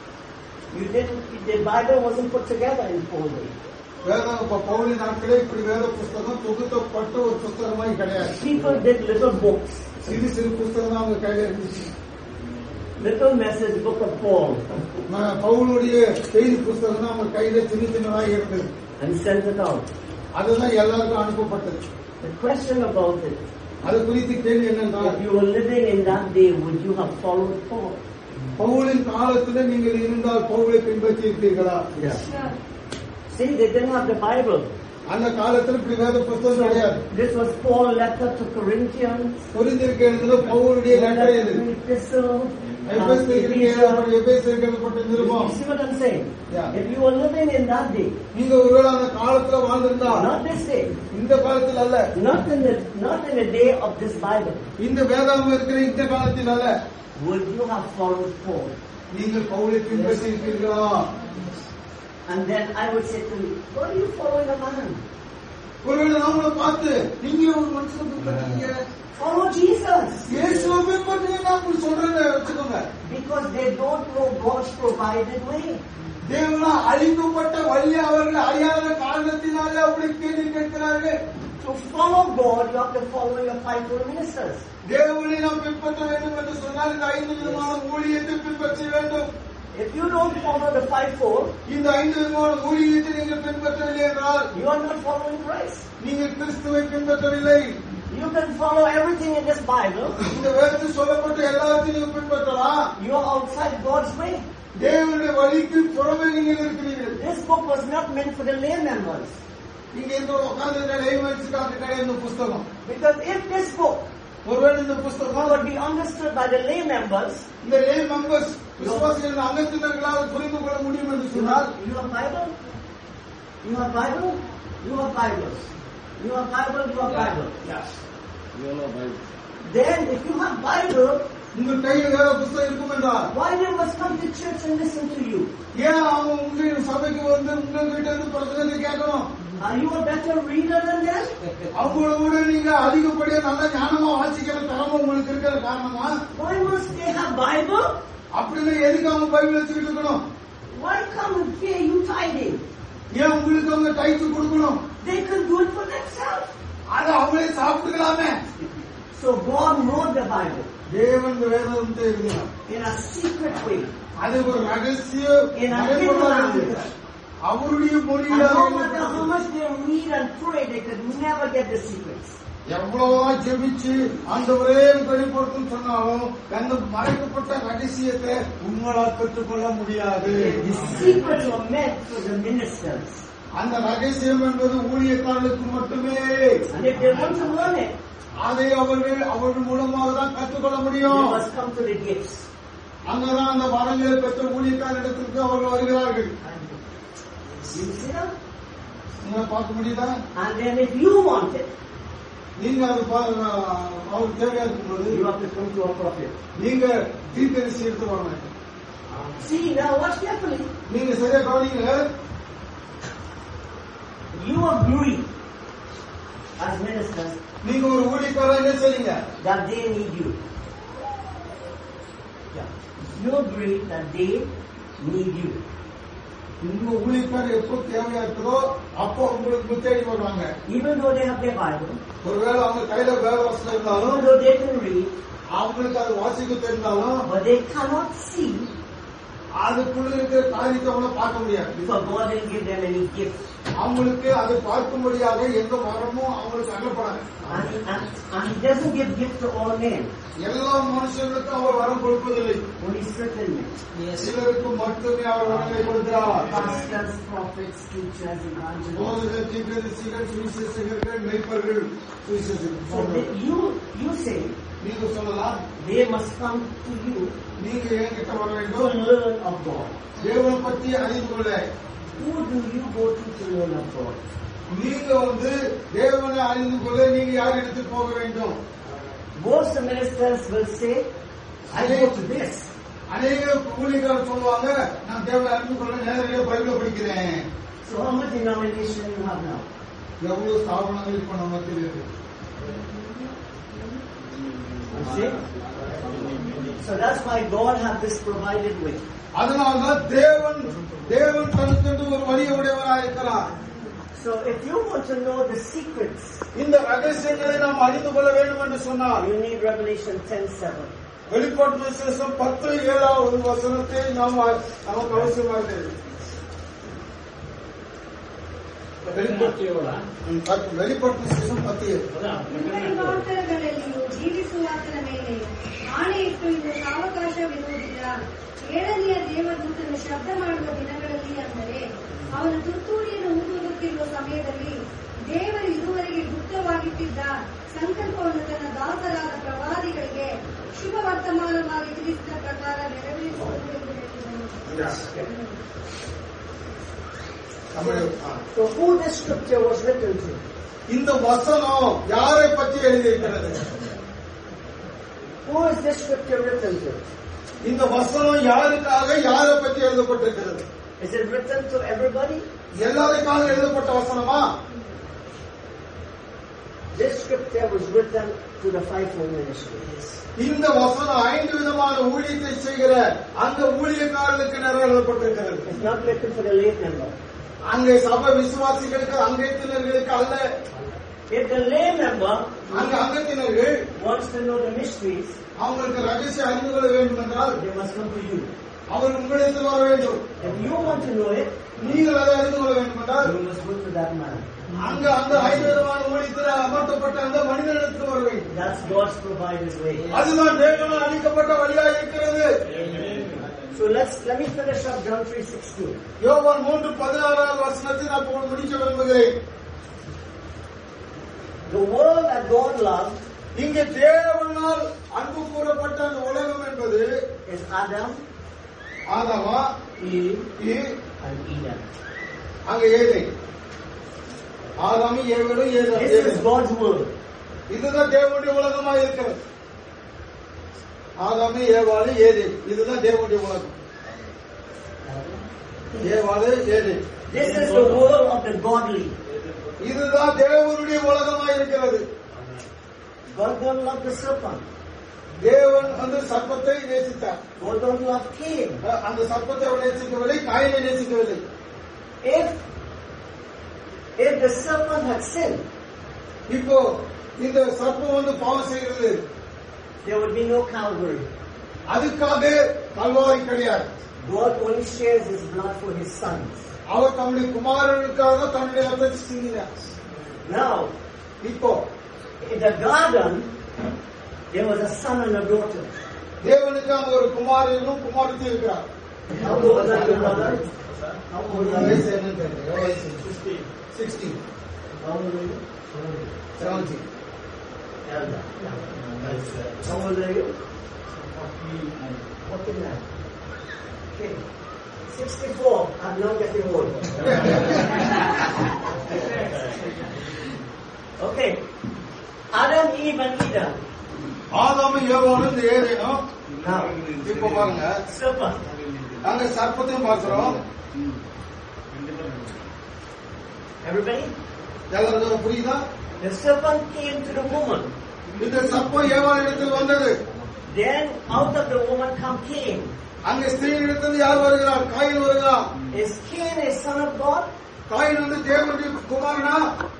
the Bible wasn't put together in Paul days. பவுலின் நாட்களே இப்படி வேத புஸ்தகம் தொகுத்தப்பட்ட ஒரு புஸ்தகமாய் கிடையாது. People did little books. சிறு சிறு புஸ்தகம் தான் அவங்க கையில இருந்துச்சு. Little message book of Paul. பவுலுடைய செய்தி புஸ்தகம் தான் அவங்க கையில சின்ன சின்னதாக இருந்தது. And sent it out. அதுதான் எல்லாருக்கும் அனுப்பப்பட்டது. The question about it, அது குறித்து கேள்வி என்னன்னா, if you were living in that day, would you have followed Paul? பவுலின் காலத்துல நீங்கள் இருந்தால் பவுலை பின்பற்றி இருப்பீர்களா? Sure. See, they didn't have the Bible. அந்த காலத்துல இப்படி வேத புத்தகம் கிடையாது. This was Paul's letter to Corinthians. கொரிந்தியருக்கு எழுதின பவுலுடைய லெட்டர் இது. Epistle. எபேசியருக்கு எழுதப்பட்ட நிருபம். You see what I'm saying? Yeah. If you were living in that day, நீங்க ஒருவேளை அந்த காலத்துல வாழ்ந்திருந்தா, not this day, இந்த காலத்தில் அல்ல, not in the day of this Bible, இந்த வேதாகம் இருக்கிற இந்த காலத்தில் அல்ல, would you have followed Paul? நீங்கள் பவுலை பின்பற்றி இருப்பீர்களா? And then I would say to you, what are you following a man? ஒருவேளை நம்மளை பார்த்து நீங்க ஒரு மனுஷன் பின்பற்றீங்க, Follow Jesus. இயேசுவை பின்பற்றி நான் சொல்றேன்னு வச்சுக்கோங்க. Because they don't know God's provided way. தேவனால் அளிக்கப்பட்ட வழியை அவர்கள் அறியாத காரணத்தினாலே அப்படி கேள்வி கேட்கிறார்கள். To follow God, you have to follow your fivefold ministers. தேவனை நாம் பின்பற்ற வேண்டும் என்று சொன்னால் இந்த 5 விதமான ஊழியத்தை பின்பற்ற வேண்டும். If you don't follow the fivefold, இந்த 5 விதமான ஊழியத்தை நீங்கள் பின்பற்றவில்லை என்றால், you are not following Christ. நீங்கள் கிறிஸ்துவை பின்பற்றவில்லை. You can follow everything in this Bible. இந்த வேதத்தில் சொல்லப்பட்ட எல்லாத்தையும் பின்பற்றலாம். You are outside God's way. தேவனுடைய வழிக்கு புறமே நீங்கள் இருக்கிறீர்கள். This book was not meant for the lay members. இங்க இந்த உட்கார்ந்து லைவ் கிடையாது இந்த புஸ்தகம். Because if this book ஒருவேளை இந்த புஸ்தகம் would be understood by the lay members, இந்த லே மெம்பர்ஸ் விசுவாசிகளின் அங்கத்தினர்களால் புரிந்து கொள்ள முடியும் என்று சொன்னால், you have Bible, you have Bible, you have Bibles, you have Bible, you have Bible. yes, Then if you have Bible, உங்கள் கையில் வேற புஸ்தகம் இருக்கும் என்றால், why they must come to church and listen to you? ஏன் அவங்க உங்க சபைக்கு வந்து உங்ககிட்ட இருந்து பிரச்சனை கேட்கணும்? Are you a better reader than them? அவங்கள விட நீங்க அதிகப்படியா நல்ல ஞானமா வாசிக்கிற திறமை உங்களுக்கு இருக்கிற காரணமா? Why must they have Bible? அப்படின்னு எதுக்கு அவங்க பைபிள் வச்சுக்கிட்டு இருக்கணும்? Why come and pay you tithing? ஏன் உங்களுக்கு அவங்க டைத்து கொடுக்கணும்? They can do it for themselves. அதை அவங்களே சாப்பிட்டுக்கலாமே. So God wrote the Bible தேவன் வேதத்தை எழுதினார் in a secret way. அது ஒரு ரகசிய In a hidden language. அவருடைய And மொழியில no matter how much they read and pray, they could never get the secrets. எவ்வளவுதான் ஜெபிச்சு ஆண்டவரே வெளிப்படுத்தும் சொன்னாலும் அந்த மறைக்கப்பட்ட ரகசியத்தை உங்களால் பெற்றுக்கொள்ள முடியாது. The secrets were meant for the ministers. அந்த ரகசியம் என்பது ஊழியக்காரர்களுக்கு மட்டுமே. And if they want to learn it, அதை அவர்கள் மூலமாக தான் கற்றுக்கொள்ள they முடியும். must come to the gifts. அங்கதான் அந்த வரங்களை பெற்ற ஊழியக்காரர்களுக்கு அவர்கள் வருகிறார்கள். You see that? நீங்க பார்க்க முடியுதா? And then if you want it, நீங்க அது அவருக்கு தேவையா இருக்கும்போது you have to come to a prophet. நீங்க தீர்க்கதரிசி எடுத்து வர வேண்டும். See, now watch carefully. நீங்க சரியா கவனிங்க. You agree as ministers நீங்க ஒரு ஊழியக்காரர் என்ன செய்றீங்க? that they need you. Yeah. You agree that they need you. உங்க ஊழியக்காரர் எப்போ தேவையா இருக்குதோ அப்போ உங்களுக்கு தேடி வருவாங்க. Even though they have their Bible, ஒருவேளை அவங்க கையில வேத வசனம் even இருந்தாலும், though they can read, அவங்களுக்கு அது வாசிக்க தெரிந்தாலும், but they cannot see அதுக்குள்ள இருக்கிற காரியத்தை அவங்க பார்க்க முடியாது. because God didn't give them any gifts. அவங்களுக்கு அதை பார்க்கும்படியாக எந்த வரமும் அவங்களுக்கு அனுப்பப்படாது. And He doesn't give gifts to all men, எல்லா மனுஷர்களுக்கும் அவர் வரம் கொடுப்பதில்லை. only certain men. சிலருக்கு மட்டுமே அவர் வரங்களை கொடுக்கிறார். Pastors, prophets, teachers, evangelists. போதகர், தீர்க்கதரிசிகள், சுவிசேஷகர்கள், மேய்ப்பர்கள், சுவிசேஷகர்கள். So you say நீங்க சொல்லலாம், they must come to you நீங்க என்கிட்ட வர to வேண்டும், learn of God. தேவனை பற்றி அறிந்து கொள்ள. Who do you go to learn of God? நீங்க தேவனை அறிந்து கொள்ள நீங்க யார் இடத்துக்கு போக வேண்டும்? Most ministers will say, I go to this. அநேக ஊழியர்கள் சொல்லுவாங்க, நான் தேவனை அறிந்து கொள்ள நேரடியாக பைபிளை படிக்கிறேன். So how much denomination you have now? எவ்வளவு ஸ்தாபனங்கள் இப்ப நம்ம தெரியுது. So that's why God has this provided with. அதனால்தான் தேவன் தனக்கென்று ஒரு வழியை உடையவராக இருக்கிறார். So if you want to know the secrets, இந்த ரகசியங்களை நாம் அறிந்து கொள்ள வேண்டும் என்று சொன்னால் you need Revelation 10:7. வெளிப்பாட்டு விசேஷம் 10:7 வசனத்தை நமக்கு அவசியமாக இருக்கிறது. வெளிப்பாட்டு விசேஷம் 10:7. ಮಾರ್ಗಗಳಲ್ಲಿಯೂ ಜೀವಿಸುವಾತನ ಮೇಲೆ ಆಣೆಯಿಟ್ಟು ಇದು ಸಾವಕಾಶ ವಿರೋಧಿಲ್ಲ. ಏಳನೆಯ ದೇವದೂತನ ಶಬ್ದ ಮಾಡುವ ದಿನಗಳಲ್ಲಿ, ಅಂದರೆ ಅವನ ತುತ್ತೂರಿಯನ್ನು ಊದುತ್ತಿರುವ ಸಮಯದಲ್ಲಿ, ದೇವರು ಇದುವರೆಗೆ ಗುಪ್ತವಾಗಿಟ್ಟಿದ್ದ ಸಂಕಲ್ಪವನ್ನು ತನ್ನ ದಾಸರಾದ ಪ್ರವಾದಿಗಳಿಗೆ ಶುಭ ವರ್ತಮಾನವಾಗಿ ತಿಳಿಸಿದ ಪ್ರಕಾರ ನೆರವೇರಿಸುವುದು ಎಂದು ಹೇಳಿದನು. So who this scripture was written to? இந்த வசனம் யாரை பற்றி எழுதியிருக்கிறது? Who is this scripture written to? இந்த வசனம் யாருக்காக யாரை பற்றி எழுதப்பட்டிருக்கிறது? Is it written to everybody? எல்லாருக்காக எழுதப்பட்ட வசனமா? This scripture was written to the fivefold ministry. இந்த வசனம் 5 விதமான ஊழியத்தை செய்கிற அந்த ஊழியக்காரர்களுக்கு எழுதப்பட்டிருக்கிறது. It's not written for the lay member. அங்கே சபை விசுவாசிகளுக்கு அங்கத்தினர்களுக்கு அல்ல. If the lay member அங்க அங்கத்தினர்கள் wants to know the mysteries, அவங்களுக்கு ரகசியம் அறிந்து கொள்ள வேண்டும் என்றால் they must come to you. அவர் உங்களிடத்தில் வர வேண்டும். If you want to know it, நீங்கள் அதை அறிந்து கொள்ள வேண்டும் என்றால் you must go to that man. அங்க அந்த 5 விதமான ஊழியத்தில் அமர்த்தப்பட்ட அந்த மனிதனிடத்தில் வர வேண்டும். That's God's provided way. அதுதான் தேவனால் அளிக்கப்பட்ட வழியாக இருக்கிறது. So let me finish up John 3:16. யோவான் 3:16 வசனத்தை நான் முடிக்க விரும்புகிறேன். The world that God loved இங்கே தேவனால் அன்பு கூறப்பட்ட அந்த உலகம் என்பது is Adam, ஆதாமா, Eve, and Eden. அங்க ஏதேன். ஆதாமி ஏவலும் This is God's world. இதுதான் தேவனுடைய உலகமாக இருக்கிறது. ஆதாமி ஏவாளு ஏதேன், இதுதான் தேவனுடைய உலகம். ஏவாளு ஏதேன். This is the world of the godly. இதுதான் தேவனுடைய உலகமாக இருக்கிறது. God don't love the serpent. தேவன் அந்த சர்ப்பத்தை நேசித்தார். God don't love Cain. அந்த சர்ப்பத்தை அவர் நேசிக்கவில்லை, காயினை நேசிக்கவில்லை. If the serpent had sinned, இப்போ இந்த சர்ப்பம் வந்து பாவம் செய்கிறது, there would be no Calvary. அதுக்காக கல்வாரி கிடையாது. God only shares His blood for His sons. அவர் தம்முடைய குமாரனுக்காக தன்னுடைய ரத்தத்தை சிந்தினார். Now, இப்போ in the garden, there was a son and a daughter. தேவனுக்கு அங்க ஒரு குமாரனும் குமாரத்தி இருக்கிறார். How old are your brother? How old are you? வயசு என்னன்னு தெரியல. வயசு 60. How old are you? 70. Elder. How old are you? 49. Okay. 64. I'm not getting old. Okay. Adam, Eve, and Eden. ஆதாமு ஏவாளும் இந்த ஏதேனும். Now, இப்போ பாருங்க, serpent. அங்க சர்ப்பத்தையும் பார்க்கிறோம். Everybody? எல்லாருக்கும் புரியுதா? The serpent came to the woman. இந்த சர்ப்பம் ஏவாள் இடத்தில் வந்தது. Then out of the woman come Cain. அங்க ஸ்திரீ இடத்தில் யார் வருகிறார்? காயின் வருகிறார். Is Cain a son of God? காயின் வந்து தேவனுடைய குமாரனா?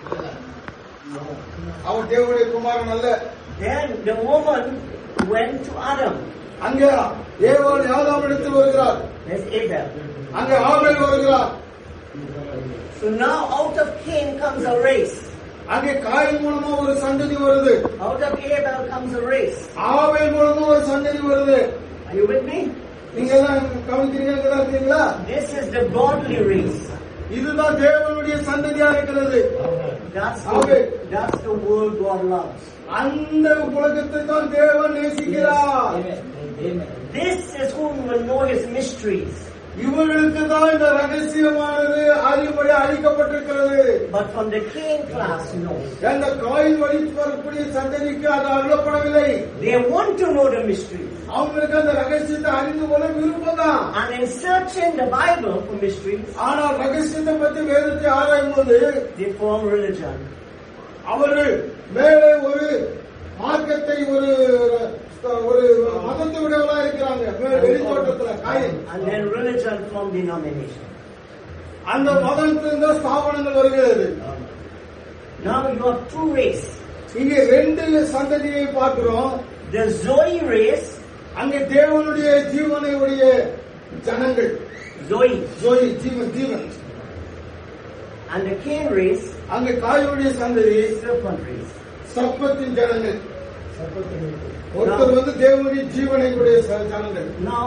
அவர் தேவனுடைய குமாரன் அல்ல. Then the woman went to Adam. அங்க ஏவாள் ஆதாம் இடத்தில் வருகிறார். There's Abel. அங்க ஆபேல் வருகிறார். So now out of Cain comes a race. அங்கே காயின் மூலமா ஒரு சந்ததி வருது. Out of Abel comes a race. ஆபேல் மூலமா ஒரு சந்ததி வருது. Are you with me? நீங்க எல்லாம் கவனிக்கிறீங்களா? இருக்கீங்களா? This is the godly race. இதுதான் தேவனுடைய சந்ததியா இருக்கிறது. That's the world God loves. அந்த உலகத்தை தான் தேவன் நேசிக்கிறார். This is whom will know His mysteries. இவர்களுக்கு தான் இந்த ரகசியமானது அறிவுரை அளிக்கப்பட்டிருக்கிறது. But from the Cain class, no. அந்த காயின் வழி வரக்கூடிய சந்ததிக்கு அது அருளப்படவில்லை. They want to know the mysteries. அவங்களுக்கு அந்த ரகசியத்தை அறிந்து கொள்ள விருப்பம் தான். And in searching the Bible for mysteries, ஆனால் ரகசியத்தை பற்றி வேதத்தை ஆராயும் போது they form religion. அவர்கள் மேலே ஒரு மார்க்கத்தை ஒரு மதத்தை உடையவர்களா இருக்கிறாங்க. வெளித்தோட்டத்துல காயம். And then religion form denomination. அந்த மதத்திலிருந்து ஸ்தாபனங்கள் வருகிறது. Now you have two races. இங்கே ரெண்டு சந்ததியை பார்க்கிறோம். The Zoe race, அங்கே தேவனுடைய ஜீவனுடைய ஜனங்கள், Zoe, Jeevan. and the Cain race, அங்கே காயுடைய சந்ததி, serpent race. சர்ப்பத்தின் ஜனங்கள். ஒருத்தர் வந்து தேவனுடைய ஜீவனை உடைய ஜனங்கள். Now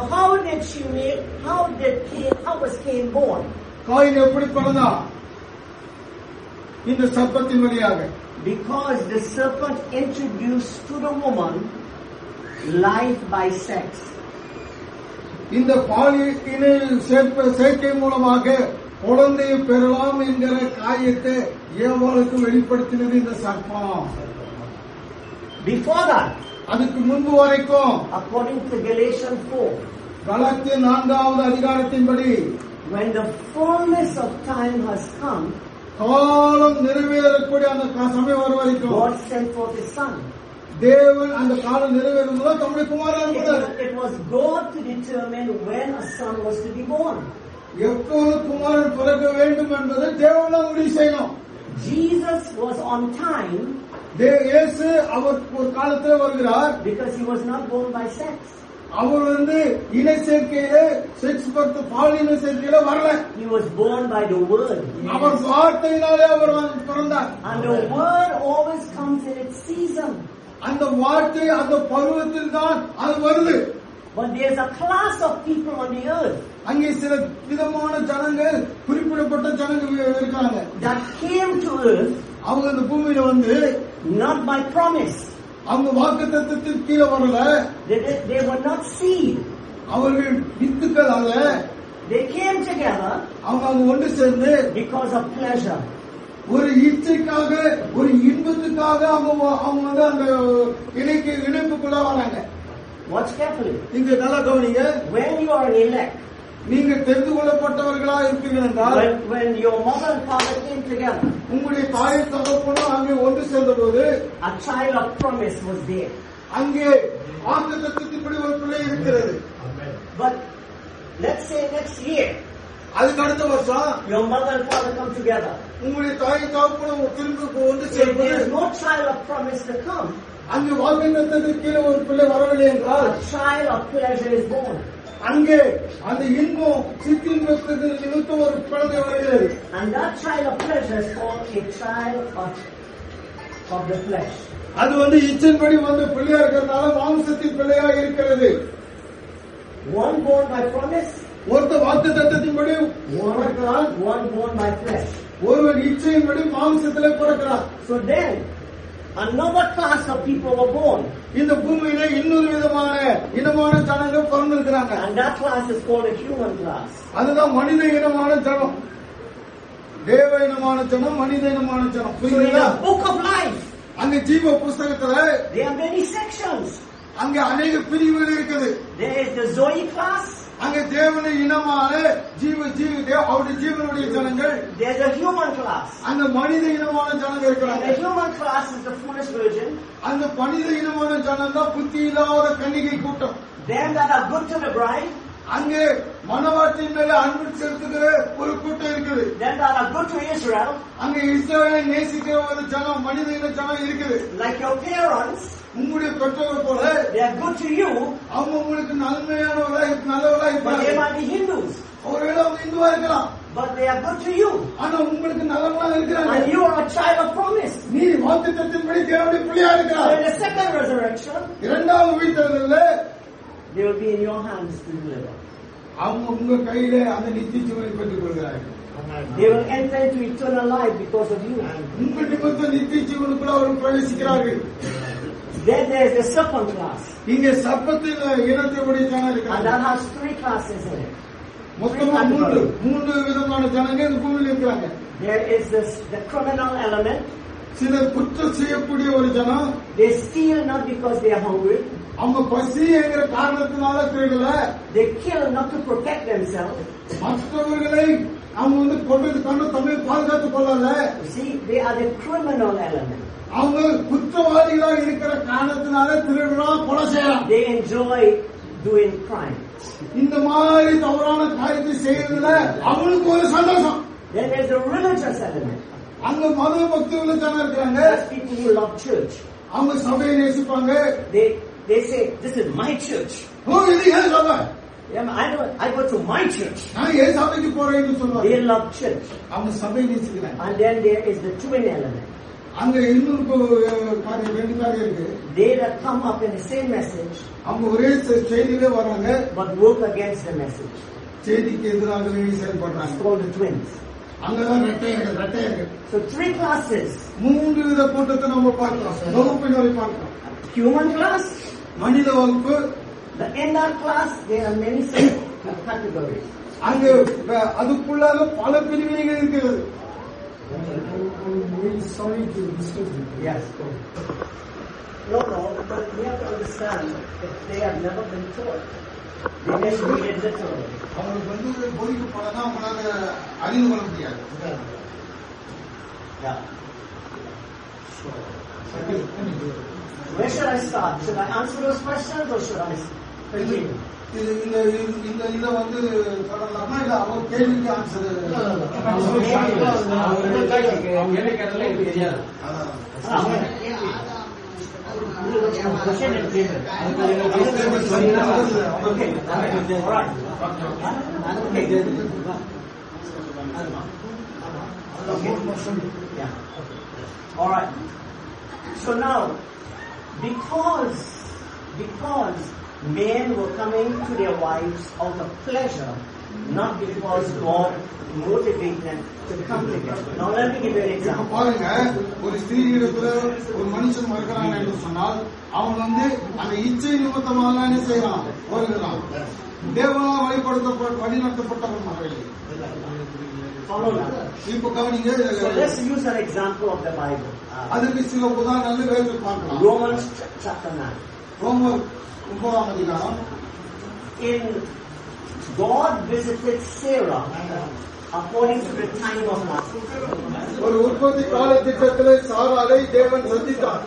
how was Cain born? காயின் எப்படி பிறந்தான்? இந்த சர்ப்பத்தின் வழியாக. Because the serpent introduced to the woman life by sex. இந்த பாலியல் சேர்க்கை மூலமாக குழந்தையை பெறலாம் என்கிற காரியத்தை ஏவாளுக்கு வெளிப்படுத்தினது இந்த சர்ப்பம். Before that, அதுக்கு முன்பு வரைக்கும் according to Galatians 4, கலாத்திய 4வது அதிகாரத்தின்படி when the fullness of time has come, காலம் நிறைவேறக்கூடிய அந்த சமயம் வர வரைக்கும் God sent forth His Son. தேவன் அந்த காலம் நிறைவேறும் போது தம்முடைய குமாரன் அனுப்பினார். It was God to determine when a son was to be born. எப்போது குமாரன் பிறக்க வேண்டும் என்பதை தேவன் தான் முடிவு செய்யணும். Jesus was on time. இயேசு அவர் ஒரு காலத்தில் வருகிறார். Because He was not born by sex. அவர் வந்து இணை சேர்க்கையிலே செக்ஸ் பர்த் பாலின சேர்க்கையில வரல. He was born by the word. அவர் வார்த்தையினாலே அவர் பிறந்தார். And the word always comes in its season. அந்த வார்த்தை அந்த பருவத்தில் தான் அது வருது. But there's a class of people on the earth அங்கே சில விதமான ஜனங்கள், குறிப்பிடப்பட்ட ஜனங்கள் இருக்காங்க. that came to earth அவங்க இந்த பூமியில வந்து not by promise. அவங்க வாக்குத்தத்தத்தின் கீழே வரல. They were not seed. அவர்கள் வித்துக்கள் அல்ல. They came together அவங்க ஒன்று சேர்ந்து because of pleasure. ஒரு இச்சைக்காக, ஒரு இன்பத்துக்காக அவங்க வந்து அந்த இணைப்புக்குள்ள வராங்க. Watch carefully. நீங்க நல்லா கவனிங்க. When you are an elect, நீங்க தெரிந்து கொள்ளப்பட்டவர்களா இருப்பீர்கள் என்றால், when your mother and father came together, உங்களுடைய தாய் தகப்பனும் அங்கே ஒன்று சேர்ந்த போது a child of promise was there. அங்கே வாக்குத்தத்தத்தின்படி ஒரு பிள்ளை இருக்கிறது. But let's say next year, அதுக்கு அடுத்த வருஷம் your mother and father come together. உங்களுடைய தாய் தகப்பனும் திரும்ப ஒன்று If சேர்ந்து there is no child of promise to come, அங்கே வாக்குத்தத்தத்திற்கு கீழே ஒரு பிள்ளை வரவில்லை என்றால், a child of pleasure is born. அங்கே அந்த இன்பம் சித்தின்பத்திற்கு நிமித்தம் ஒரு குழந்தை வருகிறது. And that child of pleasure is called a child of the flesh. அது வந்து இச்சைப்படி வந்து பிள்ளையா இருக்கிறதுனால மாம்சத்தின் பிள்ளையா இருக்கிறது. One born by promise, ஒருத்தர் வாக்குத்தத்தத்தின்படி பிறக்கிறான், one born by flesh. ஒருவர் இச்சையின்படி மாம்சத்திலே பிறக்கிறார். So then, another class of people were born. இந்த பூமியில இன்னொரு விதமான இனமான ஜனங்கள் பிறந்திருக்கிறாங்க. And that class is called a human class. அதுதான் மனித இனமான ஜனம். தேவ இனமான ஜனம், மனித இனமான ஜனம். So in the book of life, அங்க ஜீவ புஸ்தகத்துல there are many sections. அங்க அநேக பிரிவுகள் இருக்குது. There is the Zoe class. அங்க தேவனுடைய இனமான அவருடைய ஜீவனுடைய ஜனங்கள். There is a human class. அந்த மனித இனமான ஜனங்கள் இருக்கிறாங்க. The human class is the foolish virgin. அந்த மனித இனமான ஜனம் தான் புத்தி இல்லாத கன்னிகை கூட்டம். Them that are good to the bride. அங்கே மனவாட்டின் மேல அன்பு செலுத்துகிற ஒரு கூட்டம் இருக்குது. Them that are good to Israel. அங்க இஸ்ரவேலை நேசிக்கிற ஒரு ஜனம், மனித இன ஜனம் இருக்குது. Like your parents, உங்களுடைய பெற்றோர் போல they are good to you. அவங்க உங்களுக்கு நல்லவர்களா But they இருப்பாங்க. might be Hindus. ஒருவேளை அவங்க இந்துவா இருக்கலாம். But they are good to you. ஆனா உங்களுக்கு நல்லவங்களா இருக்கிறாங்க. And you are a child of promise. நீ வாக்குத்தத்தத்தின்படி தேவனுடைய பிள்ளையா So இருக்கிறாய். in the second resurrection, இரண்டாவது உயிர்த்தெழுதல்ல they will be in your hands to deliver. அவங்க உங்க கையில அந்த நித்திய ஜீவனை பெற்றுக் கொள்கிறார்கள். They will enter into eternal life because of you. உங்க நிமித்தம் நித்திய ஜீவனுக்குள்ள அவர்கள் பிரவேசிக்கிறார்கள். Then there is the serpent class. இங்க சர்ப்பத்தின் இனத்தை உடைய ஜனம் And இருக்கிறாங்க. that has three classes in it. மொத்தமா மூன்று விதமான ஜனங்க இந்த பூமியில இருக்கிறாங்க. There is the criminal element. சிலர் குற்றம் செய்யக்கூடிய ஒரு ஜனம், They steal not because they are hungry. அவங்க பசி என்கிற காரணத்தினால திருடல, They kill not to protect themselves. மற்றவர்களை அவங்க கொண்டது கண்டு தம்மை பாதுகாத்துக் கொள்ளல. You see, they are the criminal element. அவங்க குற்றவாளிகளா இருக்கிற காரணத்தினால திருடுறான், கொலை செய்யறான். They enjoy doing crime. இந்த மாதிரி தவறான காரியத்தை செய்யறதுல அவங்களுக்கு ஒரு சந்தோஷம். Then there's the religious element. அங்க மத பக்தி உள்ள ஜனம் இருக்கிறாங்க. That's people who love church. அவங்க சபையை நேசிப்பாங்க. They say, this is my church. ஓ, இது ஏன் சபை? I go to my church. நான் ஏன் சபைக்கு போறேன்னு சொல்லுவாங்க. They love church. அவங்க சபையை நேசிக்கிறாங்க. And then there is the twin element. அங்க இன்னொரு காரியம், ரெண்டு காரியம் இருக்கு. They that come up in the same message, அவங்க ஒரே செய்தியிலே வராங்க, but work against the message. செய்திக்கு எதிராகவே செயல்படுறாங்க. It's called the twins. அங்கதான் ரெட்டை இருக்கு. So 3 classes. 3 வித கூட்டத்தை நம்ம பார்க்கலாம், வகுப்பினரை பார்க்கலாம். Human class, மனித வகுப்பு, the inner class, there are many categories. அங்க அதுக்குள்ளாக பல பிரிவினைகள் இருக்கிறது. I'm really sorry to disturb you. Yes. No, but we have to understand that they have never been taught. They just read it literally. அவங்களுக்கு போதிக்கப்படனா அவங்களால அறிந்து கொள்ள முடியாது. Yeah. Where should I start? Should I answer those questions or should I continue? இந்த சொல்லலாமா இல்ல அவங்க கேள்விக்கு answer? All right. So now, because men were coming to their wives out of pleasure, not because God motivated them to come together. Now let me give you an example. பாருங்க, ஒரு ஸ்திரீ இடத்துல ஒரு மனுஷன் வருகிறான் என்று சொன்னால் அவன் அந்த இச்சை நிமித்தமாக என்ன செய்யறான், வருகிறான். தேவனால் வழிநடத்தப்பட்டவன் இல்லை. Follow that. இப்ப கவனிங்க. So let's use an example of the Bible. அதுக்கு சில உதாரணங்கள் வேதத்தில் பார்க்கலாம். Romans chapter 9. ரோமர் 9ஆம் அதிகாரம். In God visited Sarah according to the time of Moses. ஒரு உற்பத்தி கால திட்டத்திலே சாராளை தேவன் சந்தித்தார்.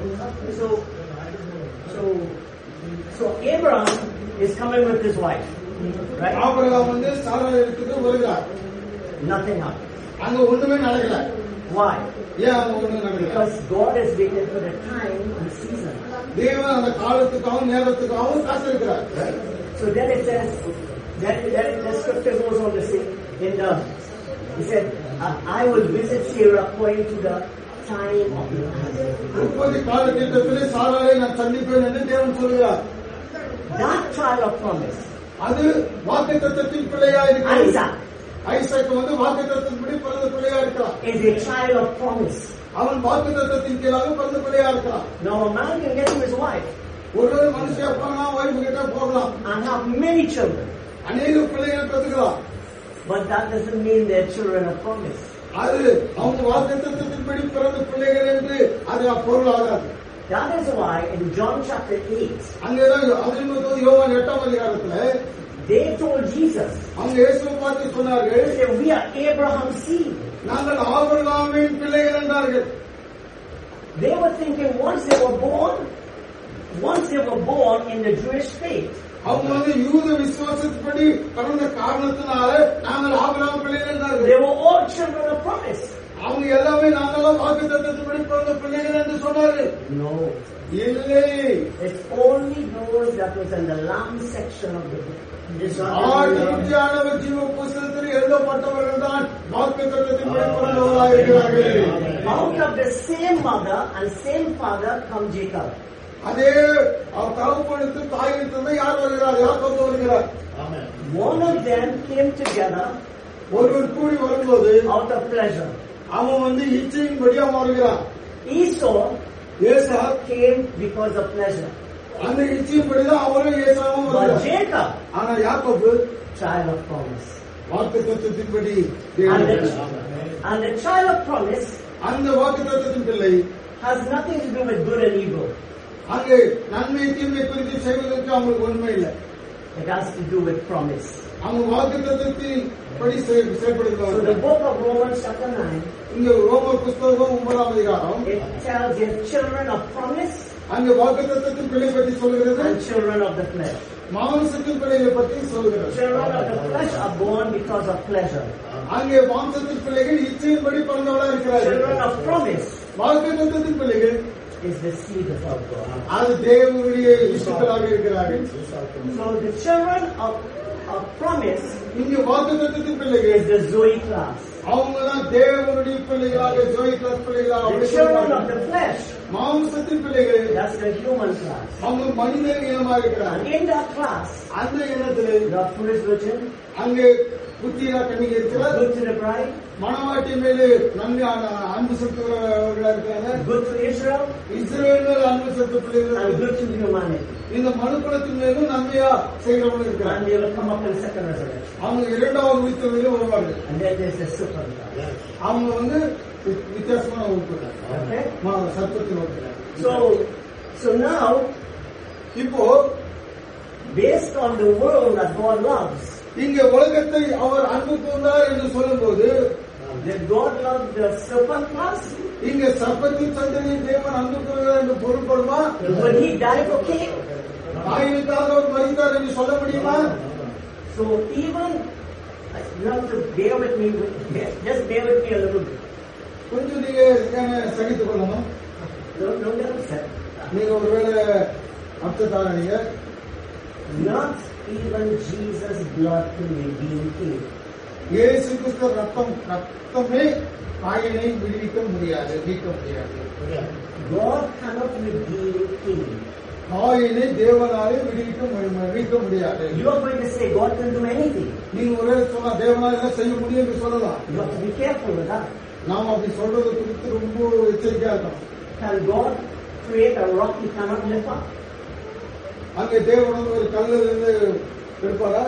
So Abraham is coming with his wife, right? ஆபிரகாம் சாராளை இடத்துக்கு வருகிறார். Nothing happened. அங்க ஒண்ணுமே நடக்கல. Why? ஏன் அங்க ஒண்ணுமே நடக்கல? Because God is waiting for the time and season. தேவன் அந்த காலத்துக்காகவும் நேரத்துக்காகவும் காத்திருக்கிறார். So then it says, then the scripture goes on to say, he said, I will visit Sarah according to the time of the உற்பத்தி கால திட்டத்திலே சாராளை நான் சந்திப்பேன் என்று தேவன் சொல்கிறார். That child of promise, அது வாக்குத்தத்தத்தின் பிள்ளையா இருக்கிறார். Isaac, ஐசாக் வாக்குத்தத்தத்தின்படி பிறந்த பிள்ளையா இருக்கிறார். is a child of promise. அவன் வாக்குத்தத்தத்தின் கீழாக பிறந்த பிள்ளையா இருக்கிறான். Now a man can get to his wife ஒரு மனுஷன் போகலாம், வைஃப் கிட்ட போகலாம், and have many children, அநேக பிள்ளைகளை பெற்றுக்கலாம். but that doesn't mean they're children of promise. அது அவங்க வாக்குத்தத்தத்தின்படி பிறந்த பிள்ளைகள் என்று அது பொருள் ஆகாது. That is why in John chapter 8, அங்கேதான் யோவான் 8ஆம் அதிகாரத்துல they told Jesus, அவங்க இயேசுவை பார்த்து சொன்னார்கள், they said, we are Abraham's seed. நாங்கள் ஆபிரகாமின் பிள்ளைகள் என்றார்கள். They were thinking once they were born in the Jewish faith, அவங்க யூத விசுவாசப்படி பிறந்த காரணத்தினால நாங்கள் ஆபிரகாம் பிள்ளைகள் என்றார்கள். they were all children of promise. அவங்க எல்லாமே நாங்களாம் வாக்குத்தத்தத்தின்படி பிறந்த பிள்ளைகள் என்று சொன்னார்கள். No. இல்லை, It's only those that was in the lamb section of the book. ஆண்டவர் ஜீவ புஸ்தகத்தில் எழுதப்பட்டவர்கள் தான் வாக்குத்தத்தத்தின்படி பிறந்தவர்களாக இருக்கிறார்கள். Out of the same mother and same father come Jacob. அதே தகப்பனுக்கு தாயிலிருந்து யார் வருகிறார்? யாக்கோபு வருகிறார். One of them came together ஒருவர் கூடி வரும்போது out of pleasure. அவன் இச்சையின்படியா வருகிறான். Esau Esau came because of pleasure. அந்த இச்சையின்படிதான் அவரும் ஏசாவும் But வருகிறார். Jacob, ஆனா யாக்கோபு child of promise. வாக்குத்தத்தத்தின்படி And the child of promise அந்த வாக்குத்தத்தத்தின் பிள்ளை has nothing to do with good and evil. அங்கே நன்மை தீமை குறித்து செய்வதற்கு அவங்களுக்கு உண்மை இல்லை. It has to do with promise. அவங்க வாக்குத்தத்தத்தின் படி So the செயல்படுகிறார்கள். book of Romans chapter 9, இங்க ரோமர் புஸ்தகம் 9ஆம் அதிகாரம் it tells you children of promise அங்க வாக்குத்தத்தத்தின் பிள்ளை பற்றி சொல்கிறது, and children of the flesh. மாம்சத்தின் பிள்ளைகளை பற்றி சொல்கிறது. Children of the flesh are born because of pleasure. அங்கே மாம்சத்தின் பிள்ளைகள் இச்சையின்படி பிறந்தவளா இருக்கிறார்கள். Children of promise வாக்குத்தத்தத்தின் பிள்ளைகள் is the seed of God. அது தேவனுடைய இஷ்டங்களாக இருக்கிறார்கள். So the children of promise இங்க வாக்குத்தத்தத்தின் பிள்ளைகள் is the Zoe class. அவங்கதான் தேவனுடைய பிள்ளைகளாக ஜோய் கிளாஸ் பிள்ளைகளாக The children of the flesh, மாம்சத்தின் பிள்ளைகள் that's the human class. அவங்க மனித இனமாக And இருக்கிறார்கள். in that class, அந்த இனத்திலே the foolish virgin, அங்கே புத்தியா கண்ணிகை இருக்கிறார், good to the bride, மணவாட்டி மேலே நன்மையான அன்பு செலுத்துகிறவர்களா இருக்கிறாங்க, good to Israel, இஸ்ரவேல் மேல் அன்பு செலுத்த and பிள்ளைகள், good to humanity. இந்த மனுக்குலத்தின் மேலும் நன்மையா செய்கிறவர்கள் இருக்கிறாங்க. And they will come up in the second resurrection. அவங்க இரண்டாவது உயிர்த்தெழுதலில் வருவார்கள். And then there's the super class. அவங்க வித்தியாசமான உறுப்பினர், Okay? சர்ப்பத்தின் உறுப்பினர். So now, இப்போ based on the world that God loves, இங்க உலகத்தை அவர் அன்பு கூர்ந்தார் என்று சொல்லும்போது did God love the serpent class? இங்க சர்ப்பத்தின் சந்ததியை தேவன் அன்பு கூறுகிறார் என்று பொருள்படுமா? Would he die for Cain? ஆயினுக்காக அவர் மரித்தார் என்று சொல்ல முடியுமா? So even, you have to bear with me, just bear with me a little bit. கொஞ்சம் நீங்க சகித்துக் கொள்ளணும். Don't get upset. நீங்க ஒருவேளை அர்த்தத்தார நீங்க Not even Jesus' blood can redeem Cain. இயேசு கிறிஸ்து ரத்தமே காயினை விடுவிக்க முடியாது, மீட்க முடியாது. God cannot redeem Cain. காயினை தேவனாலே மீட்க முடியாது. You are going to say God can do anything. நீங்க ஒரே சொன்னா தேவனால எல்லாம் செய்ய முடியும் என்று சொல்லலாம். You have to be careful with that. நாம் அப்படி சொல்றது குறித்து ரொம்ப எச்சரிக்கையா இருக்கணும். Can God create a rock he cannot lift up? அங்கே தேவன் ஒரு கல்லுல இருந்து எடுப்பாரா?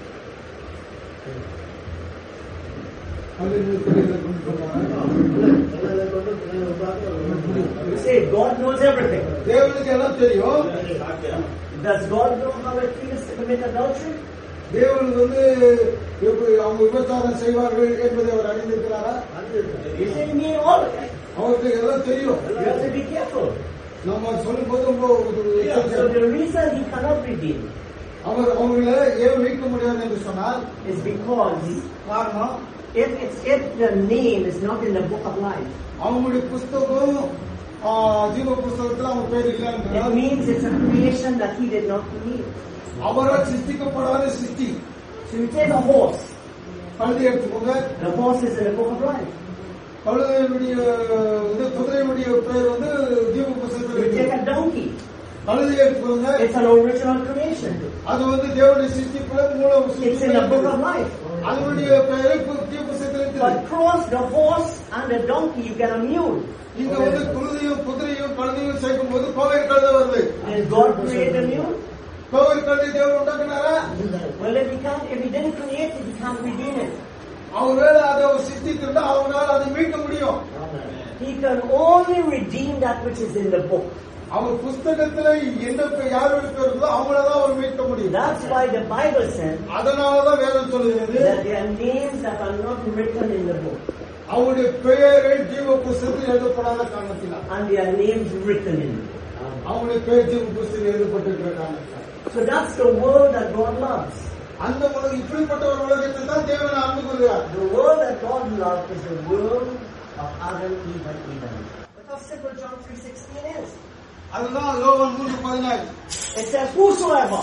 You say God knows everything. தேவனுக்கு எல்லாம் தெரியும். Does God know how it feels to commit adultery? தேவனுக்கு எப்படி அவங்க விபச்சாரம் செய்வார்கள் என்பதை அவர் அறிந்திருக்கிறாரா? You say me all the time. அவருக்கு எல்லாம் தெரியும். You have to be careful. நம்ம சொல்லும் போது ரொம்ப So the reason he cannot redeem அவர் அவங்களை ஏன் மீட்க முடியாது என்று சொன்னால் is because காரணம் if the name is not in the book of life, அவங்களுடைய புஸ்தகம் ஜீவ புஸ்தகத்தில் அவங்க பேர் it இல்லைன்னு means it's a creation that he did not create. அவரால் சிருஷ்டிக்கப்படாத சிருஷ்டி. So you take a horse. கழுதை எடுத்துக்கோங்க. The horse is in the book of life. கழுதையுடைய குதிரையுடைய பேர் ஜீவ You புஸ்தகத்தில் take இருக்கு. a donkey. கழுதை எடுத்துக்கோங்க. It's an original creation. அது தேவனுடைய சிருஷ்டிப்புல மூலம் It's in the book of life. அதனுடைய பெயரை ஜீவ புஸ்தகத்தில் இருக்கு. But cross the horse and the donkey, you get a mule. இங்க குருதையும் குதிரையும் கழுதையும் சேர்க்கும் போது கோவில் கழுதை வருது. Did God create a mule? கோவில் கழுதை தேவன் உண்டாக்குனாரா? Well, if he didn't create it, he can't redeem it. அவரால் அதை சிருஷ்டித்திருந்தா அவரால் அதை மீட்க முடியும். He can only redeem that which is in the book. அவர் புஸ்தகத்துல என்ன யாருடைய பேர் இருந்தோ அவங்களதான் அவர் மீட்க முடியும். That's why the Bible says அதனாலதான் வேதம் சொல்லுகிறது that there are names that are not written in the book. அவருடைய பெயரை ஜீவ புஸ்தகத்தில் எழுதப்படாத காரணத்தினால் And there are names written in the book. அவங்களுடைய பெயர் ஜீவ புஸ்தகத்தில் எழுதப்பட்டிருக்கிற காரணத்தினால். So that's the world that God loves. அந்த உலகம் இப்படிப்பட்ட ஒரு உலகத்தை தான் தேவனை அன்பு கொள்கிறார். The world that God loves is the world of Adam, Eve, and Eden. But how simple John 3:16 is. அதுதான் யோவான் 3:14. It says, whosoever.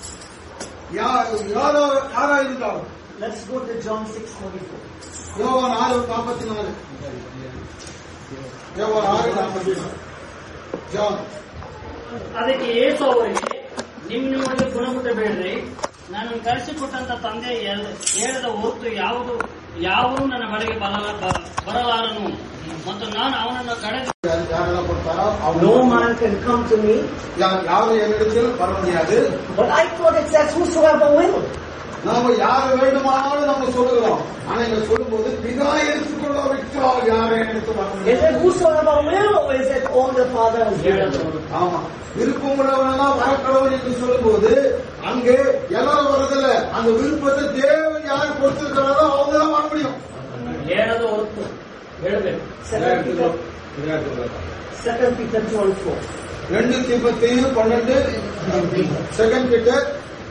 யாரா இருந்தாலும். Let's go to John 6:44. யோவான் 6:44. யோவான் 6:44. ಜಾನ್ ಅದಕ್ಕೆ ಯೇಸು ಅವರಿಗೆ ನಿಮ್ಮೊಳಗೆ ಗುಣಮುಟ್ಟಬೇಡ್ರಿ, ನಾನು ಕಳಿಸಿಕೊಟ್ಟಂತ ತಂದೆ ಹೇಳಿದ ಹೊರತು ಯಾವನು ನನ್ನ ಬಳಿಗೆ ಬರಲಾರನು ಮತ್ತು ನಾನು ಅವನನ್ನು ಕಡೆದು ಯಾರೆಲ್ಲ ಕೊಡ್ತಾರೋ No man can come to me. யாரும் என்னிடத்தில் வர முடியாது. But I thought it says whosoever will. நாம யாரை வேண்டுமானாலும் நம்ம சொல்லுகிறோம். ஆனா இங்க சொல்லும்போது பிதா எடுத்துக்கொள்ள வைக்கிறார் யாரை நினைத்து வரணும். Is it whosoever will, or is it all the Father has given? ஆமா, விருப்பம் உள்ளவனா வரக்கடவுள் என்று சொல்லும்போது அங்கே எல்லாரும் வரதில்ல. அந்த விருப்பத்தை தேவன் யார் கொடுத்திருக்கிறாரோ அவங்க தான் வர முடியும். ಹೇಳೋದು ಹೊರತು ಹೇಳಬೇಕು. 2 Peter 12:4. 2 தீமோத்தேயு 12 2 பீட்டர்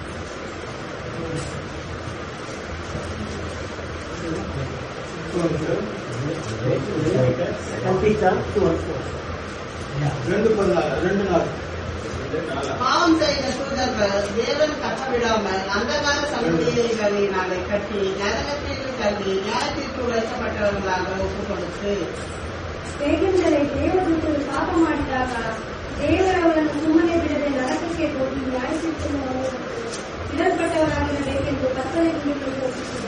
2:14. பாவம் செய்த தூதர்கள் தேவன் கட்டவிடாமல் அந்தகார சமுதிகளினாலே கட்டி நரகத்தில் தள்ளி நியாயத்திற்கு வைக்கப்பட்டவர்களாக ஒப்புக் கொடுத்து ಏಕೆಂದರೆ ದೇವದೂತರು ಪಾಪ ಮಾಡಿದಾಗ ದೇವರವರನ್ನು ಸುಮ್ಮನೆ ಬಿಡದೆ ನರಕಕ್ಕೆ ಹೋಗಿ ನ್ಯಾಯತೀರ್ಪನ್ನು ಇಡಲ್ಪಟ್ಟವರಾಗಿರಬೇಕೆಂದು ಕತ್ತಲೆಗೆ ಘೋಷಿಸಿದರು.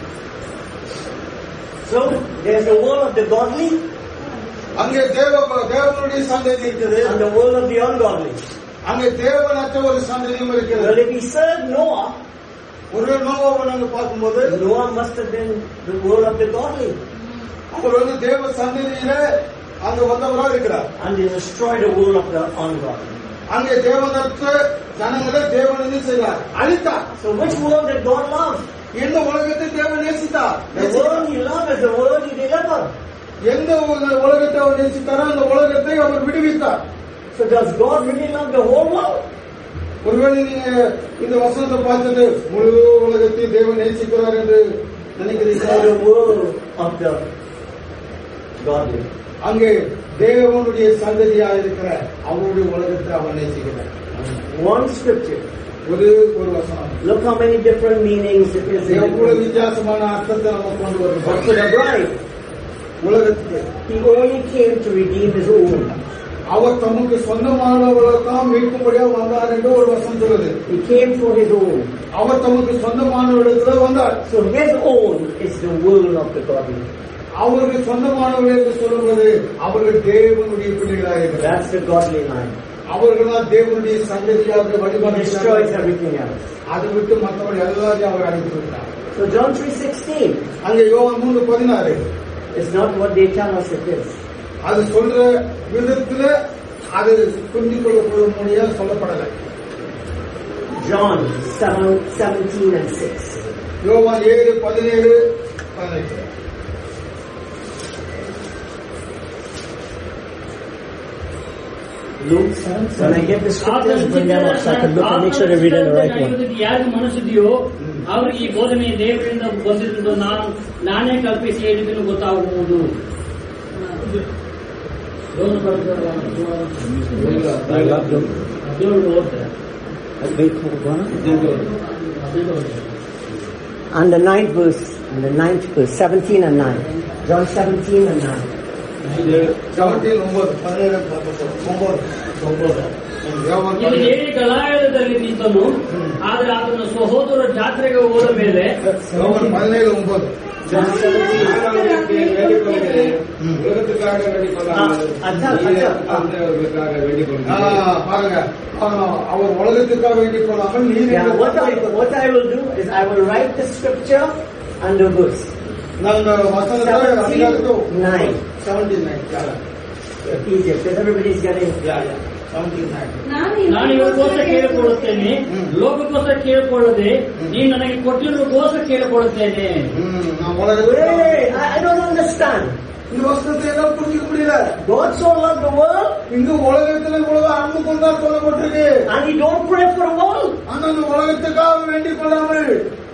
So there's the world of the godly அங்கே தேவனுடைய சந்ததி இருக்குது, and the world of the ungodly. அங்கே தேவனற்ற ஒரு சந்ததியும் Well, இருக்கிறது. if he served Noah, ஒரு நோவாவை நாங்க பார்க்கும்போது Noah must have been the world of the godly, அவர் தேவ சந்ததியில அங்க வந்தவரா இருக்கிறார். and he destroyed the world of the ungodly. அங்கே தேவனற்ற ஜனங்களை தேவன் என்ன செய்தார்? அழித்தார். So which world did God love? எந்த உலகத்தை தேவன் நேசித்தார்? The world he loved is the world he delivered. எந்த உலகத்தை அவர் நேசித்தாரோ அந்த உலகத்தை அவர் விடுவித்தார். So does God really love the whole world? ஒருவேளை நீங்க இந்த வசனத்தை பார்த்துட்டு முழு உலகத்தை தேவன் நேசிக்கிறார் என்று நினைக்கிறீர்கள். The world of the godly. அங்கே தேவனுடைய சந்ததியா இருக்கிற அவருடைய உலகத்தை அவன் நேசிக்கிறார். One scripture. ஒரு வசனம். Look how many different meanings it is. எவ்வளவு வித்தியாசமான அர்த்தத்தை நம்ம கொண்டு But வருகிறோம். for the bride, உலகத்துக்கு he only came to redeem his own. அவர் தமக்கு சொந்தமானவர்களை தான் மீட்கும்படியா வந்தார் என்று ஒரு வசனம் சொல்லுது. He came for his own. அவர் தமக்கு சொந்தமானவரிடத்துல வந்தார். So his own is the world of the godly. அவருக்கு சொந்தமானவர்கள் என்று சொல்லுவது அவர்கள் தேவனுடைய பிள்ளைகளாக இருக்கிறார். That's the godly line. அவர்களால் தேவனுடைய சந்ததியாக He வழிபாடு destroys everything else. அதை விட்டு மற்றவர்கள் எல்லாரையும் அவர் அழைத்து விட்டார். So John 3:16 அங்கே யோவான் 3:16 is not what they tell us it is. அது சொல்ற விதத்துல அது புரிந்து கொள்ளப்படும் மொழியா சொல்லப்படலை. John 7:17 and 6. யோவான் 7:17-18. Luke 7. When I get the scriptures, bring them up so I can look and make sure I read the right one. ಯಾರು ಮನಸ್ಸಿದೆಯೋ ಅವ್ರಿಗೆ ಈ ಬೋಧನೆ ದೇವರಿಂದ ಬಂದಿದ್ದು ನಾನೇ ಕಲ್ಪಿಸಿ ಹೇಳಿದ್ದನ್ನು ಗೊತ್ತಾಗುವುದು. And the 9th verse, 17 and 9. John 17 and 9. 17:9. ಇದು ಹೇಳಿ ಗಲಾಯದಲ್ಲಿ ನಿಂತನು, ಆದರೆ ಅದನ್ನು ಸಹೋದರ ಜಾತ್ರೆಗೆ ಹೋದ ಮೇಲೆ யோவான் 17:9. உலகத்துக்காக வேண்டிக் கொள்ளாமல் பாருங்க, அவர் உலகத்துக்காக வேண்டிக் கொள்ளாமல் நீர் What I will do is I will write the scripture and the verse. நாங்கள் வசனத்தை 9. 17:9. Easier because everybody's getting. 17:9. ನಾನು ಇವರಿಗೋಸ್ಕರ ಕೇಳಿಕೊಳ್ಳುತ್ತೇನೆ, ಲೋಕಕ್ಕೋಸ್ಕರ ಕೇಳಿಕೊಳ್ಳದೆ ನೀನು ನನಗೆ ಕೊಟ್ಟಿರೋಗೋಸ್ಕರ ಕೇಳಿಕೊಳ್ಳುತ್ತೇನೆ. Hey, I don't understand. இந்த வசனத்தை என்ன புரிஞ்சுக்க முடியல. God so loved the world இந்த உலகத்துல இவ்வளவு அன்பு கொண்டால் சொல்லப்பட்டிருக்கு. and he don't pray for the world. ஆனா அந்த உலகத்துக்காக வேண்டிக் கொள்ளாமல்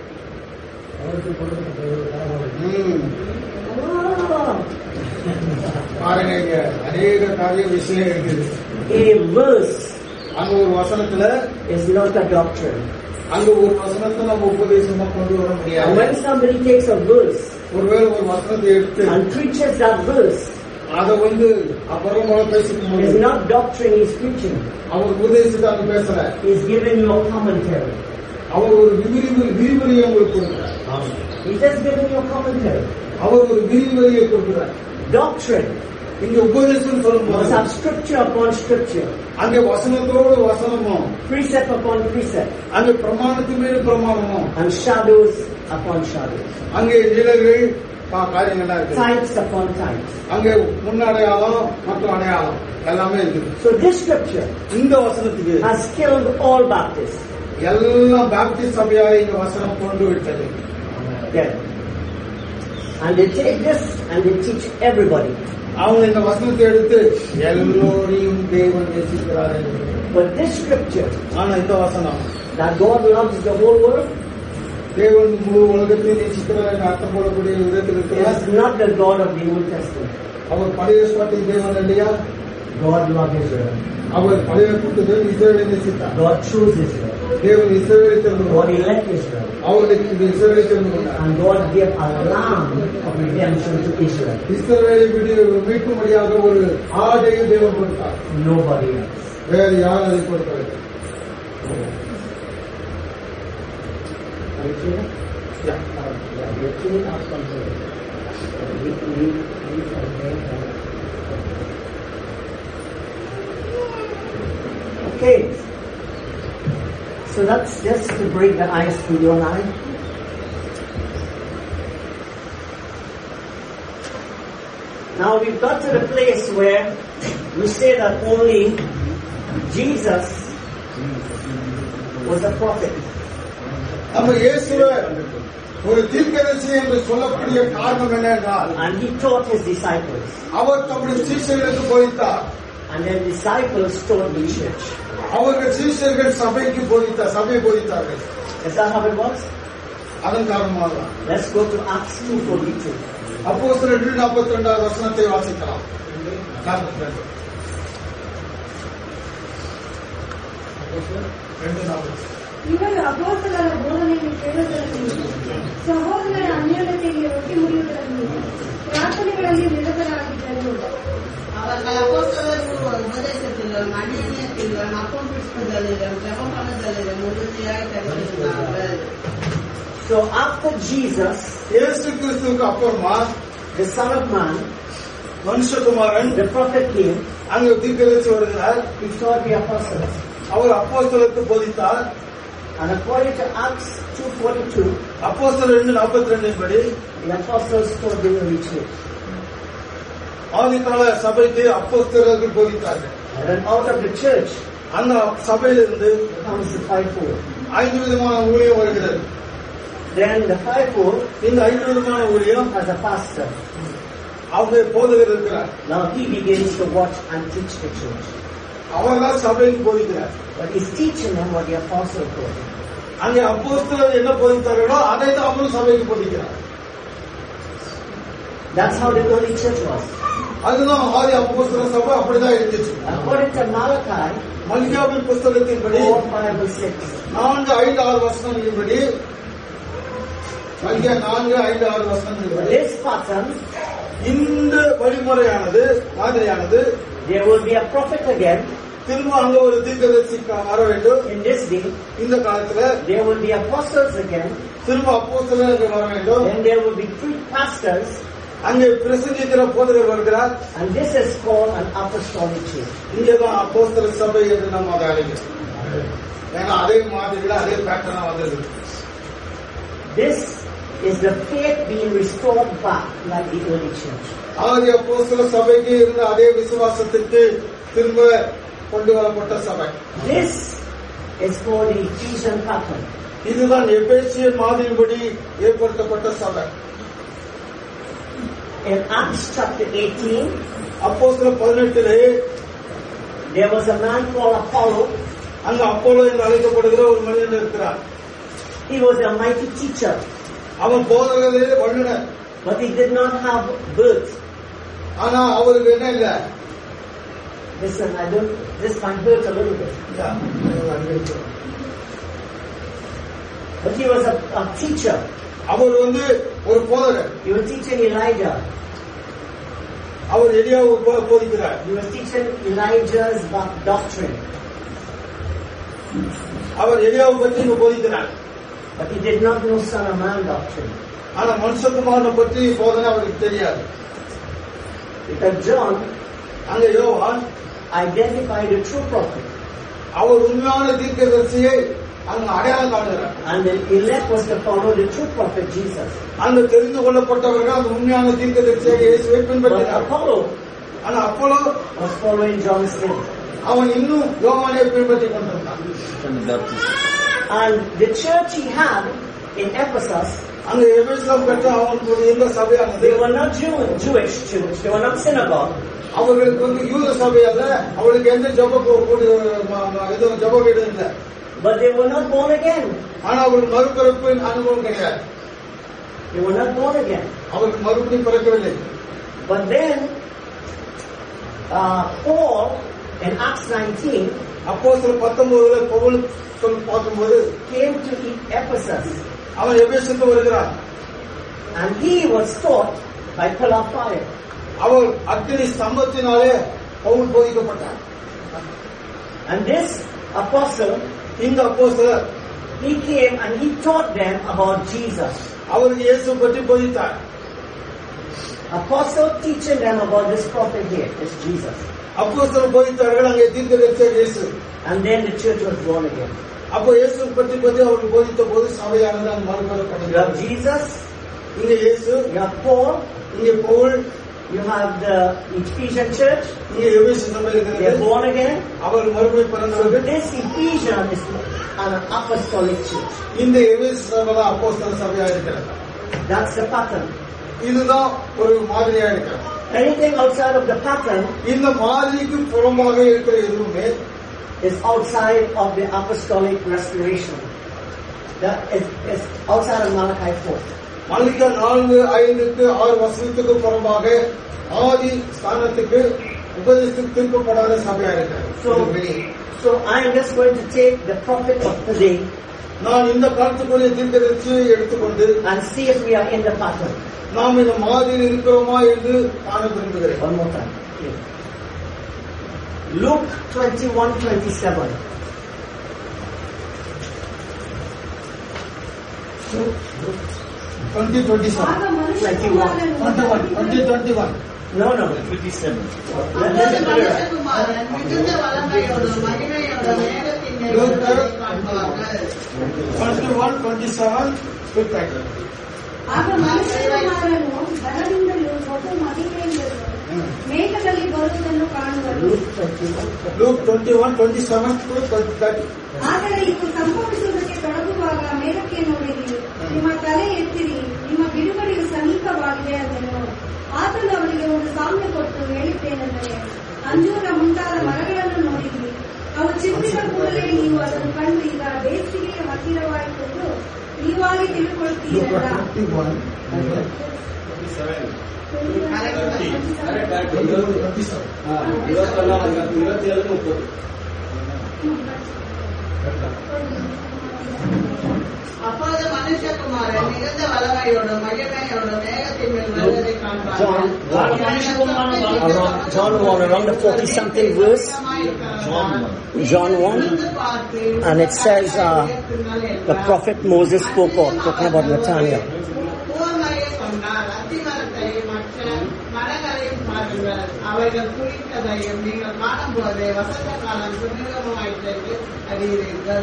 பாருங்க, இங்க அநேக காரிய விஷயம் இருக்குது. A verse அங்க ஒரு வசனத்துல is not a doctrine. அங்க ஒரு வசனத்தை நம்ம உபதேசமா கொண்டு வர And முடியாது. when somebody takes a verse ஒருவேளை ஒரு வசனத்தை எடுத்து and preaches that verse, அதை அப்புறமா பேசிக்கும் it's போது not doctrine he's preaching. அவர் உபதேசத்தை அங்க பேசல, He's giving you a commentary. அவர் ஒரு விரிவுரையை உங்களுக்கு கொடுக்கிறார். He's just giving you a commentary. அவர் ஒரு விரிவுரையை கொடுக்கிறார். Doctrine இங்க உபதேசம் சொல்லும்போது must have scripture upon scripture, அங்க வசனத்தோடு வசனமும், precept upon precept, அங்க பிரமாணத்தின் மேல் பிரமாணமும், and shadows upon shadows, அங்கே நிழல்கள் காரியங்கள்லாம் இருக்கு, types upon types. அங்கே முன்னடையாளம் மற்றும் அடையாளம் எல்லாமே இருக்குது. So this scripture இந்த வசனத்துக்கு has killed all Baptists. எல்லாம் பாப்டிஸ்ட் சபையாரை இந்த வசனம் கொண்டு விட்டது. Dead. And they take this and they teach everybody. அவங்க இந்த வசனத்தை எடுத்து எல்லோரையும் தேவன் நேசிக்கிறார். But this scripture, ஆனா இந்த வசனம் that God loves the whole world, தேவன் முழு உலகத்தையும் நேசிக்கிறார் என்று அர்த்தம் போடக்கூடிய விதத்தில் இருக்கிறார். is not the God of the Old Testament. அவர் பழைய ஏற்பாட்டின் தேவன் இல்லையா? God loved Israel. அவர் பழைய ஏற்பாட்டில் இஸ்ரவேலை நேசித்தார். God chose Israel. தேவன் இஸ்ரவேலை தெரிந்து God கொண்டார். elect Israel. அவர்களுக்கு இந்த இஸ்ரவேலை தெரிந்து கொண்டார். And God gave a lamb of redemption to Israel. இஸ்ரவேலை மீட்கும்படியாக ஒரு ஆடையும் தேவன் கொடுத்தார். Nobody else. வேறு யாரும் அதை கொடுக்கவில்லை. Are you clear? Yeah. Yeah, you're clear out from here. We from there. Okay. So that's just to break the ice for you and I. Now we've got to the place where we say that only Jesus was a prophet. நம்ம இயேசுவை ஒரு தீர்க்கதரிசி என்று சொல்லக்கூடிய காரணம் என்னென்றால், And he taught his disciples. அவர் தம்முடைய சீஷர்களுக்கு போதித்தார். And then disciples taught the church. அவர்கள் சீஷர்கள் சபைக்கு போதித்தார், சபையை போதித்தார்கள். Is that how it was? அதன் காரணமாக Let's go to Acts 2:42. அப்போஸ்தலர் 2:42 வசனத்தை வாசிக்கலாம். 42. அப்போஸ்தலர் 2:42. இவர் அப்போஸ்தலರ ಬೋಧನೆಯನ್ನು ಕೇಳುವುದರಲ್ಲಿ ಸಹೋದರರ ಅನ್ಯೋನ್ಯತೆಗೆ ಒಟ್ಟಿ ಮುರಿಯುವುದರಲ್ಲಿ ಪ್ರಾರ್ಥನೆಗಳಲ್ಲಿ ನಿರತರಾಗಿದ್ದರು. அவர்கள் அப்போஸ்தலர் உபதேசத்திலும் அந்நியத்திலும் அப்பம் பிடிப்பதிலும் ஜெபம் பண்ணுதலிலும் உறுதியாய் தரித்திருந்தார்கள். So after Jesus, இயேசு கிறிஸ்துவுக்கு அப்புறமா the Son of Man, மனுஷகுமாரன் the prophet came, அங்கே தீர்க்கதரிசி வருகிறார். he taught the apostles. Our அப்போஸ்தலருக்கு போதித்தார். And according to Acts 2:42, அப்போஸ்தலர் 2:42 படி the apostles taught the early church. ஆதிகால சபைக்கு அப்போஸ்தலர்கள் போதித்தார்கள். And then out of the church அந்த சபையிலிருந்து comes the fivefold. 5 விதமான ஊழியம் வருகிறது. Then the fivefold இந்த 5 விதமான ஊழியம் has a pastor. அவங்க போதகர் இருக்கிறார். Now he begins to watch and teach the church. அவர்தான் சபைக்கு போதிக்கிறார். But he's teaching them what the apostle taught. அங்கே அப்போஸ்தலர் என்ன போதித்தார்களோ அதை தான் அவரும் சபைக்கு போதிக்கிறார். That's how the early church was. அதுதான் ஆதி அப்போஸ்தலர் சபை அப்படிதான் இருந்துச்சு. According to Malachi மல்கியாவின் புஸ்தகத்தின்படி 4:5-6, 4-5-6 வசனங்களின்படி Malchijah 4-5-6 வசனங்களின்படி this pattern, இந்த வழிமுறையானது மாதிரியானது there will be a prophet again திரும்ப அங்க ஒரு தீர்க்கதரிசி வர வேண்டும். in this day, இந்த காலத்துல there will be apostles again, திரும்ப அப்போஸ்தலர்கள் வர வேண்டும். then there will be 3 pastors, அங்கே பிரசங்கிக்கிற போதகர் வருகிறார். and this is called an apostolic church. இங்கதான் அப்போஸ்தல சபை என்று நம்ம அதை அழைக்கிறோம். ஏன்னா அதே மாதிரில அதே பேட்டர்னா வந்தது. This is the faith being restored back like the early church. ஆதி அப்போஸ்தல சபைக்கு இருந்த அதே விசுவாசத்திற்கு திரும்ப கொண்டு வரப்பட்ட சபை. This is called the Ephesian pattern. இதுதான் எபேசியர் மாதிரிபடி ஏற்படுத்தப்பட்ட சபை. In Acts chapter 18, அப்போஸ்தலர் 18 there was a man called Apollo. அங்க அப்போலோ என்று அழைக்கப்படுகிற ஒரு மனிதன் இருக்கிறார். He was a mighty teacher, அவன் போதகரே வல்லுனர். but he did not have birth. ஆனா அவருக்கு என்ன இல்ல? Listen, this might hurt a little bit. But he was a teacher. அவர் ஒரு போதகர். He was teaching Elijah. அவர் எலியாவை போதிக்கிறார். He was teaching Elijah's doctrine. அவர் எலியாவை பற்றி போதிக்கிறார். But he did not know Son of Man doctrine. ஆனா மனுஷகுமாரனை பற்றி போதனை அவருக்கு தெரியாது. Because John அங்க யோவான் identified a true prophet. அவர் உண்மையான தீர்க்கதரிசியை அங்க அடையாளம் காணுகிறார். And the elect was to follow the true prophet Jesus. அந்த தெரிந்து கொள்ளப்பட்டவர்கள் அந்த உண்மையான தீர்க்கதரிசியாக இயேசுவை But பின்பற்றினார். Apollo ஆனா Apollo was following John's name. அவன் இன்னும் யோவானை பின்பற்றிக் கொண்டிருந்தான். And the church he had in Ephesus, அங்க எபேசுவில் பெற்ற அவனுக்கு இருந்த சபையானது they were not Jewish church, they were not synagogue. அவர்களுக்கு யூத சபை அல்ல, அவளுக்கு எந்த ஜப வீடு இல்லை. But they were not born again. ஆனா அவர்கள் மறுபிறப்பின் அனுபவம் கிடையாது. They were not born again. அவர்கள் மறுபடியும் பிறக்கவில்லை. But then Paul in Acts 19 அப்போஸ்தலர் 19 பவுல் பார்க்கும்போது came to Ephesus, அவன் எபேசுக்கு வருகிறான். and he was taught by pillar of fire. அவர் அக்கினி ஸ்தம்பத்தினாலே பவுல் போதிக்கப்பட்டார். And this apostle, இந்த அப்போஸ்தலர் he came and he taught them about Jesus. அவருக்கு இயேசு பற்றி போதித்தார். Apostle teaching them about this prophet here, this Jesus. அப்போஸ்தலர் போதித்தார்கள், அங்கே தீர்க்கதரிசியாக இயேசு. And then the church was born again. அப்போ இயேசு பற்றி அவர்கள் போதித்த போது சபையானது அங்கு You have மறுபெறப்பட்டது. Jesus, இங்க இயேசு, you have Paul, இங்கே Pavul, you have the Ephesian church, இங்கே எபேசு சபை they are இருக்கிறது. born again. அவர்கள் மறுபடியும் So பிறந்தவர்கள். this Ephesian is an apostolic church. இந்த எபேசு சபை தான் அப்போஸ்தல சபையா இருக்கிறது. That's the pattern. இதுதான் ஒரு மாதிரியா இருக்கிறது. Anything outside of the pattern இந்த மாதிரிக்கு புறம்பாக இருக்கிற எதுவுமே is outside of the apostolic restoration. That is outside of Malachi 4. Mallika 4:5-6 வசனத்துக்கு புறம்பாக ஆதி ஸ்தானத்துக்கு உபதேசத்துக்கு திருப்பப்படாத சபையா இருக்கிறது. So I am just going to take the prophet of today நான் இந்த காலத்துக்குரிய தீர்க்கதரிசியை எடுத்துக்கொண்டு and see if we are in the pattern. நாம் இந்த மாதிரியில் இருக்கிறோமா என்று காண விரும்புகிறேன். One more time. Please. Luke 21:27. ஆக மனுஷகுமாரன் 2021. No. 57. அப்பொழுது மனுஷகுமாரன் மிகுந்த வல்லமையோடும் மகிமையோடும் மேகத்தின் மேல் வருவதை காண்பார்கள். 21:27. ಆಗ ಮನುಷ್ಯಕುಮಾರನು ಬಲದಿಂದಲೂ ಬಹು ಮಹಿಮೆಯಿಂದಲೂ ಮೇಘದಲ್ಲಿ ಬರುವುದನ್ನು ಕಾಣುವರು. Luke 21:27-30. ಆದರೆ ಇದು ಸಂಭವಿಸುವುದಕ್ಕೆ ತೊಡಗುವಾಗ ಮೇಘಕ್ಕೆ ನೋಡಿರಿ, ನಿಮ್ಮ ತಲೆ ಎತ್ತಿರಿ, ನಿಮ್ಮ ಬಿಡುಗಡೆಯು ಸಮೀಪವಾಗಿದೆ ಅಂದನು. ಆತನು ಅವರಿಗೆ ಒಂದು ಸಾಮ್ಯ ಕೊಟ್ಟು ಹೇಳಿದ್ದೇನೆಂದರೆ, ಅಂಜೂರ ಮುಂತಾದ ಮರಗಳನ್ನು ನೋಡಿರಿ, ಅವು ಚಿಪ್ಪಿದ ಕೂಡಲೇ ನೀವು ಅದನ್ನು ಕಂಡು ಈಗ ಬೇಸಿಗೆಯ ಹತ್ತಿರವಾಯಿತೆಂದು ನೀವಾಗಿ ತಿಳ್ಕೊಳ್ತೀರಲ್ಲ. 27. அப்பொழுது மனுஷகுமாரன் மிகுந்த வல்லமையோடும் மகிமையோடும் மேகத்தின் மேல் வருவதை காண்பார்கள். John 1, around the 40-something verse. John 1. And it says the prophet Moses spoke of, talking about Nathaniel. உவமையை சொன்னார். அத்திமரத்தையும் மற்ற மரங்களையும் பாருங்கள், அவைகள் குறித்ததையும் நீங்கள் காணும்போது வசந்த காலம் சுமூகமாயிற்று அறிகிறீர்கள்.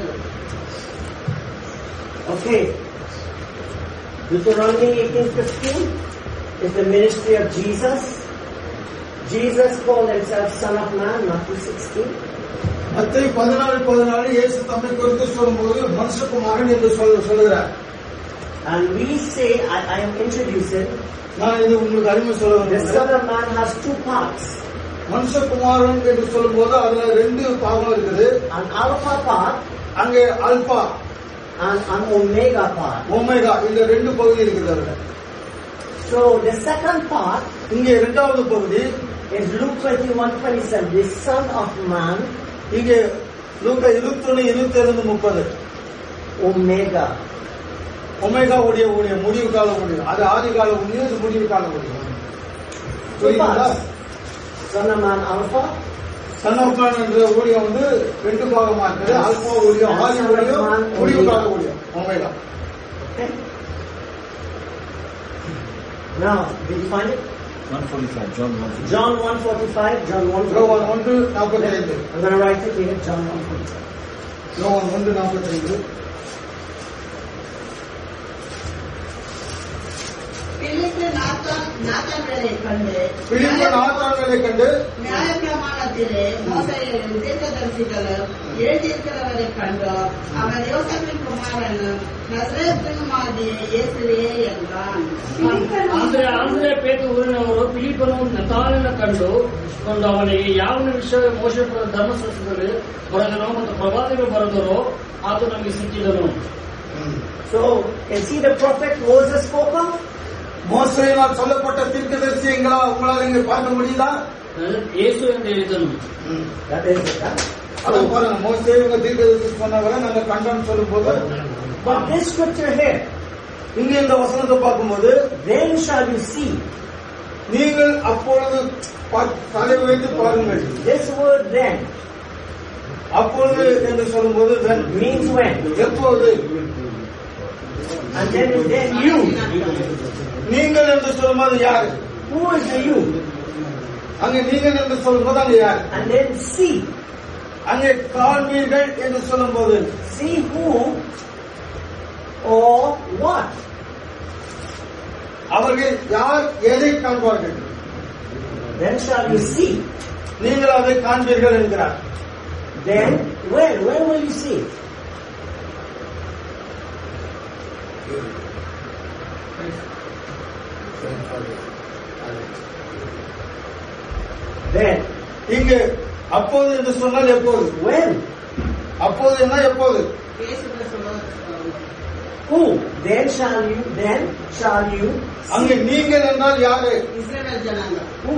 Okay. Deuteronomy 18:15 is the ministry of Jesus. Jesus called himself Son of Man, Matthew 16. மத்தேயு 14:14 இயேசு தம்மை குறித்து சொல்லும்போது மனுஷகுமாரன் என்று சொல்லுகிறார். And we say, I am introducing, நான் இது உங்களுக்கு அறிமுக சொல்ல the வேண்டும். Son of Man has two parts. மனுஷகுமாரன் என்று சொல்லும்போது அதுல 2 பாகம் இருக்குது. An alpha part அங்கே alpha and an omega part. Omega இந்த 2 பகுதி இருக்குது அதுல. So the second part இங்கே 2வது பகுதி is Luke 21:27, the Son of Man, இங்கே லூக்கா 21:27-30. omega. ஒமேகா உடைய முடிவு கால முடிவு, அது ஆதி கால முடிவு, இது முடிவு கால முடிவு. Two parts. Son of Man alpha, son of man என்ற ஊழியம் வந்து 2 பாகமா இருக்குது. அல்பா ஊழியம், ஆதி ஊழியம், முடிவு கால ஊழியம், omega. okay? Now, did you find it? 145, John 145. John 1:45, John 1:45. யோவான் 1:45. I'm going to write it here, John 1:45. யோவான் 1:45. பிலிப்பு நாத்தான்களை கண்டு நியாயப்பிரமாணத்திலே மோசேயும் தீர்க்கதரிசிகளும் எழுதியிருக்கிறவரை கண்டோம். அவர் யோசேப்பின் குமாரனும் நசரேத்தினுமாகிய இயேசுவே என்றான். ಅಂದ್ರೆ ಪೇತು ಊರಿನವರು ಫಿಲಿಪ್ಪನು ನತಾನನ ಕಂಡು ಅವನಿಗೆ ಯಾವನ ವಿಷಯ ಮೋಶೆ ಧರ್ಮಶಾಸ್ತ್ರದಲ್ಲಿ ಬರೆದನೋ ಮತ್ತು ಪ್ರವಾದಿಗಳು ಬರೆದರೋ ಆತ ನಮಗೆ ಸಿಕ್ಕಿದನು. So, can see the prophet Moses spoke of? மோசேயினால் சொல்லப்பட்ட தீர்க்கதரிசியங்களா உங்களால் இங்க பார்க்க முடியுதா? இயேசு என்று எழுதணும். That is it. அதான் பாருங்க, மோசே இவங்க தீர்க்கதரிசி சொன்னவரை நாங்க கண்டோம்னு சொல்லும் போது, But this scripture here, இங்க இந்த வசனத்தை பார்க்கும்போது, then shall you see. நீங்கள் அப்பொழுது தலை வைத்து பாருங்கள். This word then அப்பொழுது என்று சொல்லும் போது means when. எப்போது? And then you. நீங்கள் என்று சொல்லும் போது யாரு? Who is the you? அங்க நீங்கள் என்று சொல்லும் போது அங்க யாரு? And then see. அங்கே காண்பீர்கள் என்று சொல்லும் போது See who or what? அவர்கள் யார் எதை காண்பார்கள்? Then shall you see. நீங்கள் அதை காண்பீர்கள் என்கிறார். Then when will you see it? Then இங்கு அப்போது என்று சொன்னால் எப்போது? when? அப்போது என்ன எப்போது? இயேசு கிறிஸ்து Who? Then shall you அங்கு நீங்கள் என்றால் யாரு? இஸ்ரவேல் ஜனங்கள். who?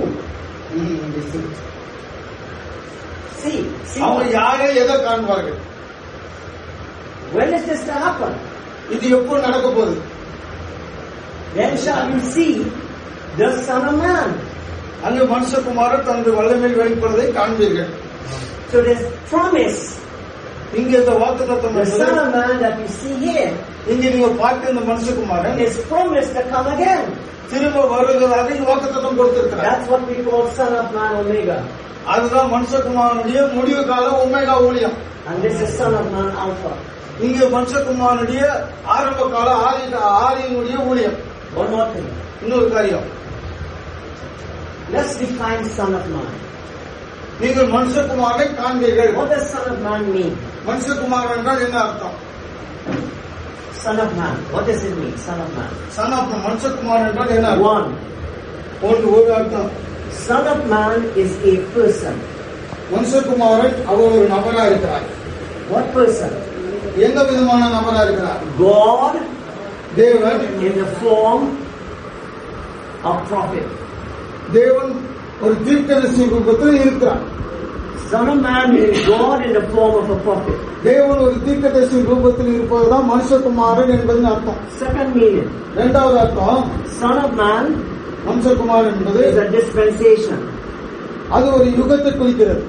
See அவங்க what? யாரை எதை காண்பார்கள்? When is this to happen? இது எப்போ நடக்க போகுது? Then shall you see the Son of Man. அங்கு மனுஷகுமாரர் தனது வல்லமையில் வெளிப்படுவதை காண்பீர்கள். So this promise, இங்க இந்த வாக்குத்தத்தம் the Son of Man that you see here, இங்க நீங்க பார்க்க இந்த மனுஷகுமாரன் is promised to come again. திரும்ப வருவதாக இந்த வாக்குத்தத்தம் கொடுத்திருக்கிறார். That's what we call Son of Man Omega. அதுதான் மனுஷகுமாரனுடைய முடிவு கால ஒமேகா ஊழியம். And this is Son of Man Alpha. இங்க மனுஷகுமாரனுடைய ஆரம்ப கால ஆதியினுடைய ஊழியம். One more thing. இன்னொரு காரியம், Let's define Son of Man. நீங்கள் மனுஷகுமாரனை காண்பீர்கள். What does Son of Man mean? மனுஷகுமாரன் என்றால் என்ன அர்த்தம்? Son of Man. What does it mean? Son of Man. Son of மனுஷகுமாரன் என்றால் என்ன அர்த்தம்? One. ஒரு அர்த்தம். Son of Man is a person. மனுஷகுமாரன் அவர் ஒரு நபரா இருக்கிறார். What person? எந்த விதமான நபரா இருக்கிறார்? God தேவன். in the form of prophet. தேவன் ஒரு தீர்க்கதரிசி ரூபத்தில் இருக்கிறார். Son of Man is God in the form of a prophet. தேவன் ஒரு தீர்க்கதரிசி ரூபத்தில் இருப்பதுதான் மனுஷகுமாரன் என்பது அர்த்தம். Second meaning, இரண்டாவது அர்த்தம், Son of Man மனுஷகுமாரன் என்பது is a dispensation. அது ஒரு யுகத்தை குறிக்கிறது.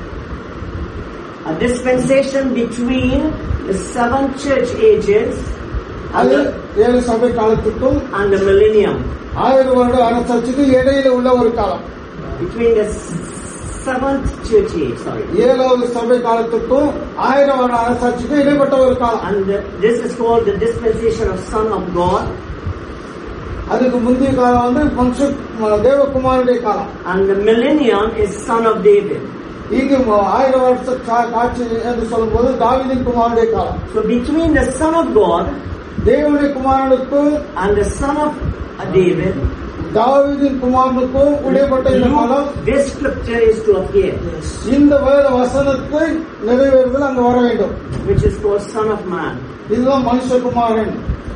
A dispensation between the 7 church ages அது 7 சபை காலத்துக்கும் and the millennium. 1000 வருட அரசாட்சிக்கு இடையில உள்ள ஒரு காலம். Between the 7th church age, 7வது சபை காலத்துக்கும் 1000 வருட அரசாட்சிக்கு இடைப்பட்ட ஒரு காலம். And this is called the dispensation of Son of God. அதுக்கு முந்தைய காலம் வந்து தேவகுமாரனுடைய காலம். And the millennium is Son of David. இங்கு 1000 வருஷ காட்சி என்று சொல்லும் போது தாவீதின் குமாரனுடைய காலம். So between the Son of God தேவனுடைய குமாரனுக்கும் and the Son of David, தாவீதின் குமாரனுக்கும் இடைப்பட்ட இந்த காலம், this scripture is to appear, இந்த வேத வசனத்தை நிறைவேறுதல் அங்கு வர வேண்டும், which is called Son of Man. இதுதான் மனுஷகுமாரன்.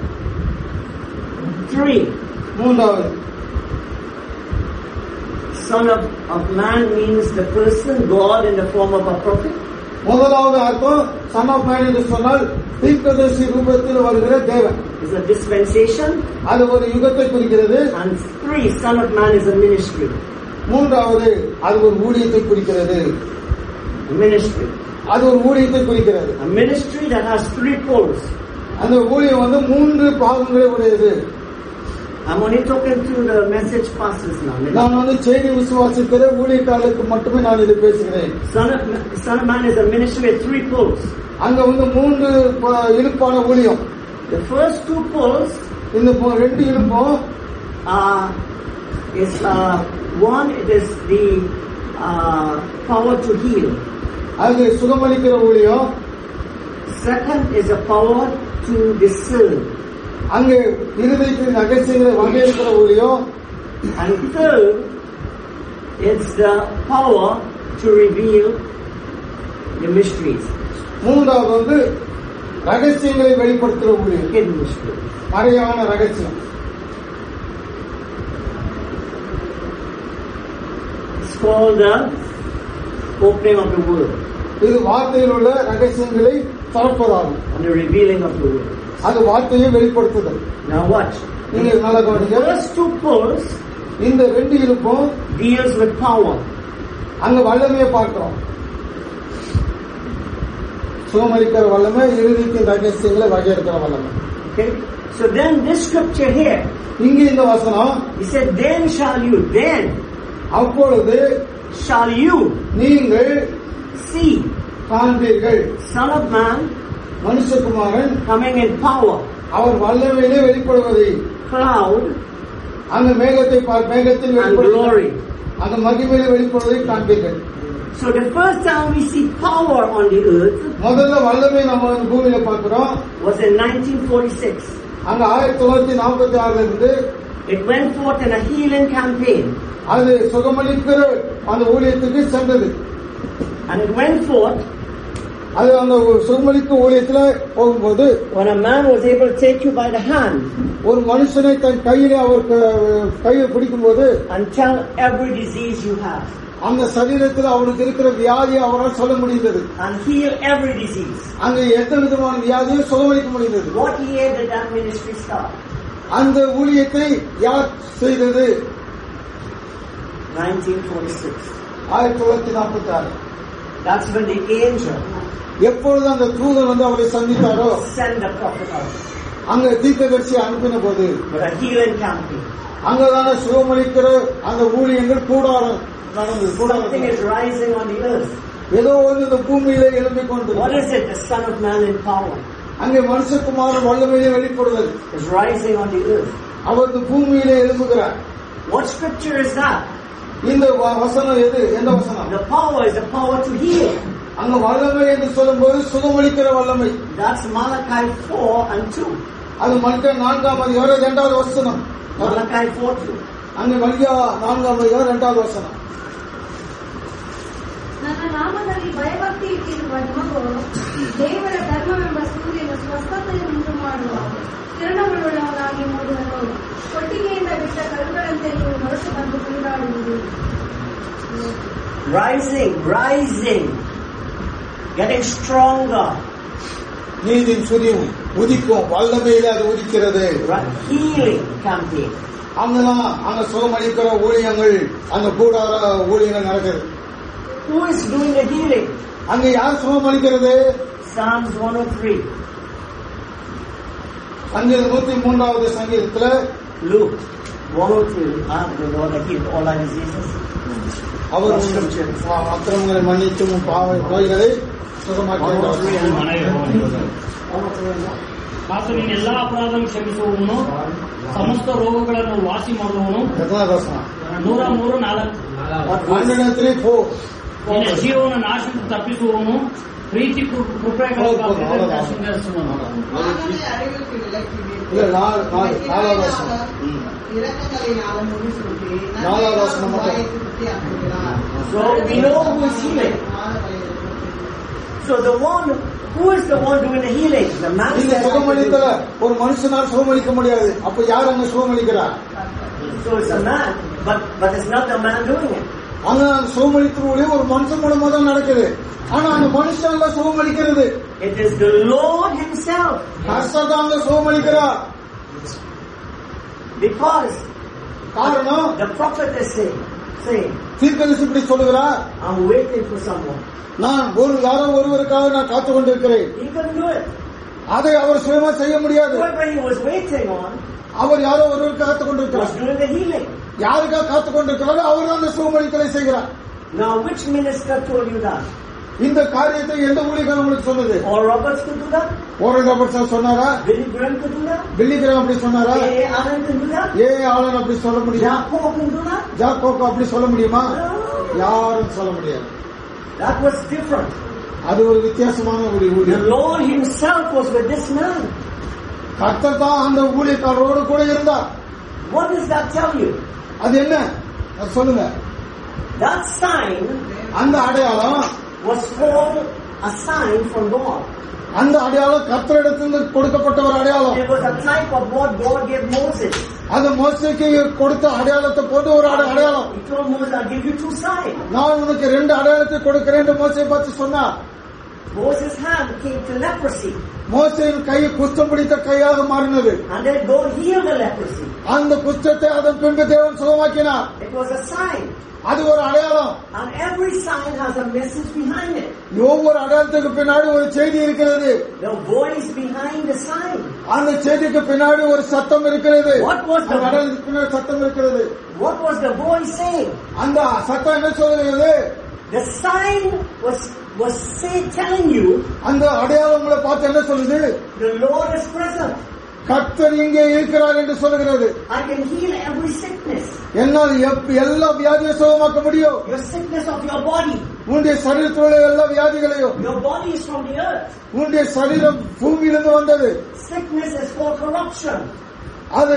3. மூன்றாவது, Son of Man means the person, God in the form of a prophet. முதலாவது அர்த்தம் சன் ஆஃப் மேன் என்று சொன்னால் தீர்க்கதரிசி ரூபத்தில் வருகிற தேவன். Is a dispensation. அது ஒரு யுகத்தை குறிக்கிறது. And 3, Son of Man is a ministry. மூன்றாவது அது ஒரு ஊழியத்தை குறிக்கிறது. Ministry. அது ஒரு ஊழியத்தை குறிக்கிறது. A ministry that has 3 poles. அந்த ஊழியம் வந்து 3 பாகங்களை உடையது. I'm only talking to the message pastors now. நான் செய்தி விசுவாசிக்கிற ஊழியக்காரர்களுக்கு மட்டுமே நான் இதை பேசுகிறேன். Son of Man is a ministry with 3 poles. அங்க 3 இழுப்பான ஊழியம். The first 2 poles, இந்த 2 இழுப்பம் is one, it is the power to heal. அது சுகமளிக்கிற ஊழியம். Second is a power to discern. அங்கே இருதயத்தின் ரகசியங்களை வகையறுக்கிற ஊழியம். And third, it's the power to reveal the mysteries. மூன்றாவது ரகசியங்களை வெளிப்படுத்துகிற ஊழியம். Hidden mysteries. மறையான ரகசியம். It's called the opening of the word. இது வார்த்தையில் உள்ள ரகசியங்களை திறப்பதாகும். And the revealing of the word. அது வார்த்தையை வெளிப்படுத்துதல். Now watch. நீங்க நல்லா கவனிங்க. First 2 poles, இந்த 2 இழுப்பும் deals with power. அங்க வல்லமையை பார்க்கிறோம். சுகமளிக்கிற வல்லமை, இருதயத்தின் ரகசியங்களை வகையறுக்கிற வல்லமை. Okay. So then this scripture here, இங்க இந்த வசனம், he said, then shall you, then அப்பொழுது shall you நீங்கள் see காண்பீர்கள், Son of Man மனுஷகுமாரன் coming in power, our வல்லமையிலே வெளிப்படுவதை, cloud அந்த மேகத்தில் and glory. அந்த மகிமையிலே வெளிப்படுவதை காண்பீர்கள். So the first time we see power on the earth முதல்ல வல்லமை நம்ம பூமியில பார்க்கிறோம். was in 1946. அங்க 1946 இருந்து It went forth in a healing campaign. அது சுகமளிக்கிற அந்த ஊழியத்துக்கு சென்றது. And it went forth, அது அந்த சுகமளிக்கும் ஊழியத்துல போகும்போது, when a man was able to take you by the hand ஒரு மனுஷனை தன் கையிலே அவர் கையை பிடிக்கும் போது and tell every disease you have அந்த சரீரத்தில் அவனுக்கு இருக்கிற வியாதியை அவரால் சொல்ல முடிந்தது. and heal every disease. அங்க எந்த விதமான வியாதியும் சுகமளிக்க முடிந்தது. What year did that ministry start? அந்த ஊழியத்தை யார் செய்தது? 1946. 1946. That's when the angel எப்பொழுது அந்த தூதன் அவரை சந்தித்தாரோ, sent the prophet out அங்க தீர்க்கதரிசியை அனுப்பின போது for a healing campaign. அங்கதான சுகமளிக்கிற அந்த ஊழியங்கள் கூடாரம் நடந்தது. Something is rising on the earth. ஏதோ இந்த பூமியிலே எழும்பிக் கொண்டு, What is it? The Son of Man in power அங்கே மனுஷகுமாரன் வல்லமையிலே வெளிப்படுதல் is rising on the earth. அவர் இந்த பூமியிலே எழும்புகிறார். What scripture is that? இந்த வசனம் எது? எந்த வசனம்? The power is the power to heal. அங்க வல்லமை என்று சொல்லும்போது சுகமளிக்கிற வல்லமை. That's Malachi 4 and 2. அது மல்கியா 4ஆம் அதிகாரம் 2வது வசனம். Malachi 4:2. அங்க மல்கியா 4ஆம் அதிகாரம் 2வது வசனம். ನನ್ನ ನಾಮದಲ್ಲಿ ಭಯಭಕ್ತಿ ಇಟ್ಟಿರುವ ನಿಮಗೂ ದೇವರ ಧರ್ಮವೆಂಬ ಸೂರ್ಯನ ಸ್ವಸ್ಥತೆಯನ್ನುಂಟು ಮಾಡುವ ಕಿರಣಗಳುಳ್ಳವನಾಗಿ ಮೂಡುವನು. ಕೊಟ್ಟಿಗೆಯಿಂದ ಬಿಟ್ಟ ಕರುಗಳಂತೆ ನೀವು ಹೊರಟು ಬಂದು ಕುಣಿದಾಡುವುದು. Rising, getting stronger. நீதியின் சூரியன் உதிக்கும், வல்லமையில அது உதிக்கிறது. Healing campaign. அங்க சுகமளிக்கிற ஊழியங்கள், அந்த கூடார ஊழியங்கள் நடக்குது. Who is doing the healing? அங்க யார் சுகமளிக்கிறது? Psalms 103. சங்கீதம் 103வது சங்கீதத்துல Luke 103. The Lord that healed all our diseases. அவர் அக்கிரமங்களை மன்னித்தும் நோய்களை ಸುಗಮಾಗ್ತಾ ಮತ್ತು ನೀನು ಎಲ್ಲಾ ಅಪರಾಧ ಕ್ಷಮಿಸುವವನು ಸಮಸ್ತ ರೋಗಗಳನ್ನು ವಾಸಿ ಮಾಡುವವನು 103:4 ನಿನ್ನ ಜೀವನ ನಾಶಕ್ಕೆ ತಪ್ಪಿಸುವವನು ಪ್ರೀತಿ ಕೃಪೆಗಳನ್ನು ಶೃಂಗರಿಸುವನು. So we know who is healing. So the one who is the one doing the healing? The man. இந்த சுகமளிக்கல ஒரு மனுஷனால் சுகமளிக்க முடியாது. அப்ப யார் அங்க சுகமளிக்கிறார்? So it's a man, but it's not the man doing it. அங்க சுகமளிக்கிறவங்களே ஒரு மனுஷன் மூலமா தான் நடக்குது. ஆனா அந்த மனுஷன்ல சுகமளிக்கிறது It is the Lord Himself. கர்த்தர் அங்க சுகமளிக்கிறார். Because காரணம் the prophet is saying தீர்க்கதரிசி இப்படி சொல்லுகிறார், I'm waiting for someone. நான் யாரோ ஒருவருக்காக நான் காத்து கொண்டிருக்கிறேன். He can do it. அதை அவர் சுயமா செய்ய முடியாது. Whoever he was waiting on அவர் யாரோ ஒருவர் காத்துக் கொண்டிருக்கிறார். was doing the healing. யாருக்காக காத்துக் கொண்டிருக்கிறாரோ அவர் தான் அந்த சுகமளித்தலை செய்கிறார். Now, which minister told you that? இந்த காரியத்தை எந்த ஊழியர்கள் உங்களுக்கு சொன்னது? Oral Roberts could do that? Oral Roberts சொன்னாரா? Billy Graham could do that? Billy Graham அப்படி சொன்னாரா? A. Allen could do that? Allen அப்படி சொல்ல முடியுமா? Jack Cook could do that? Jack Cook அப்படி சொல்ல முடியுமா? யாரும் சொல்ல முடியாது. That was different. அது ஒரு வித்தியாசமான ஒரு The ஊழியம். Lord himself was with this man. கர்த்தர் தான் அந்த ஊழியக்காரரோடு கூட இருந்தார். What does that tell you? அது என்ன? அது சொல்லுங்க. That sign அந்த அடையாளம் was called a sign from God. அந்த அடையாளம் கர்த்தரிடத்திலிருந்து கொடுக்கப்பட்ட ஒரு அடையாளம். It was a type of what God gave Moses. அது மோசேக்கு கொடுத்த அடையாளத்தை போட்டு ஒரு அடையாளம். He told Moses, I'll give you 2 signs. நான் உனக்கு 2 அடையாளத்தை கொடுக்கிறேன் என்று மோசே பார்த்து சொன்னார். Moses' hand came to leprosy. மோசேயின் கை குஷ்டம் பிடித்த கையாக மாறினது. And then God healed the leprosy. அந்த குஷ்டத்தை அதன் பின்பு தேவன் சுகமாக்கினார். It was a sign. அது ஒரு அடையாளம். And every sign has a message behind it. ஒவ்வொரு அடையாளத்துக்கு பின்னாடி ஒரு செய்தி இருக்கிறது. The voice behind the sign. அந்த செய்திக்கு பின்னாடி ஒரு சத்தம் இருக்கிறது. What was the அடையாளத்துக்கு பின்னாடி சத்தம் இருக்கிறது. What was the voice saying? அந்த சத்தம் என்ன சொல்கிறது? The sign was telling you அந்த அடையாளம் உங்களை பார்த்து என்ன சொல்லுது? the Lord is present. கர்த்தர் இங்கே இருக்கிறார் என்று சொல்லுகிறது. I can heal every sickness. என்னால் எல்லா வியாதியை சுகமாக்க முடியும். Your sickness of your body. உன்னுடைய சரீரத்தில் உள்ள எல்லா வியாதிகளையும். Your body is from the earth. உன்னுடைய சரீரம் பூமியிலிருந்து வந்தது. Sickness is for corruption. அது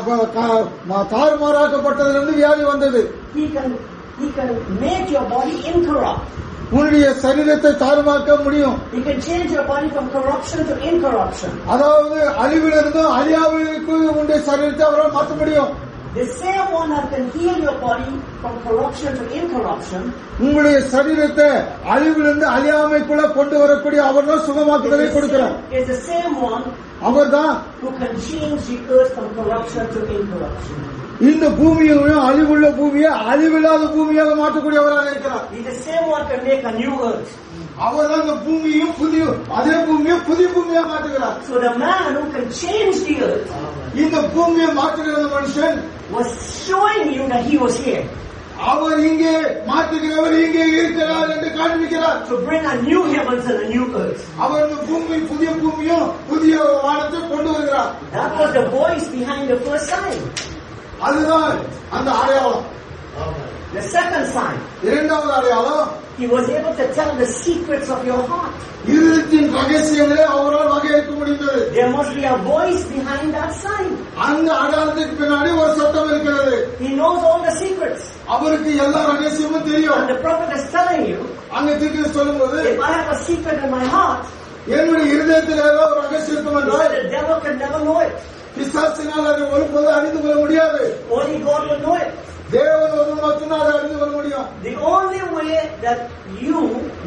தாறுமாறாக்கப்பட்டதிலிருந்து வியாதி வந்தது. He can make your body incorrupt. உன்னுடைய சரீரத்தை தாறுமாக்க முடியும். He can change your body from corruption to incorruption. அதாவது அழிவிலிருந்து அழியாவிற்கு உன்னுடைய சரீரத்தை அவரால் மாற்ற முடியும். The same one that can heal your body from corruption to incorruption. உங்களுடைய சரீரத்தை அழிவிலிருந்து அழியாமைக்குள்ள கொண்டு வரக்கூடிய அவர் தான் சுகமாக்குதலை கொடுக்கிறார். Is the same one அவர் தான் who can change the earth from corruption to incorruption. இந்த பூமியையும் அழிவுள்ள பூமியை அழிவில்லாத பூமியாக மாற்றக்கூடியவராக இருக்கிறார். He the same one can make a new earth. அவர் தான் இந்த பூமியையும் அதே பூமியை புதிய பூமியாக மாற்றுகிறார். So the man who can change the earth இந்த பூமியை மாற்றுகிற மனுஷன் was showing you that he was here. அவர் இங்கே மாற்றுகிறவர் இங்கே இருக்கிறார் என்று காண்பிக்கிறார். To bring a new heavens and a new earth. அவர் இந்த பூமி புதிய பூமியும் புதிய வானத்தை கொண்டு வருகிறார். That was the voice behind the first sign. அதுதான் அந்த அடையாளம். The second sign, இரண்டாவது அடையாளம், he was able to tell the secrets of your heart. இருதயத்தின் ரகசியங்களை அவரால் வகையறுக்க முடிந்தது. There must be a voice behind that sign. அந்த அடையாளத்துக்கு பின்னாடி ஒரு சத்தம் இருக்கிறது. He knows all the secrets. அவருக்கு எல்லா ரகசியமும் தெரியும். And the prophet is telling you, அங்க தீர்க்க சொல்லும்போது, if I have a secret in my heart, என்னுடைய இருதயத்தில் ஏதோ ஒரு ரகசியம் என்றால் the devil can never know it. பிசாசினால் அதை ஒருபோது அறிந்து கொள்ள முடியாது. Only God will know it. தேவன் ஒரு மட்டும்தான் அதை அறிந்து கொள்ள முடியும். The only way that you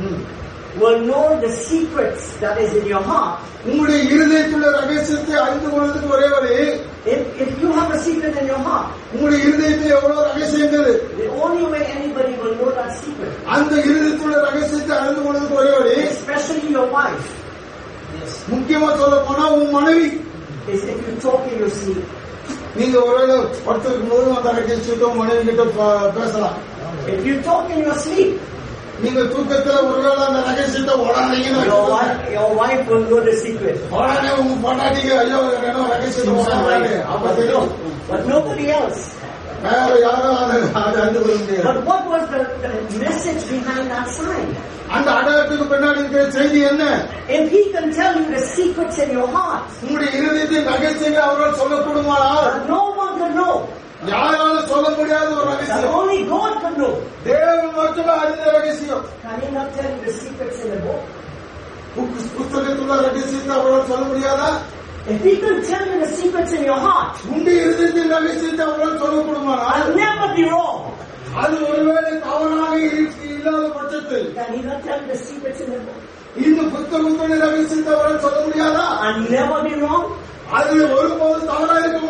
will know the secrets that is in your heart, உங்களுடைய இருதயத்துள்ள ரகசியத்தை அறிந்து கொள்வதற்கு ஒரே வழி, if you have a secret in your heart, உங்களுடைய இருதயத்தில் எவ்வளவு ரகசியங்கள், the only way anybody will know that secret, அந்த இருதயத்துள்ள ரகசியத்தை அறிந்து கொள்வதற்கு ஒரே வழி, especially your wife, முக்கியமா சொல்ல போனா உன் மனைவி, is if you talk in your sleep. நீங்க ஒருவேளை படுத்திருக்கும் போது அந்த ரகசியத்தை மனைவி கிட்ட பேசலாம். If you talk in your sleep, நீங்க தூக்கத்துல ஒருவேளை அந்த ரகசியத்தை உடனீங்கன்னா your wife will know the secret. உடனே உங்க பொண்டாட்டிக்கு ஐயோ என்ன ரகசியத்தை உடனே அப்ப தெரியும். But nobody else. வேற யாரும் அதை அறிந்து கொள்ள முடியாது. But what was the message behind that sign? அந்த அடையாளத்துக்கு பின்னாடி இருக்கிற செய்தி என்ன? If he can tell you the secrets in your heart, உங்களுடைய இருதயத்தின் ரகசியங்களை அவரால் சொல்லக்கூடுமானால் no one can know. யாராலும் சொல்ல முடியாத ஒரு That ரகசியம், only God can know. தேவன் மட்டுமே அறிந்த ரகசியம். Can he not tell you the secrets in the book? புத்தகத்துள்ள ரகசியத்தை அவரால் சொல்ல முடியாதா? If he can tell you the secrets in your heart, உங்களுடைய இருதயத்தின் ரகசியத்தை அவரால் சொல்லக்கூடுமானால் I'll never be wrong. அது ஒருவேளை தவறாக இல்லாத பட்சத்தில் Can he not tell you the secrets in the book? இந்த புத்தகத்துடைய ரகசியத்தை அவரால் சொல்ல முடியாதா? I'll never be wrong. அது ஒருபோது தவறா இருக்க முடியாது.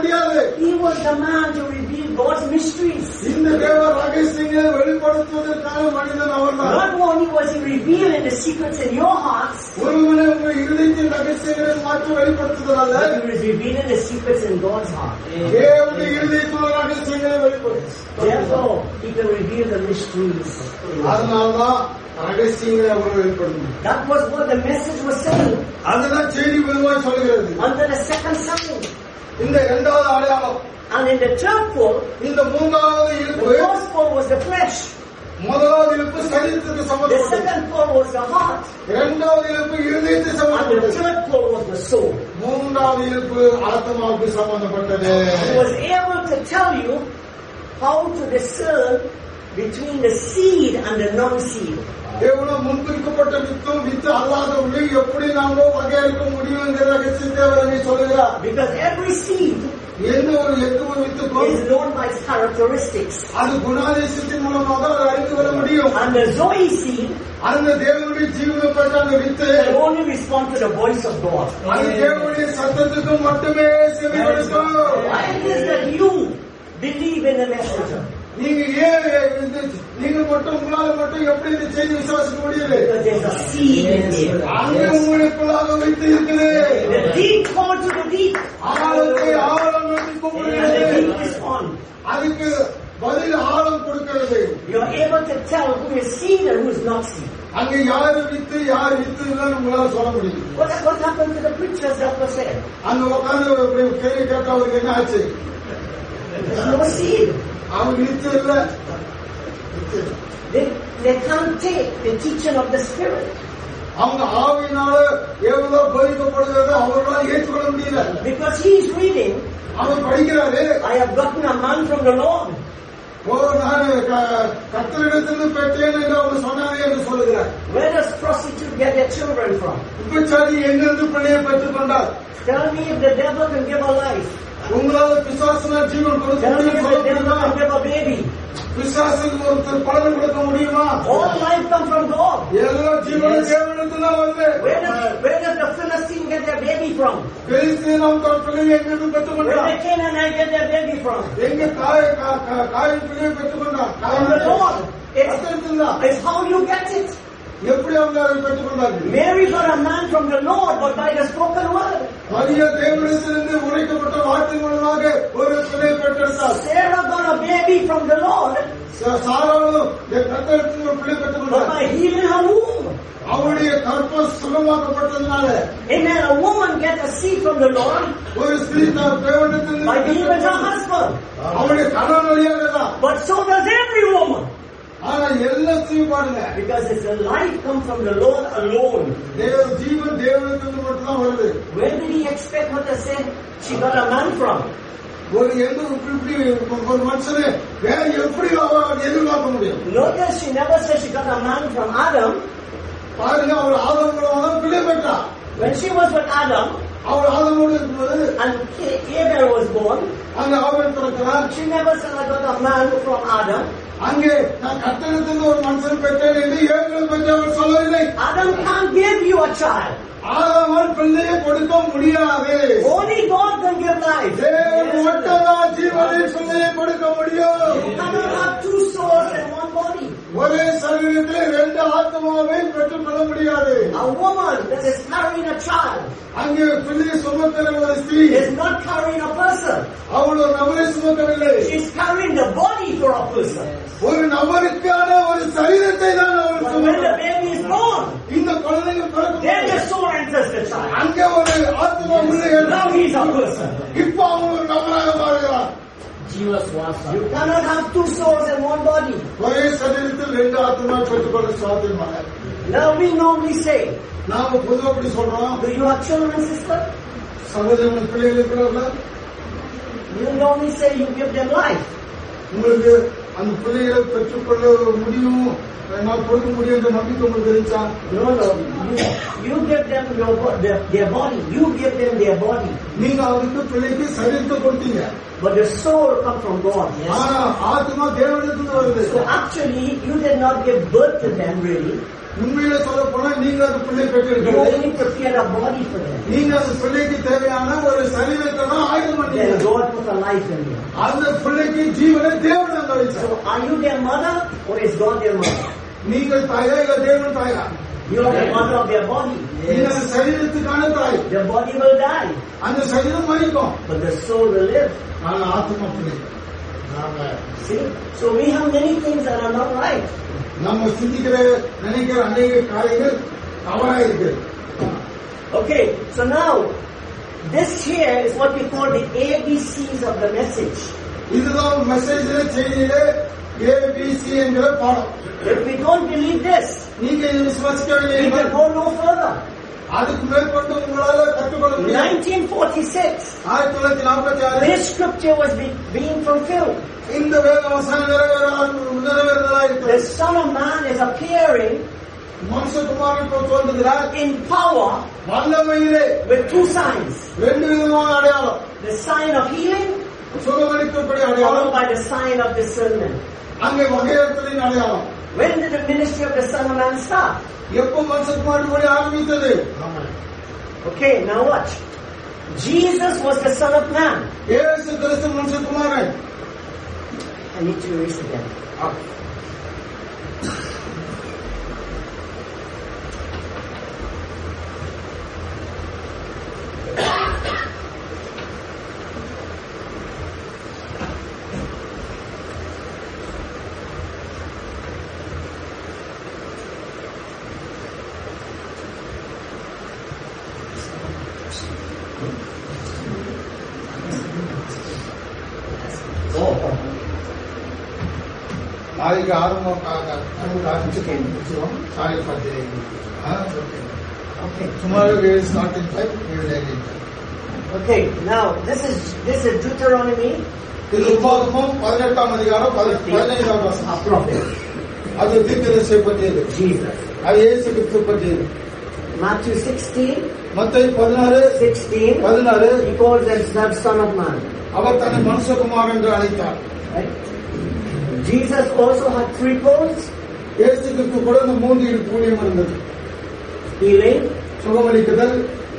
He was the man to reveal God's mysteries. இந்த தேவ ரகசியங்களை வெளிப்படுத்துவதற்கான மனிதன் அவர்தான். Not only was he revealing the secrets in your hearts, ஒருவனை உங்கள் இருதயத்தின் ரகசியங்களை மாற்றி வெளிப்படுத்துவதல்ல, but he was revealing the secrets in God's heart. தேவனுடைய இருதயத்தின் ரகசியங்களை வெளிப்படுத்து. Therefore, he can reveal the mysteries. அதனால்தான் ரகசியங்களை அவர் வெளிப்படுத்தும். That was what the message was saying. அதுதான் செய்தி விதமாய் சொல்கிறது. Under the second sign. இந்த இரண்டாவது அடையாளம். And in the third pole, இந்த மூன்றாவது the இழுப்பு, first pole was the flesh. முதலாவது இழுப்பு சரீரத்துக்கு The சம்பந்தப்பட்டது. second pole was the heart. இரண்டாவது இழுப்பு இருதயத்துக்கு And the சம்பந்தப்பட்டது. third pole was the soul. மூன்றாவது இழுப்பு ஆத்மாவுக்கு சம்பந்தப்பட்டது. He was able to tell you how to discern between the seed and the non-seed. எவ்வளவு முன்பிற்கப்பட்ட வித்தும் வித்து அல்லாத உள்ளே எப்படி நாம வகையறுக்க முடியும் என்கிற ரகசியத்தை அவர் அங்கே சொல்லுகிறார். Because every seed எந்த ஒரு எக்குவ வித்துக்கும் is known by its characteristics. அது குணாதிசயத்தின் மூலமாக அவர் அறிந்து கொள்ள முடியும். And the Zoe seed அந்த தேவனுடைய ஜீவனை பெற்ற அந்த வித்து can only respond to the voice of God. அது தேவனுடைய சத்தத்துக்கு மட்டுமே செவி கொடுக்கும். Why is that you believe in the messenger? நீங்க ஏன் நீங்க மட்டும் உங்களால மட்டும் எப்படி இந்த செய்தி விசுவாசிக்க முடியல? Because there's a seed in there. அங்கே உங்களுக்குள்ளாக வைத்து இருக்குது. The deep call to the deep. ஆழத்தை ஆழம் என்று And the கூப்பிடுகிறது. deep respond. அதுக்கு பதில் ஆழம் கொடுக்கிறது. You're able to tell who is seed and who is not seed. அங்க யாரு வித்து யார் வித்து இல்லைன்னு உங்களால சொல்ல முடியும். What happened to the preachers that were said? அங்க உட்கார்ந்து ஒரு கேள்வி கேட்ட அவருக்கு என்ன ஆச்சு? There's no seed. அவங்க வித்து இல்ல. They can't take the teaching of the Spirit. அவங்க ஆவியினால எவ்வளவு போதிக்கப்படுகிறத அவர்களால் ஏற்றுக்கொள்ள முடியல. Because he is reading, அவர் படிக்கிறாரு, I have gotten a man from the Lord. நான் கர்த்தரிடத்திலிருந்து பெற்றேன் என்று அவர் சொன்னாரே என்று சொல்லுகிறார். Where does prostitute get their children from? விபச்சாரி எங்கிருந்து பிள்ளையை பெற்றுக் கொண்டார்? Tell me if the devil can give a life. உங்களால பிசாசுனா ஜீவன் கொடுக்க Tell me if the devil முடியுமா? can give a baby. பிசாசுக்கு ஒருத்தர் குழந்தை கொடுக்க முடியுமா? All life comes from God. எல்லா ஜீவனும் தேவனிடத்துல வருது. Where does the Philistine get their baby from? பெலிஸ்தீன் அவங்க பிள்ளையை எங்கிருந்து பெற்றுக் Where கொண்டார்? the Canaanite get their baby from? எங்க காயின் பிள்ளையை பெற்றுக் கொண்டார்? From the Lord. கர்த்தரிடத்தில்தான். It's how you get it. எப்படி அவங்க அதை பெற்றுக் கொண்டார்கள்? Mary got a man from the Lord, but by the spoken word. Maria தேவனிடத்திலிருந்து உரைக்கப்பட்ட வார்த்தை மூலமாக ஒரு பிள்ளையை பெற்றெடுத்தார். Sarah got a baby from the Lord, சாராவும் கர்த்தரிடத்தில் ஒரு பிள்ளை பெற்றுக் but கொண்டார். by healing her womb. அவருடைய கற்பம் சுகமாக்கப்பட்டதுனால Amen. A woman gets a seed from the Lord ஒரு ஸ்திரீ தேவனிடத்திலிருந்து by being with her husband. அவருடைய கணவன் வழியாக தான். But so does every woman. ஆனா எல்லா ஸ்திரீ பாருங்க, Because it's the life comes from the Lord alone. ஜீவன் தேவனிடத்திலிருந்து மட்டும்தான் வருது. Where did he expect her to say she got a man from? ஒரு எந்த இப்படி ஒரு மனுஷனே வேற எப்படி அவர் எதிர்பார்க்க முடியும்? Notice she never said she got a man from Adam. பாருங்க, அவர் ஆதாம் மூலமாக பிள்ளை பெற்றா. When she was with Adam அவர் ஆதாமோடு இருக்கும்போது and Abel was born, அங்க ஆபேல் பிறக்கிறார். she never said I got a man from Adam. அங்கே நான் கர்த்தரிடத்திலிருந்து ஒரு மனுஷன் பெற்றேன் என்று ஏகல் பெற்ற அவர் சொல்லவில்லை. Adam can't give you a child. ஆதாமால் பிள்ளையை கொடுக்க முடியாது. Only God can give life. தேவன் மட்டும்தான் ஜீவனை பிள்ளையை கொடுக்க முடியும். You cannot have two souls in one body. ஒரே சரீரத்திலே ரெண்டு ஆத்மாவை பெற்றுக் கொள்ள முடியாது. A woman that is carrying a child அங்கே பிள்ளையை சுமக்கிற ஒரு ஸ்திரீ is not carrying a person. அவள் ஒரு நபரை சுமக்கவில்லை. She is carrying the body for a person. ஒரு நபருக்கான ஒரு சரீரத்தை தான் அவள் But when the சுமக்கிறாள். baby is born, இந்த குழந்தைங்க then பிறக்கும் the soul enters the child. அங்கே ஒரு ஆத்மா உள்ளே Now he is a person. இப்ப அவன் ஒரு நபராக மாறுகிறான். You cannot have two souls in one body. ஒரே சரீரத்தில் ரெண்டு ஆத்மா பெற்றுக்கொள்ள சாத்தியமாக. Now we normally say, நாம பொதுவா அப்படி சொல்றோம். do you have children, sister? சகோதரன் பிள்ளைகள் இருக்கிறார்களா? You normally say you give them life. உங்களுக்கு அந்த பிள்ளைகளை பெற்றுக்கொள்ள முடியும், என்னால் கொடுக்க முடியும் என்ற நம்பிக்கை உங்களுக்கு இருந்துச்சா? No. You give them their body. You give them their body. நீங்க அவருக்கு பிள்ளைக்கு சரீரத்தை கொடுத்தீங்க. But the soul comes from God. Yes? ஆனா ஆத்மா தேவனிடத்துல வருது. So actually, you did not give birth to them really. உண்மையில சொல்ல போனா நீங்க அந்த பிள்ளை You பெற்றிருக்கீங்க. only prepared a body for them. நீங்க அந்த பிள்ளைக்கு தேவையான ஒரு சரீரத்தை தான் ஆயுதம் Then பண்ணீங்க. God put a life in you. அந்த பிள்ளைக்கு ஜீவனை தேவன் அங்க வைத்தார். So are you their mother or is God their mother? நீங்கள் தாயா இல்ல தேவன் தாயா? You are the mother of their body. நீங்கள் சரீரத்துக்கான தாய். Their body will die, அந்த சரீரம் மரிக்கும், but the soul will live. ஆனா ஆத்மா பிள்ளை. See? So we have many things that are not right. நம்ம சிந்திக்கிற நினைக்கிற அநேக காரியங்கள் தவறா இருக்கு. Okay, so now this here is what we call the ABCs of the message. இதுதான் மெசேஜ்ல செய்தியில ABC என்கிற பாடம். If we don't believe this, நீங்க இதை விசுவாசிக்கவில்லை we can go no further. அதுக்கு மேற்கொண்டு உங்களால கற்றுக்கொள்ள முடியாது. 1946, 1946 this scripture was being fulfilled. இந்த வேத வசனம் நிறைவேறுதலா The இருக்கு. Son of Man is appearing மனுஷகுமாரன் இப்போ தோன்றுகிறார் in power வல்லமையிலே with two signs. ரெண்டு விதமான அடையாளம். The sign of healing, சுகமளிக்கக்கூடிய followed அடையாளம், by the sign of discernment. அங்கே வகையறுத்தலின் அடையாளம். When did the ministry of the Son of Man start? எப்போ மனுஷகுமாரன் கூட ஆரம்பித்தது? Okay, now watch. Jesus was the Son of Man. இயேசு கிறிஸ்து மனுஷகுமாரன். I need to erase again. நாளைக்கு ஆரம்பிச்சுக்கோம். சாரி பார்த்து tomorrow we will start in 5, we will end in 5. Okay, now this is Deuteronomy. இது உபாகமம் 18ஆம் அதிகாரம் 15ஆம் வசனம். A prophet. அது தீர்க்கதரிசியை பற்றியது. Jesus. அது இயேசு கிறிஸ்து பற்றியது. Matthew 16. மத்தேயு 16 He calls himself Son of Man. அவர் தன்னை மனுஷகுமாரன் என்று அழைத்தார். Right? Jesus also had 3 roles: இயேசு கிறிஸ்து கூட இந்த 3 ஊழியம் இருந்தது. healing, சுகமளிக்குதல்,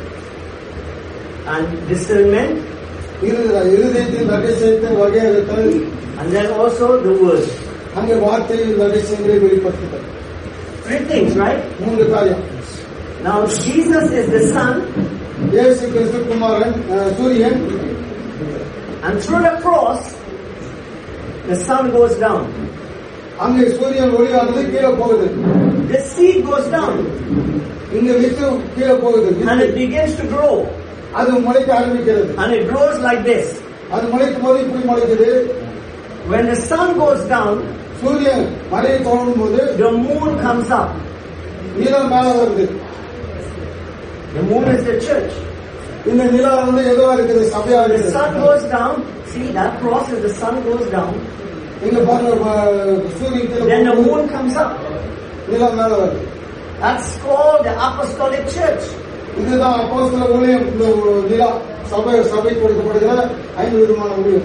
and discernment, இருதயத்தின் ரகசியத்தை வகையறுத்தல், and then also the word. அங்கே வார்த்தையின் ரகசியங்களை வெளிப்படுத்துதல். 3 things, right? 3 காரியம். Now Jesus is the sun, இயேசு கிறிஸ்து குமாரன் சூரியன். and through the cross the sun goes down. அங்கே சூரியன் ஒளியானது கீழே போகுது. The seed goes down, இங்க வித்து கீழே போகுது. and it begins to grow, அது முளைக்க ஆரம்பிக்கிறது. and it grows like this. அது முளைக்கும் போது இப்படி முளைக்குது. When the sun goes down, சூரியன் மறைய தோணும் போது the moon comes up. நிலா மேல வருது. The moon is the church. இந்த நிலா வந்து எதுவா இருக்குது? சபையா The இருக்குது. sun goes down. See, that cross is the sun goes down. இங்க பாருங்க, சூரியன் கீழே Then the போகும்போது moon comes up. நிலா மேல வருது. That's called the apostolic church. இதுதான் அப்போஸ்தல ஊழியம். இந்த நிலா சபை கொடுக்கப்படுகிற 5 விதமான ஊழியம்.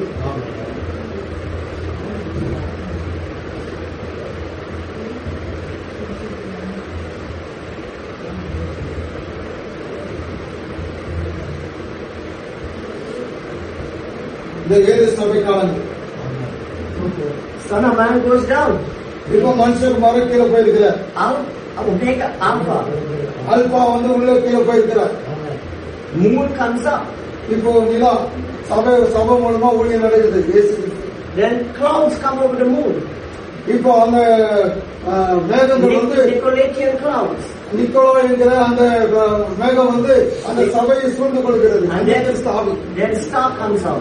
இந்த 7 சபை காலங்கள். Son of Man goes down. இப்போ மனுஷகுமாரன் கீழே போயிருக்கிறார். Omega, Alpha. அல்பா வந்து உள்ள கீழே போயிருக்கிறார். Moon comes up. இப்போ நிலா சபை மூலமா ஊழியம் நடக்குது. இயேசு கிறிஸ்து. Then clouds come over the moon. இப்போ அந்த மேகங்கள் வந்து Nicolaitan clouds. நிக்கோலா என்கிற அந்த மேகம் வந்து அந்த சபையை சூழ்ந்து கொள்கிறது. And then star comes out.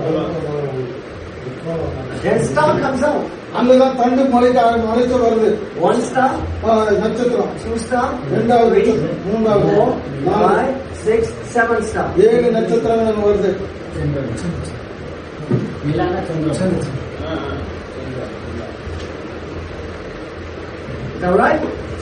அங்கதான் தண்டு மலைச்சு வருது. 1 star, நட்சத்திரம், 2 star, 2வது, 3வது, 4, 5, 6, 7 star. 7 நட்சத்திரங்கள் வருது. Is that right?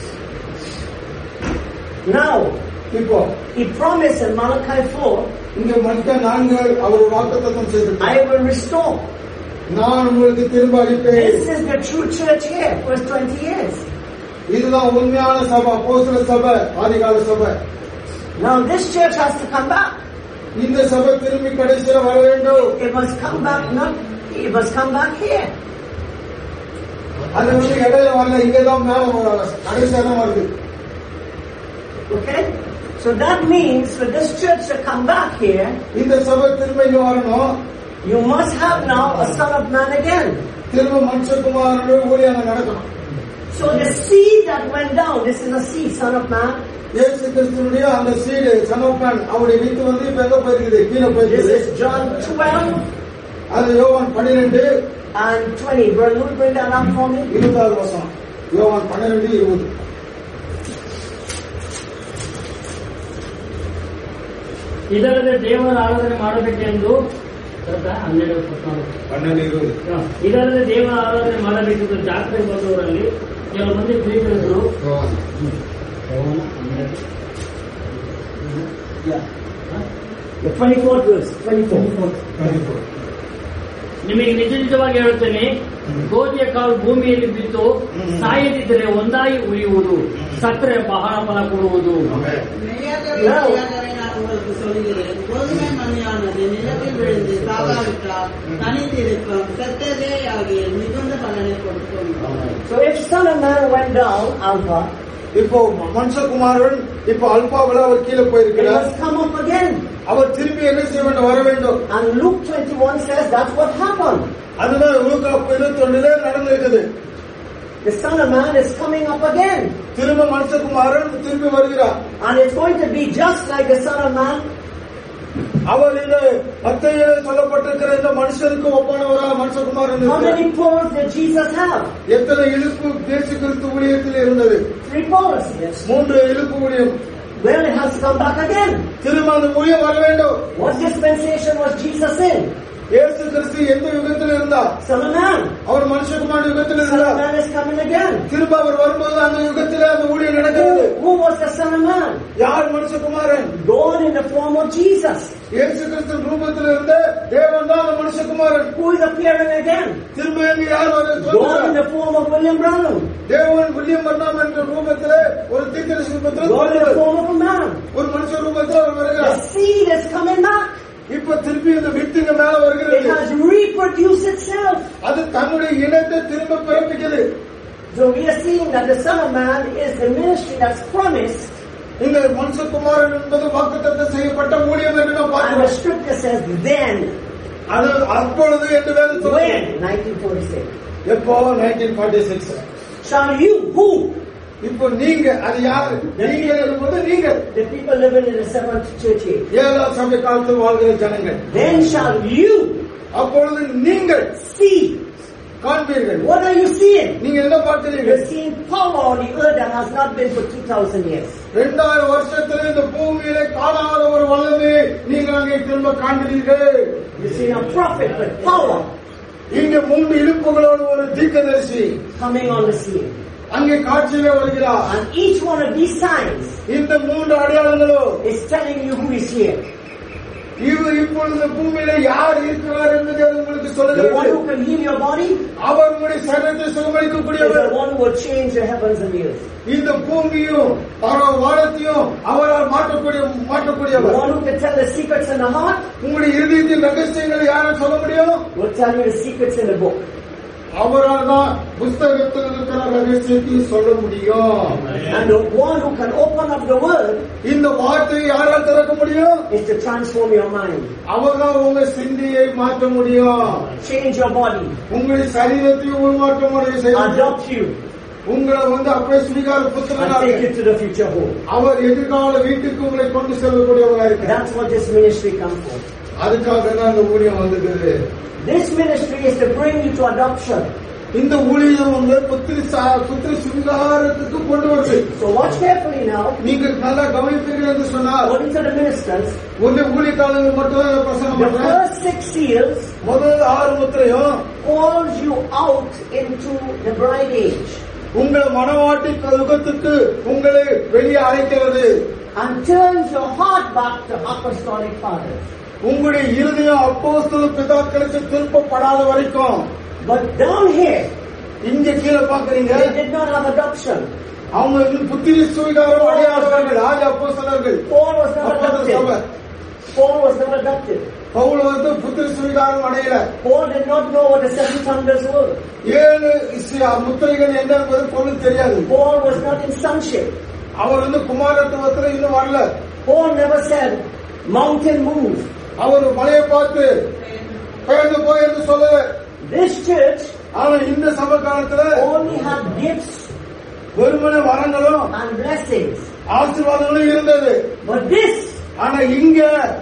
Now, இப்போ he promised in Malachi 4, இங்க மற்ற 4 அவர் வாக்குத்தத்தம் செய்தார். I will restore. நான் உங்களுக்கு திரும்ப அளிப்பேன். This is the true church here, first 20 years. இதுதான் உண்மையான சபை, அப்போஸ்தல சபை, ஆதிகால சபை. Now this church has to come back. இந்த சபை திரும்பி கடைசியில வர வேண்டும். It must come back, it must come back here. அது இடையில வரல, இங்கதான் மேல கடைசியா தான் வருது. Okay? So that means for this church to come back here, இந்த சபை திரும்ப இங்க வரணும். you must have now a son of man again. திரும்ப மனுஷகுமாரனுடைய ஊழியம் நடக்கணும். So the seed that went down, this is a seed, son of man. இயேசு கிறிஸ்துவினுடைய அந்த சீடு சன் ஆஃப் மேன் அவருடைய வித்து வந்து இப்ப எங்க போயிருக்குது? கீழே This போயிருக்குது. is John 12 அது யோவான் 12 and 20. Brother, will you bring that up for me? 20 வசனம். யோவான் 12:20. ಇದಲ್ಲದೆ ದೇವರ ಆರಾಧನೆ ಮಾಡಬೇಕೆಂದು 12:20. ಇದಲ್ಲದೆ ದೇವರ ಆರಾಧನೆ ಮಾಡಬೇಕೆಂದು ಜಾತ್ರೆ ಬಂದವರಲ್ಲಿ ಕೆಲವು ಮಂದಿ ಪ್ರೀತಿಸಿದ್ರು. The 24th verse. 24. ನಿಮಗೆ ನಿಜ ನಿಜವಾಗಿ ಹೇಳುತ್ತೇನೆ, ಗೋಧಿಯ ಕಾಳು ಭೂಮಿಯಲ್ಲಿ ಬಿದ್ದು ಸಾಯದಿದ್ದರೆ ಒಂದಾಗಿ ಉಳಿಯುವುದು, ಸಕ್ಕರೆ ಬಹಳ ಫಲ ಕೊಡುವುದು. மெய்யாகவே நான் உங்களுக்கு சொல்கிறேன், கோதுமை மணியானது நிலவில் விழுந்து சாகாவிட்டால் தனித்திருக்கும், செத்ததே ஆகிய மிகுந்த பலனை கொடுக்கும். So if son of man went down, Alpha, இப்போ மனுஷகுமாரன் இப்போ அல்பாவில அவர் கீழே he போயிருக்கிறார். must come up again. அவர் திரும்பி என்ன செய்ய வேண்டும்? வர வேண்டும். And Luke 21 says that's what happened. அதுதான் லூக்கா 21 நடந்திருக்குது. The son of man is coming up again. திரும்ப மனுஷகுமாரன் திரும்பி வருகிறார். And it's going to be just like the son of man. அவர் இந்த மத்தேயுவிலே சொல்லப்பட்டிருக்கிற இந்த மனுஷனுக்கு ஒப்பானவராக மனுஷகுமாரன் How இருக்கிறார். many poles did Jesus have? எத்தனை இழுப்பு இயேசு கிறிஸ்து ஊழியத்தில் இருந்தது? 3 poles. 3 இழுப்பு ஊழியம். Well, it has to come back again. திரும்ப அந்த ஊழியம் வர வேண்டும். What dispensation was Jesus in? இயேசு கிறிஸ்து எந்த யுகத்தில் இருந்தார்? Son of man. அவர் மனுஷகுமாரன் யுகத்தில் Son of இருந்தார். man is coming again. திரும்ப அவர் வரும்போது அந்த யுகத்திலே அந்த ஊழியம் நடக்கிறது. Who was the son of man? யார் மனுஷகுமாரன்? God in the form of Jesus. இயேசு கிறிஸ்து ரூபத்தில் இருந்த தேவன் தான் அந்த மனுஷகுமாரன். Who is appearing again? திரும்ப எங்க யார் God in வருகிறார்? the form of William Branham. தேவன் வில்லியம் பர்னாம் என்ற ரூபத்திலே ஒரு தீர்க்கதரிசி ரூபத்திலே God in the form of a man. ஒரு மனுஷ ரூபத்தில் அவர் The வருகிறார். seed is coming back. இப்ப திருப்பி இந்த வித்துங்க மேல It வருகிறது. has reproduced itself. அது தன்னுடைய இனத்தை திரும்ப பிறப்பிக்குது. So we are seeing that the Son of Man is the ministry that's promised. இந்த மனுஷகுமாரன் என்பது வாக்குத்தத்தம் செய்யப்பட்ட ஊழியம் என்று நாம் And the பார்க்கிறோம். scripture says, then, அது அப்பொழுது என்று வேதம் சொல்லுது. when, 1946, எப்போ? 1946. shall you, who? இப்போ நீங்க அது யாரு? நீங்க என்பது நீங்கள் The people living in the 7th church age. 7ஆம் சபை காலத்தில் வாழ்கிற ஜனங்கள். Then shall you அப்பொழுது நீங்கள் see. காண்பீர்கள். What are you seeing? நீங்க என்ன பார்க்கிறீர்கள்? You're seeing power on the earth that has not been for 2000 years. 2000 வருஷத்துல இந்த பூமியில காணாத ஒரு வல்லமையை நீங்கள் அங்கே திரும்ப காண்கிறீர்கள். You're seeing a prophet with power இங்க 3 இழுப்புகளோடு ஒரு தீர்க்கதரிசி coming on the scene. அங்கே காட்சியிலே வருகிறார். And each one of these signs இந்த 3 அடையாளங்களும் is telling you who is here. இவர் இப்பொழுது பூமியில யார் இருக்கிறார் என்பதை அது உங்களுக்கு The one சொல்லுகிறது. who can heal your body அவர் உங்களுடைய சரீரத்தை is சுகமளிக்கக்கூடியவர். the one who will change the heavens and the earth. இந்த பூமியும் வானத்தையும் அவரால் The மாற்றக்கூடியவர். one who can tell the secrets in the heart உங்களுடைய இருதயத்தின் ரகசியங்களை யாரும் சொல்ல முடியும்? will tell you the secrets in the book. அவரால் தான் புஸ்தகத்தில் இருக்கிற ரகசியத்தையும் சொல்ல முடியும். And the one who can open up the word இந்த வார்த்தையை யாரால் திறக்க முடியும்? is to transform your mind, அவர்தான் உங்க சிந்தையை மாற்ற முடியும். change your body, உங்களுடைய சரீரத்தையும் உருமாற்ற முடியும் செய்ய முடியும். adopt you, உங்களை அப்படியே ஸ்வீகார and take புத்தகமாக you to the future home. அவர் எதிர்கால வீட்டுக்கு உங்களை கொண்டு செல்லக்கூடியவராக இருக்கிறார். That's what this ministry comes for. அதுக்காக தான் அந்த ஊழியம் வந்திருக்குது. This ministry is to bring you to adoption. இந்த ஊழியம் வந்து புத்திரி சுவிகாரத்துக்கு கொண்டு வருது. So watch carefully now. நீங்க நல்லா கவனிப்பீர்கள் என்று சொன்னால் According to the ministers, ஒன்று ஊழியக்காரர்கள் மட்டும் பிரசங்கம் the பண்றேன். first 6 seals முதல் 6 முத்திரையும் calls you out into the bride age உங்கள் மனவாட்டி யுகத்துக்கு உங்களை வெளியே அழைக்கிறது. and turns your heart back to apostolic fathers. உங்களுடைய இருதயம் அப்போஸ்தல பிதாக்களுக்கு திருப்பப்படாத வரைக்கும். But down here, இங்க கீழே பாக்குறீங்க, they did not have adoption. அவங்க புத்திரி சுவிகாரம் அடையாதவர்கள், ஆதி அப்போஸ்தலர்கள். Paul was not அப்போஸ்தல சபை. adopted. Paul was not adopted. Pavul வந்து புத்திர சுவிகாரம் அடையல. Paul did not know what the 7 thunders were. 7 முத்திரைகள் என்ன என்பது பவுலுக்கு தெரியாது. Paul was not in sonship. அவர் வந்து குமாரத்துவத்துல இன்னும் வரல. Paul never said, mountain move. அவர் மலையை பார்த்து பெயர்ந்து போய் என்று சொல்லல. This church ஆனா இந்த சபை காலத்துல only had gifts வெறுமனே வரங்களும் and blessings. ஆசீர்வாதங்களும் இருந்தது. But this, ஆனா இங்க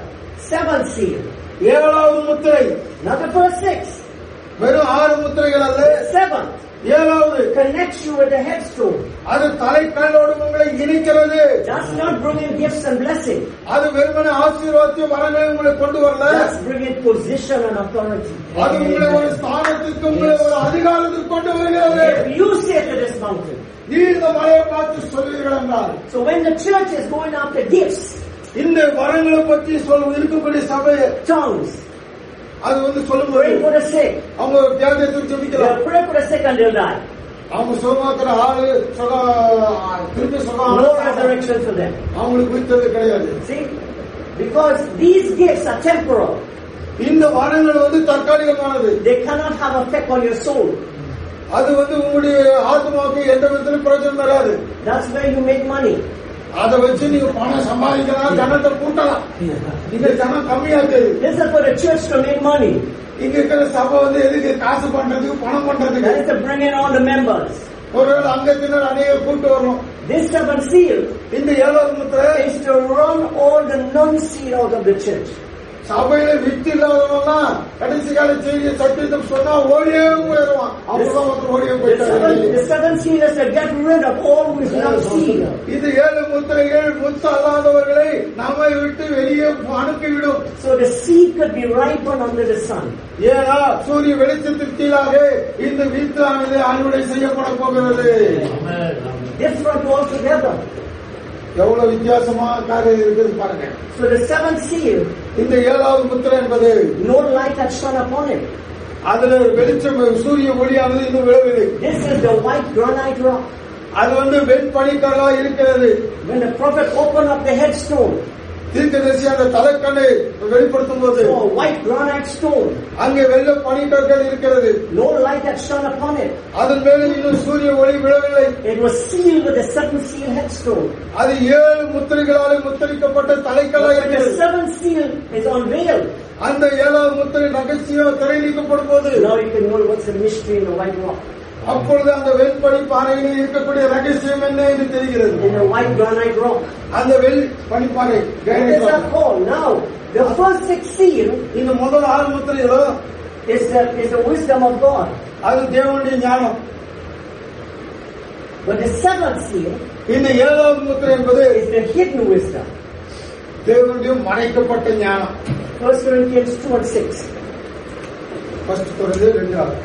7th seal, 7வது முத்திரை, not the first 6, வெறும் 6 முத்திரைகள் அல்ல, 7th 7வது connects you with the headstone. அது தலைக்கல்லோடு உங்களை இணைக்கிறது. Does not bring in gifts and blessings. அது வெறுமனே ஆசீர்வாதத்தையும் வரங்களை உங்களை கொண்டு வரல. Does bring in position and authority. அது உங்களை ஒரு ஸ்தானத்துக்கு, உங்களை ஒரு அதிகாரத்துக்கு கொண்டு வருகிறது. If you say to this mountain, நீ இந்த மலையை பார்த்து சொல்லுவீர்கள் என்றால், so when the church is going after gifts, இந்த வரங்களை பற்றி இருக்கக்கூடிய சபை tongues, அது வந்து pray சொல்லும்போது for the sick. அவங்க தியாகத்தை ஜெபிக்கிறாங்க. They'll pray for the sick and they'll die. அவங்க சுகமாக்குற ஆளு திருப்பி No resurrection for them. அவங்களுக்கு உயிர்த்தது கிடையாது. See, because these gifts are temporal. இந்த வரங்கள் வந்து தற்காலிகமானது. They cannot have effect on your soul. அது வந்து உங்களுடைய ஆத்மாவுக்கு எந்த விதத்திலும் பிரயோஜனம் தராது. That's where you make money. அதை வச்சு நீங்க பணம் சம்பாதிக்கலாம், ஜனத்தை கூட்டலாம். இங்க ஜனம் கம்மியாக்குது. This is for the church to make money. இங்க இருக்கிற சபை வந்து எதுக்கு காசு பண்றதுக்கு, பணம் பண்றதுக்கு. That is to bring in all the members. ஒருவேளை அங்கத்தினர் அநேக கூட்டு வரணும். This 7th seal இந்த 7வது முத்திரை is to run all the non-seal out of the church. சபையில விட்டு இல்லாதவங்கலாம் கடைசி கால செய்தியை சத்தியத்தை சொன்னா ஓடியே போயிடுவான். அவ்வளவுதான் ஒருத்தர் ஓடியே போயிட்டாரு. The 7th seal is to get rid of all who is not seal. இது 7 முத்திரைகள் முத்து அல்லாதவர்களை நம்மை விட்டு வெளியே அனுப்பிவிடும். So the seed could be ripened under the sun. ஏன்னா சூரிய வெளிச்சத்திற்கு கீழாக இந்த வீட்டானது அறுவடை செய்யப்பட போகிறது. Different altogether. எவ்வளவு வித்தியாசமா காரியம் இருக்குது பாருங்க. So the 7th seal, இந்த 7வது முத்திரை என்பது no light had shone upon it. அதுல வெளிச்சம் சூரிய ஒளியானது இன்னும் விழவில்லை. This is the white granite rock. அது வந்து வெண்பனிக்கல்லா இருக்கிறது. When the prophet opened up the headstone, தீர்க்கதரிசி அந்த தலைக்கண்ணை வெளிப்படுத்தும் போது so white granite stone, அங்கே வெள்ளை பனிக்கற்கள் இருக்கிறது. no light had shone upon it. அதன் மேலே இன்னும் சூரிய ஒளி விழவில்லை. It was sealed with the 7th seal headstone. அது 7 முத்திரைகளால் முத்திரிக்கப்பட்ட தலைக்கல்லா When the இருக்கிறது. 7th seal is unveiled, அந்த 7வது முத்திரை ரகசியம் திரை நீக்கப்படும் போது now you can know what's the mystery in the white rock. அப்பொழுது அந்த வெண்பனி பாறையில் இருக்கக்கூடிய ரகசியம் என்ன என்று தெரிகிறது. In the white granite rock. அந்த பனிப்பாறை What is that called? Now, the first 6 seal இந்த முதல் 6 முத்திரைகளும் is the wisdom of God. அது தேவனுடைய ஞானம். But the 7th seal இந்த 7வது முத்திரை என்பது is the hidden wisdom. தேவனுடைய மறைக்கப்பட்ட ஞானம். 1 Corinthians 2:6. ஃபர்ஸ்ட் தொடர்ந்து 2.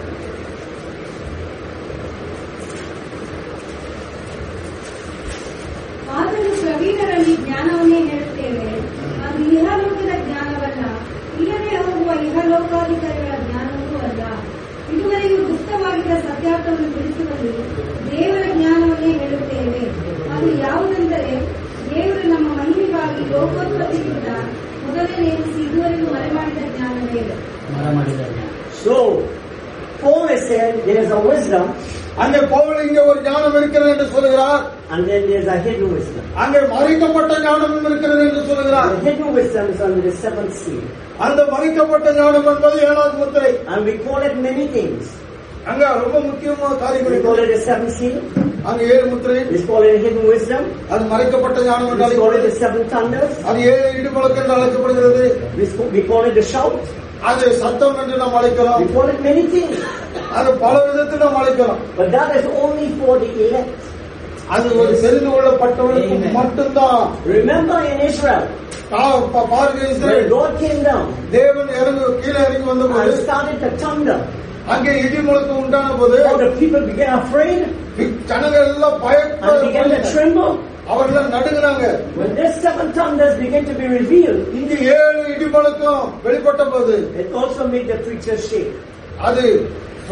ಆದರೂ ಪ್ರವೀಣರಲ್ಲಿ ಜ್ಞಾನವನ್ನೇ ಹೇಳುತ್ತೇವೆ, ಅದು ಇಹಲೋಕದ ಜ್ಞಾನವಲ್ಲ, ಇಲ್ಲದೆ ಹೋಗುವ ಇಹಲೋಕಾಧಿಕಾರಿಗಳ ಜ್ಞಾನವೂ ಅಲ್ಲ. ಇದುವರೆಗೂ ಗುಪ್ತವಾಗಿದ್ದ ಸತ್ಯಾರ್ಥವನ್ನು ತಿಳಿಸುವಲ್ಲಿ ದೇವರ ಜ್ಞಾನವನ್ನೇ ಹೇಳುತ್ತೇವೆ. ಅದು ಯಾವುದೆಂದರೆ, ದೇವರು ನಮ್ಮ ಮಹಿಮೆಗಾಗಿ ಲೋಕೋತ್ಪತ್ತಿಗಿಂತ ಮೊದಲೇ ನೇಮಿಸಿ ಇದುವರೆಗೂ ಮರೆಮಾಡಿದ ಜ್ಞಾನವೇ. So, Paul is saying there is a wisdom, அங்கே பவுல் இங்கே ஒரு ஞானம் இருக்கிறது என்று சொல்கிறார். and then there is a hidden wisdom. அங்கே மறைக்கப்பட்ட ஞானமும் இருக்கிறது என்று சொல்கிறார். The hidden wisdom is under the 7th seal. அந்த மறைக்கப்பட்ட ஞானம் என்பது 7வது முத்திரை. And we call it many things. அங்க ரொம்ப முக்கியமான We காரியங்கள் call it the 7th seal. அங்க 7 முத்திரை. We call it hidden wisdom. அது மறைக்கப்பட்ட ஞானம் என்று We call it அழைக்கப்படுகிறது. the 7 thunders. அது 7 இடிமுழக்கு என்று அழைக்கப்படுகிறது. We call it the shout. அது சத்தம் என்று நாம் அழைக்கிறோம். We call it many things. அது பல விதத்தில் நாம் அழைக்கிறோம். But that is only for the elect. அது ஒரு தெரிந்து கொள்ளப்பட்டவர்களுக்கு மட்டும்தான். Remember in Israel, பாருங்க, when Israel God came down தேவன் கீழே இறங்கி வந்தபோது and started to thunder, அங்கே இடிமுழக்கு உண்டான போது all the people began afraid ஜனங்கள் எல்லாம் and began to tremble. அவர்கள் நடுங்கினாங்க. When this 7 thunders began to be revealed, இங்க 7 இடிமுழக்கம் வெளிப்பட்ட போது it also made the preachers shake. அது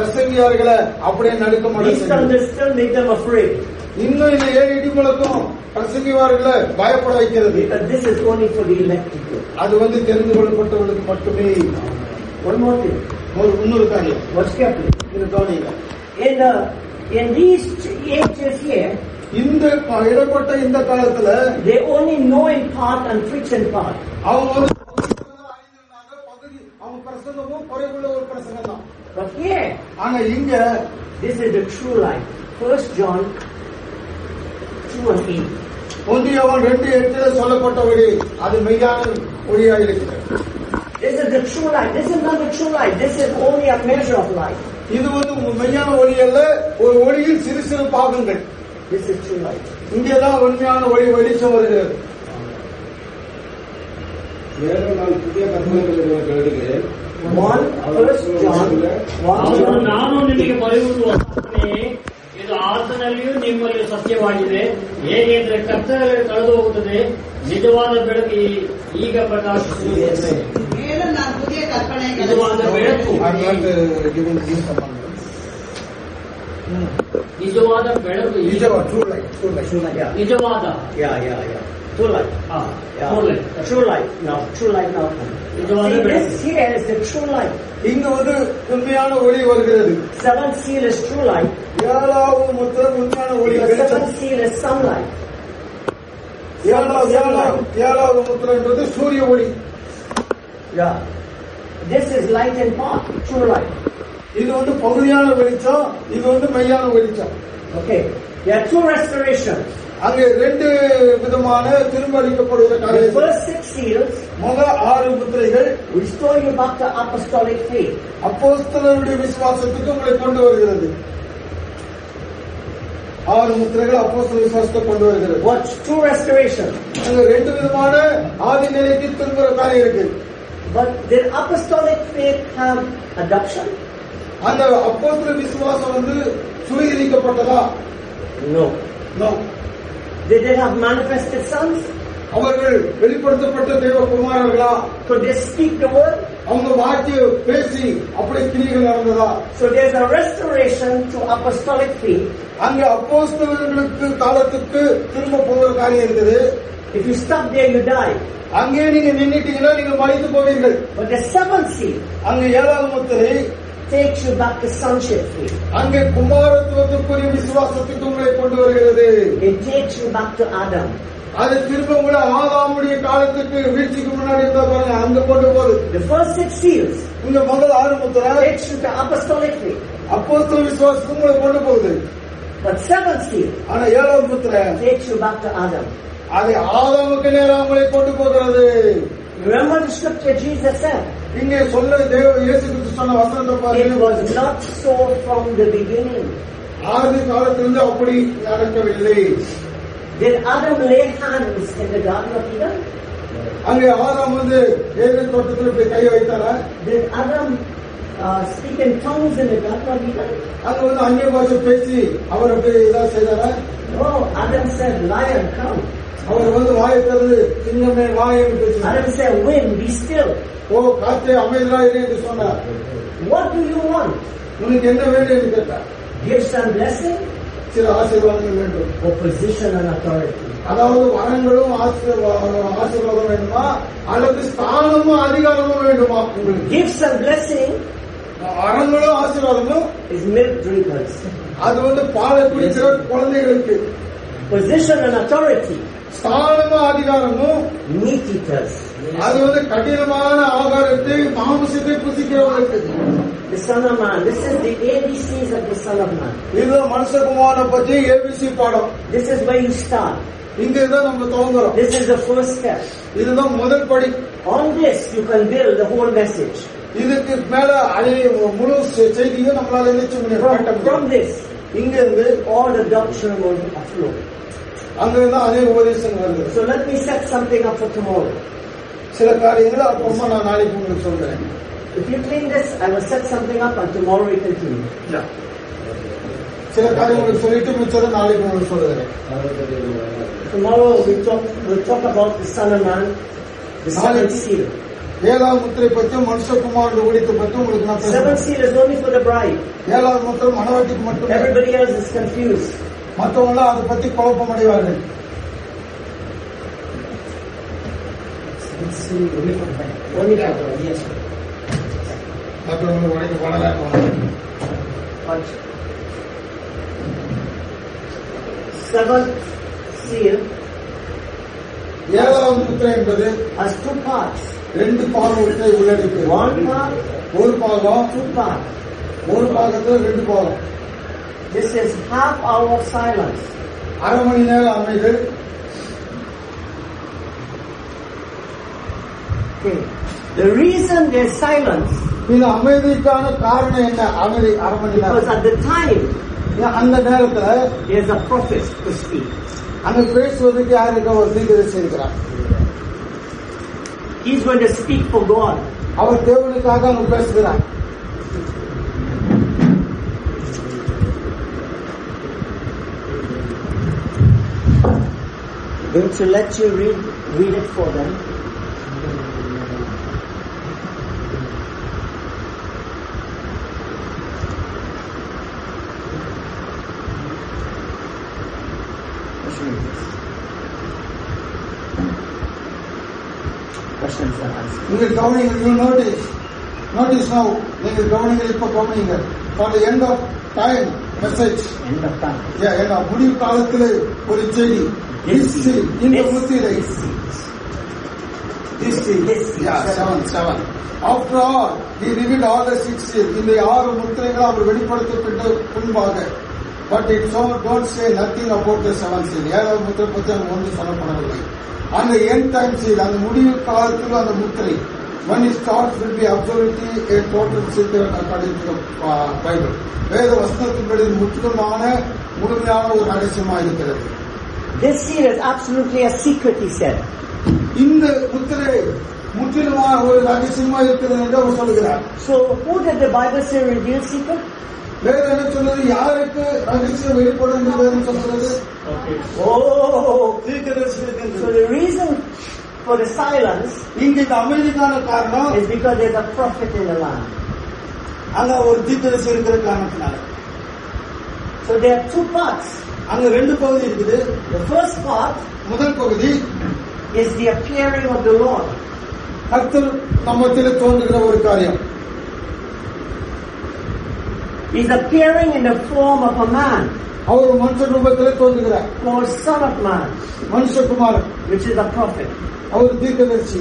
பிரசங்கியார்களை அப்படியே நடுக்க These மாட்டேங்குது. thunders still make them afraid. இன்னும் இந்த 7 இடிமுழக்கம் பிரசங்கிவார்கள பயப்பட வைக்கிறது. Because this is only for the elect people. அது வந்து தெரிந்து கொள்ளப்பட்டவர்களுக்கு மட்டுமே. One more thing. இன்னொரு காரியம். Watch carefully. இது கவனிங்க. In these ages here, இந்த இடப்பட்ட இந்த காலத்துல they only know in part and preach in part. அவங்க வந்து பகுதி அவங்க பிரசங்கமும் குறைவுள்ள ஒரு பிரசங்கம் தான். But here, ஆனா இங்க this is the true life. 1 John 2:8. ஒன்றியவன் 2:8 சொல்லப்பட்டபடி அது மெய்யான ஒளியாக இருக்கிறது. This is the true life. This is not the true life. This is only a measure of life. இது வந்து மெய்யான ஒளி அல்ல, ஒரு ஒளியில் சிறு சிறு பாகங்கள். This is true life. இங்கேதான் உண்மையான ஒளி வெளிச்சம் வருகிறது. மேலும் நான் புதிய கற்பனைகளை உங்களுக்கு எழுதுகிறேன். 1 John 1. ನಾನು ನಿಮಗೆ ಬರೆಯುವುದು ಹೊಸತನೇ, ಇದು ಆತನಲ್ಲಿಯೂ ನಿಮ್ಮಲ್ಲಿ ಸತ್ಯವಾಗಿದೆ. ಹೇಗೆ ಅಂದರೆ ಕತ್ತಲೆ ಕಳೆದು ಹೋಗುತ್ತದೆ, ನಿಜವಾದ ಬೆಳಕು ಈಗ ಪ್ರಕಾಶಿಸುತ್ತದೆ. மேலும் நான் புதிய கற்பனைகளை ನಿಜವಾದ ಬೆಳಕು, I'm not giving you someone. ನಿಜವಾದ ಬೆಳಕು, true light. Yeah. ನಿಜವಾದ Yeah. True life. Yeah. True life. Now, true life now comes. See, this here is the true life. இங்க வந்து உண்மையான ஒளி வருகிறது. 7th seal is true light. 7வது முத்திரை உண்மையான ஒளி. The 7th seal is sunlight. 7வது முத்திரை என்பது சூரிய ஒளி. Yeah. This is light in part. True light. இது வந்து பகுதியான வெளிச்சம், இது வந்து மெய்யான வெளிச்சம். Okay. There are two restorations. அங்கே 2 விதமான திரும்ப அளிக்கப்படுகிற The காரியம். first 6 seals முதல் 6 முத்திரைகள் restore you back to apostolic faith. அப்போஸ்தலருடைய விசுவாசத்துக்கு உங்களை கொண்டு வருகிறது. 6 முத்திரைகள் அப்போஸ்தல விசுவாசத்தை கொண்டு வருகிறது. What's true restoration? அங்க 2 விதமான ஆதி நிலைக்கு திரும்புற காரியம் இருக்கு. But did apostolic faith have adoption? அந்த அப்போஸ்தல விசுவாசம் வந்து சுவீகரிக்கப்பட்டதா? No. No. Did they have manifested sons? அவர்கள் வெளிப்படுத்தப்பட்ட தேவகுமாரர்களா? Could they speak the word? அவங்க வாக்கிய பேசி அப்படி கிரியைகள் நடந்ததா? So there's a restoration to apostolic faith. அங்க அப்போஸ்தலர்களுக்கு காலத்துக்கு திரும்ப போகிற காரியம் இருக்குது. If you stop there, you die. அங்கே நீங்க நின்னுட்டீங்கன்னா நீங்க மடித்து போவீர்கள். But the 7th seal அங்க 7வது முத்திரை takes you back to sonship faith. அங்கே குமாரத்துவத்துக்குரிய விசுவாசத்துக்கு உங்களை கொண்டு வருகிறது. It takes you back to Adam. அது திரும்ப உங்களை ஆதாமுடைய காலத்துக்கு வீழ்ச்சிக்கு முன்னாடி இருந்தா பாருங்க, அங்க கொண்டு போகுது. The first 6 seals இங்க முதல் 6 முத்திரை takes you to apostolic faith. அப்போஸ்தல விசுவாசத்துக்கு உங்களை கொண்டு போகுது. But 7th seal ஆனா 7வது முத்திரை takes you back to Adam. அது ஆதாமுக்கு நேரா உங்களை கொண்டு போகிறது. Remember the scripture Jesus said? இங்கே சொல்ல இயேசு கிறிஸ்து சொன்ன வசனத்தை It பாருங்க. was not so from the beginning. ஆதி காலத்திலிருந்து அப்படி நடக்கவில்லை. Did Adam lay hands in the Garden of Eden? அங்கே ஆதாம் வந்து ஏதேன் தோட்டத்தில் போய் கை வைத்தாரா? Did Adam speak in tongues in the Garden of Eden? அங்க வந்து அந்நிய பாஷை பேசி அவர் அப்படி ஏதாவது செய்தாரா? No, Adam said, lion, come. அவர் வந்து வாயை திறந்து சிங்கமே வாயன்னு பேசினார். Adam said, wind, be still. ஓ காற்றே அமைதியா இரு என்று சொன்னார். What do you want? உனக்கு என்ன வேண்டும் என்று கேட்டார். Gifts and blessing? சில ஆசீர்வாதங்கள் வேண்டும். Or position and authority? அதாவது வரங்களும் ஆசீர்வாதம் வேண்டுமா அல்லது ஸ்தானமும் அதிகாரமும் வேண்டுமா? உங்களுக்கு Gifts and blessing வரங்களும் ஆசீர்வாதமும் is milk drinkers. அது வந்து பாலை குடிக்கிற குழந்தைகளுக்கு. Position and authority, ஸ்தானமும் அதிகாரமும் meat eaters. அது வந்து கடினமான ஆகாரத்தை மாமிசத்தை புசிக்கிறவர்களுக்கு. The Son of Man. This is the ABCs of the Son of Man. இது மனுஷகுமாரனை பற்றி ஏபிசி பாடம். This is where you start. இங்கதான் நம்ம துவங்குறோம். This is the first step. இதுதான் முதல் படி. On this you can build the whole message. இதுக்கு மேல முழு செய்தியும் நம்மளால நினைச்சு முடியும். From this, இங்க இருந்து all the doctrine will flow. அங்கிருந்து அதே உபதேசம் வருது. So let me set something up for tomorrow. சில காரியங்களை அப்புறமா நான் நாளைக்கு உங்களுக்கு சொல்றேன். If you clean this, I will set something up and tomorrow we continue. சில காரியங்களுக்கு சொல்லிட்டு மிச்சம் நாளைக்கு உங்களுக்கு சொல்லுறேன். Tomorrow we'll talk about the Son of Man, the seventh seal. 7வது முத்திரை பற்றி மனுஷகுமாரனுடைய ஊழியத்தை பற்றி உங்களுக்கு நான் Seventh பேசுறேன். seal is only for the bride. 7வது முத்திரை மணவாட்டிக்கு மட்டும். Everybody else is confused. மற்றவங்க அதை பத்தி குழப்பம் அடைவார்கள். See, only for that. Only for that. Yes, sir. மற்றவங்க உடைக்க பணம் But seventh seal ஏழாவது முத்திரை என்பது has two parts. 2 பாகத்தை உள்ளடக்கியது. One part, ஒரு பாகம், two parts. ஒரு பாகத்துல 2 பாகம். This is half hour of silence. அரை மணி நேரம் அமைதி. Okay. The reason there's silence இந்த அமைதிக்கான காரணம் என்ன? அமைதி அரை மணி because நேரம். at the time அந்த நேரத்துல there's a prophet to speak. அங்க பேசுவதற்கு யாருக்கு ஒரு தீர்க்கதரிசி இருக்கிறார். He's going to speak for God. அவர் தேவனுக்காக அங்க பேசுகிறார். Going to let you read it for them. Questions and answers. நீங்கள் கவனிங்க. You notice now. நீங்கள் கவனிங்க. இப்ப கவனிங்க. For the end of time message. End of time. ஏன்னா முடிவு காலத்தில் ஒரு செய்தி. இந்த முத்திரை. Seven. After all, he revealed all the 6 seals. இந்த 6 முத்திரைகள் அவர் வெளிப்படுத்தப்பட்ட முன்பாக. But it so don't say nothing about the 7th seal. 7வது முத்திரை பற்றி அங்கு ஒன்றும் சொல்லப்படவில்லை. அந்த end time seal, அந்த முடிவு காலத்தில் அந்த முத்திரை. When it starts will be absolutely a total secret according to the Bible. வேத வசனத்தின்படி முற்றிலுமான முழுமையான ஒரு ரகசியமாக இருக்கிறது. This seal is absolutely a secret, he said. இந்த முத்திரை முற்றிலுமாக ஒரு ரகசியமாக இருக்கிறது என்று அவர் சொல்கிறார். So who did the Bible say reveal secret? வேதம் என்ன சொல்றது? யாருக்கு ரகசியம் வெளிப்படும் என்று வேதம் சொல்கிறது? Oh, தீர்க்கதரிசிகளுக்கு. so the reason for the silence இங்க இந்த அமைதிக்கான காரணம் is because there's a prophet in the land. அங்க ஒரு தீர்க்கதரிசி இருக்கிற காரணத்தினால. So there are 2 parts. அங்க 2 பகுதி இருக்குது. The first part முதல் பகுதி is the appearing of the Lord. கர்த்தர் நம்மத்திலே தோன்றுகிற ஒரு காரியம். He's appearing in the form of a man அவர் மனுஷ ரூபத்திலே தோன்றுகிறார். called Son of Man, மனுஷகுமாரன், which is a prophet. அவர் தீர்க்கதரிசி.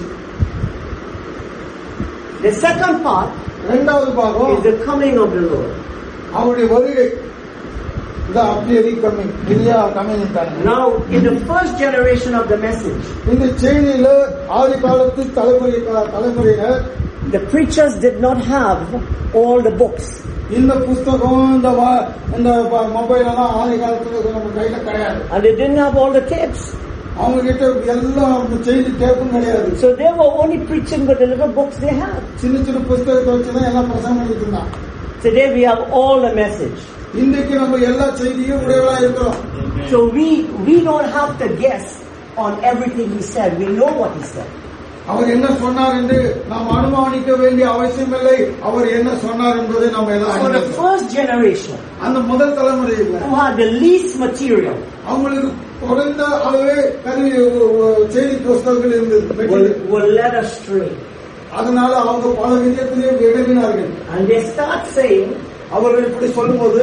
The second part இரண்டாவது பாகம் is the coming of the Lord. அவருடைய வருகை. The appearing coming. இல்லையா coming தான். Now, in the first generation of the message, இந்த செய்தியில ஆதி காலத்து தலைமுறையினர் the preachers did not have all the books. இந்த புத்தகம் இந்த மொபைல் எல்லாம் ஆதி காலத்துல நம்ம கையில கிடையாது. And they didn't have all the tapes. அவங்க கிட்ட எல்லாம் செய்தி டேப்பும் கிடையாது. So they were only preaching with the little books they had. சின்ன சின்ன புத்தகத்தை வச்சுதான் எல்லாம் பிரசங்கம் பண்ணிட்டு இருந்தான். Today we have all the message. இன்றைக்கு நம்ம எல்லா செய்தியும் உடையவா இருக்கிறோம். So we don't have to guess on everything he said. We know what he said. அவர் என்ன சொன்னார் என்று நாம் அனுமானிக்க வேண்டிய அவசியம் இல்லை. அவர் என்ன சொன்னார் என்பதை நாம் எல்லாம் So the first generation, அந்த முதல் தலைமுறையில் who had the least material, அவங்களுக்கு குறைந்த அளவே கல்வி செய்தி புஸ்தகங்கள் இருந்தது. were led astray. அதனால அவங்க பல விதத்திலே விலகினார்கள். And they start saying, அவர்கள் இப்படி சொல்லும்போது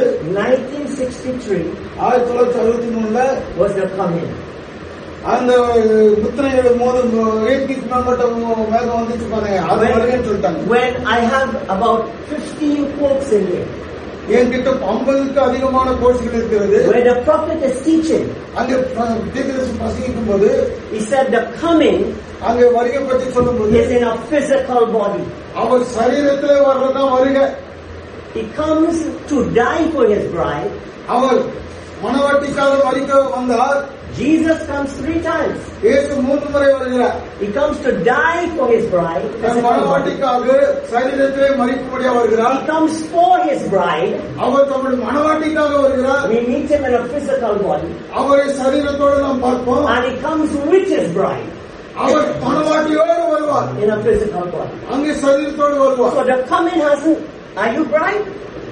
1963 1963 was the coming. அந்த முத்திரைகள் போது மேகம் வந்துச்சு பாருங்க, அது வருகன்னு சொல்லிட்டாங்க. When I have about 15 quotes in here, என்கிட்ட 50க்கு அதிகமான கோர்ஸ்கள் இருக்கிறது. where the prophet is teaching, அங்கே தீர்க்கதரிசி பிரசங்கிக்கும் போது he said the coming அங்கே வருகை பற்றி சொல்லும்போது is in a physical body. அவர் சரீரத்திலே வர்றதுதான் வருகை. He comes to die for his bride. அவர் மணவாட்டிக்காக மரிக்க வந்தார். Jesus comes 3 times. இயேசு 3 முறை வருகிறார். He comes to die for his bride. மணவாட்டிக்காக சரீரத்திலே மரிக்கும்படியா வருகிறார். He comes for his bride. அவர் தம்முடைய மணவாட்டிக்காக வருகிறார். We meet him in a physical body. அவரை சரீரத்தோடு நாம் பார்ப்போம். And he comes with his bride. அவர் மணவாட்டியோடு வருவார். In a physical body. அங்கே சரீரத்தோடு வருவார். So the coming hasn't. Are you bride?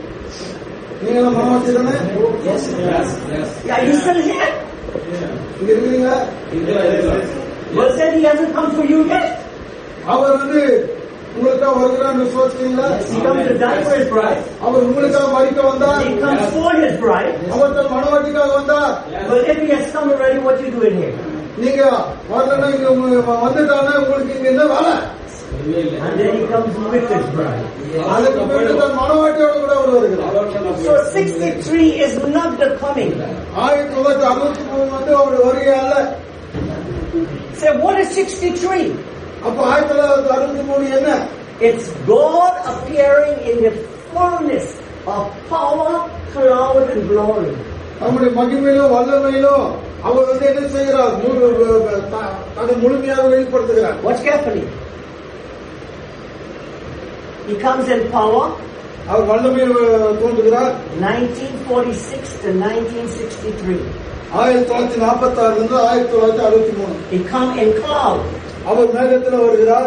நீங்க மணவாட்டி தானே? Yes. Are you still here? இங்க இருக்கீங்களா? God said he hasn't come for you yet. அவர் வந்து உங்களுக்காக வருகிறான்னு விசுவாசிக்கிறீங்களா? He comes to die for his bride. அவர் உங்களுக்காக மரிக்க வந்தார். He comes for his bride. அவர் தன் மனவாட்டிக்காக வந்தார். But if he has come already, what are you doing here? நீங்க வரலன்னா இங்க வந்துட்டானா உங்களுக்கு இங்க என்ன வேலை? And then he comes with his bride. அதுக்கு பிறகு தன் மனவாட்டியோட கூட அவர் வருகிறார். So 63 is not the coming. 1963 வந்து அவருடைய வருகை அல்ல. Say, what is 63? அப்ப 1963 என்ன? It's God appearing in the fullness of power, cloud and glory. நம்முடைய மகிமையிலும் வல்லமையிலும் அவர் வந்து என்ன செய்கிறார்? அதை முழுமையாக வெளிப்படுத்துகிறார். Watch carefully. He comes in power. அவர் வல்லமையில் தோன்றுகிறார். 1946 to 1963. 1946 இருந்து 1963. He come in cloud. அவர் மேகத்தில் வருகிறார்.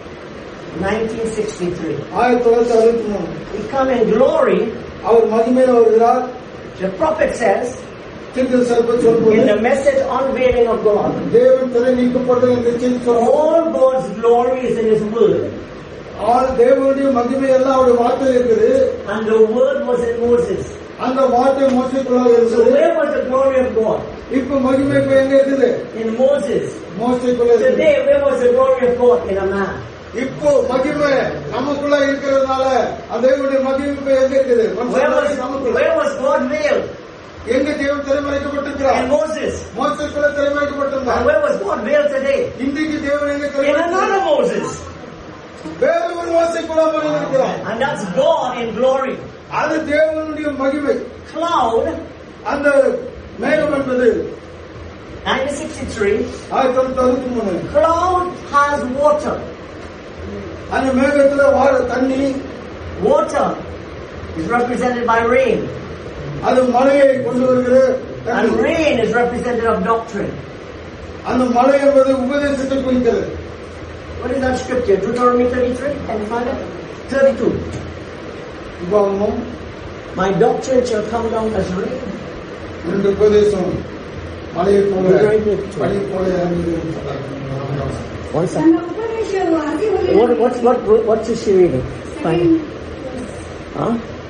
1963. 1963. He come in glory. அவர் மகிமையில் வருகிறார். The prophet says in the message unveiling of God, தேவன் திரை நீக்கப்பட்டது என்று செய்தி சொல்லுவார். all God's glory is in His word. தேவனுடைய மகிமை எல்லாம் அவருடைய வார்த்தையில் இருக்குது. And the word was in Moses. அந்த வார்த்தை மோசேக்குள்ளாக So இருக்குது. where was the glory of God? இப்ப மகிமை இப்ப எங்க இருக்குது? In Moses. மோசேக்குள்ள இருக்குது. Today, where was the glory of God? In a man. இப்போ மகிமை நமக்குள்ள இருக்கிறதுனால அந்த தேவனுடைய மகிமை இப்ப எங்க இருக்குது? Where was God veiled? எங்க தேவன் திரைமறைக்கப்பட்டிருக்கிறார்? In Moses. மோசேக்குள்ள திரைமறைக்கப்பட்டிருந்தார். And where was God veiled today? இன்றைக்கு தேவன் எங்க In திரைமறைக்கப்பட்டிருக்கிறார்? another Moses. வேற ஒரு மோசேக்குள்ள இருக்கிறார். And that's God in glory. அது தேவனுடைய மகிமை. Cloud. அந்த மேகம் என்பது 1963. 1963. Cloud has water. அந்த மேகத்துல தண்ணி. Water is represented by rain. அது மழையை கொண்டு வருகிறது. And rain is representative of doctrine. அந்த மழை என்பது உபதேசத்தை குறிக்கிறது. What is that scripture? Deuteronomy 33. Can you find it? 32. My doctrine shall come down as rain. இந்த உபதேசம் மழையை போல பனி போல இறங்குகிறது. One second. What's she reading? Find it. Huh?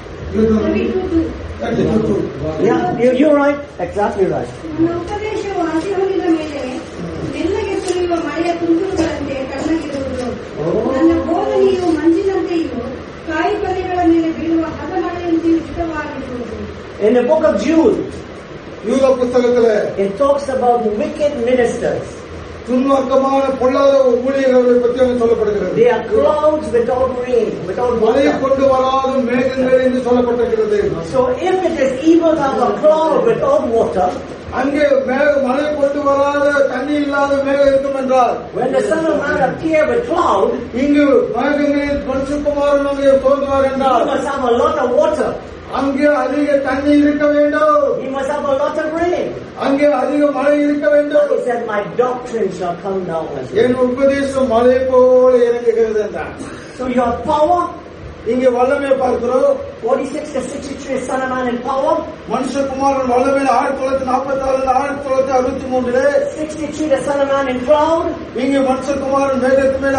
32. Yeah, you're right. Exactly right. ನನ್ನ ಉಪದೇಶವು ಹಸಿರುಳಿದ ಮೇಲೆ ಮೆಲ್ಲಗೆ ಸುರಿಯುವ ಮಳೆಯ ತುಂತುರುಗಳಂತೆ ತಣ್ಣಗಿರುವುದು. ನನ್ನ ಬೋಧನೆಯು ಮಂಜಿನಂತೆಯೂ ಕಾಯಿ ಪಲ್ಯಗಳ ಮೇಲೆ ಬೀಳುವ ಹದ ಮಳೆಯಂತೆಯೂ ಇಷ್ಟವಾಗಿರುವುದು. In the book of Jude, யூத புத்தகத்துல it talks about wicked ministers. துன்மார்க்கமான பொல்லாத ஊழியர்களை பற்றி அங்கு சொல்லப்படுகிறது. They are clouds without rain, without மழை water. கொண்டு வராத மேகங்கள் என்று சொல்லப்பட்டிருக்கிறது. So if it is evil to have a cloud without water, அங்கே மழை கொண்டு வராத தண்ணி இல்லாத மேகம் இருக்கும் என்றால், when the Son of Man appear with cloud, இங்கு மேகங்களில் மனுஷகுமாரன் அங்கே தோன்றுவார் he என்றால், must have a lot of water. அங்கே அதிக தண்ணி இருக்க வேண்டும். He must have a lot of rain. அங்கே அதிக மழை இருக்க வேண்டும். He said, my doctrine shall come down as rain. என் உபதேசம் மழை போல இறங்குகிறது என்றார். So your power, இங்கே வல்லமையை பார்க்கிறோம். 46 to 63 Son of Man in power. மனுஷகுமாரன் வல்லமையில் 1944 1963 63 the Son of Man in cloud. இங்கே மனுஷகுமாரன் மேகத்து மேல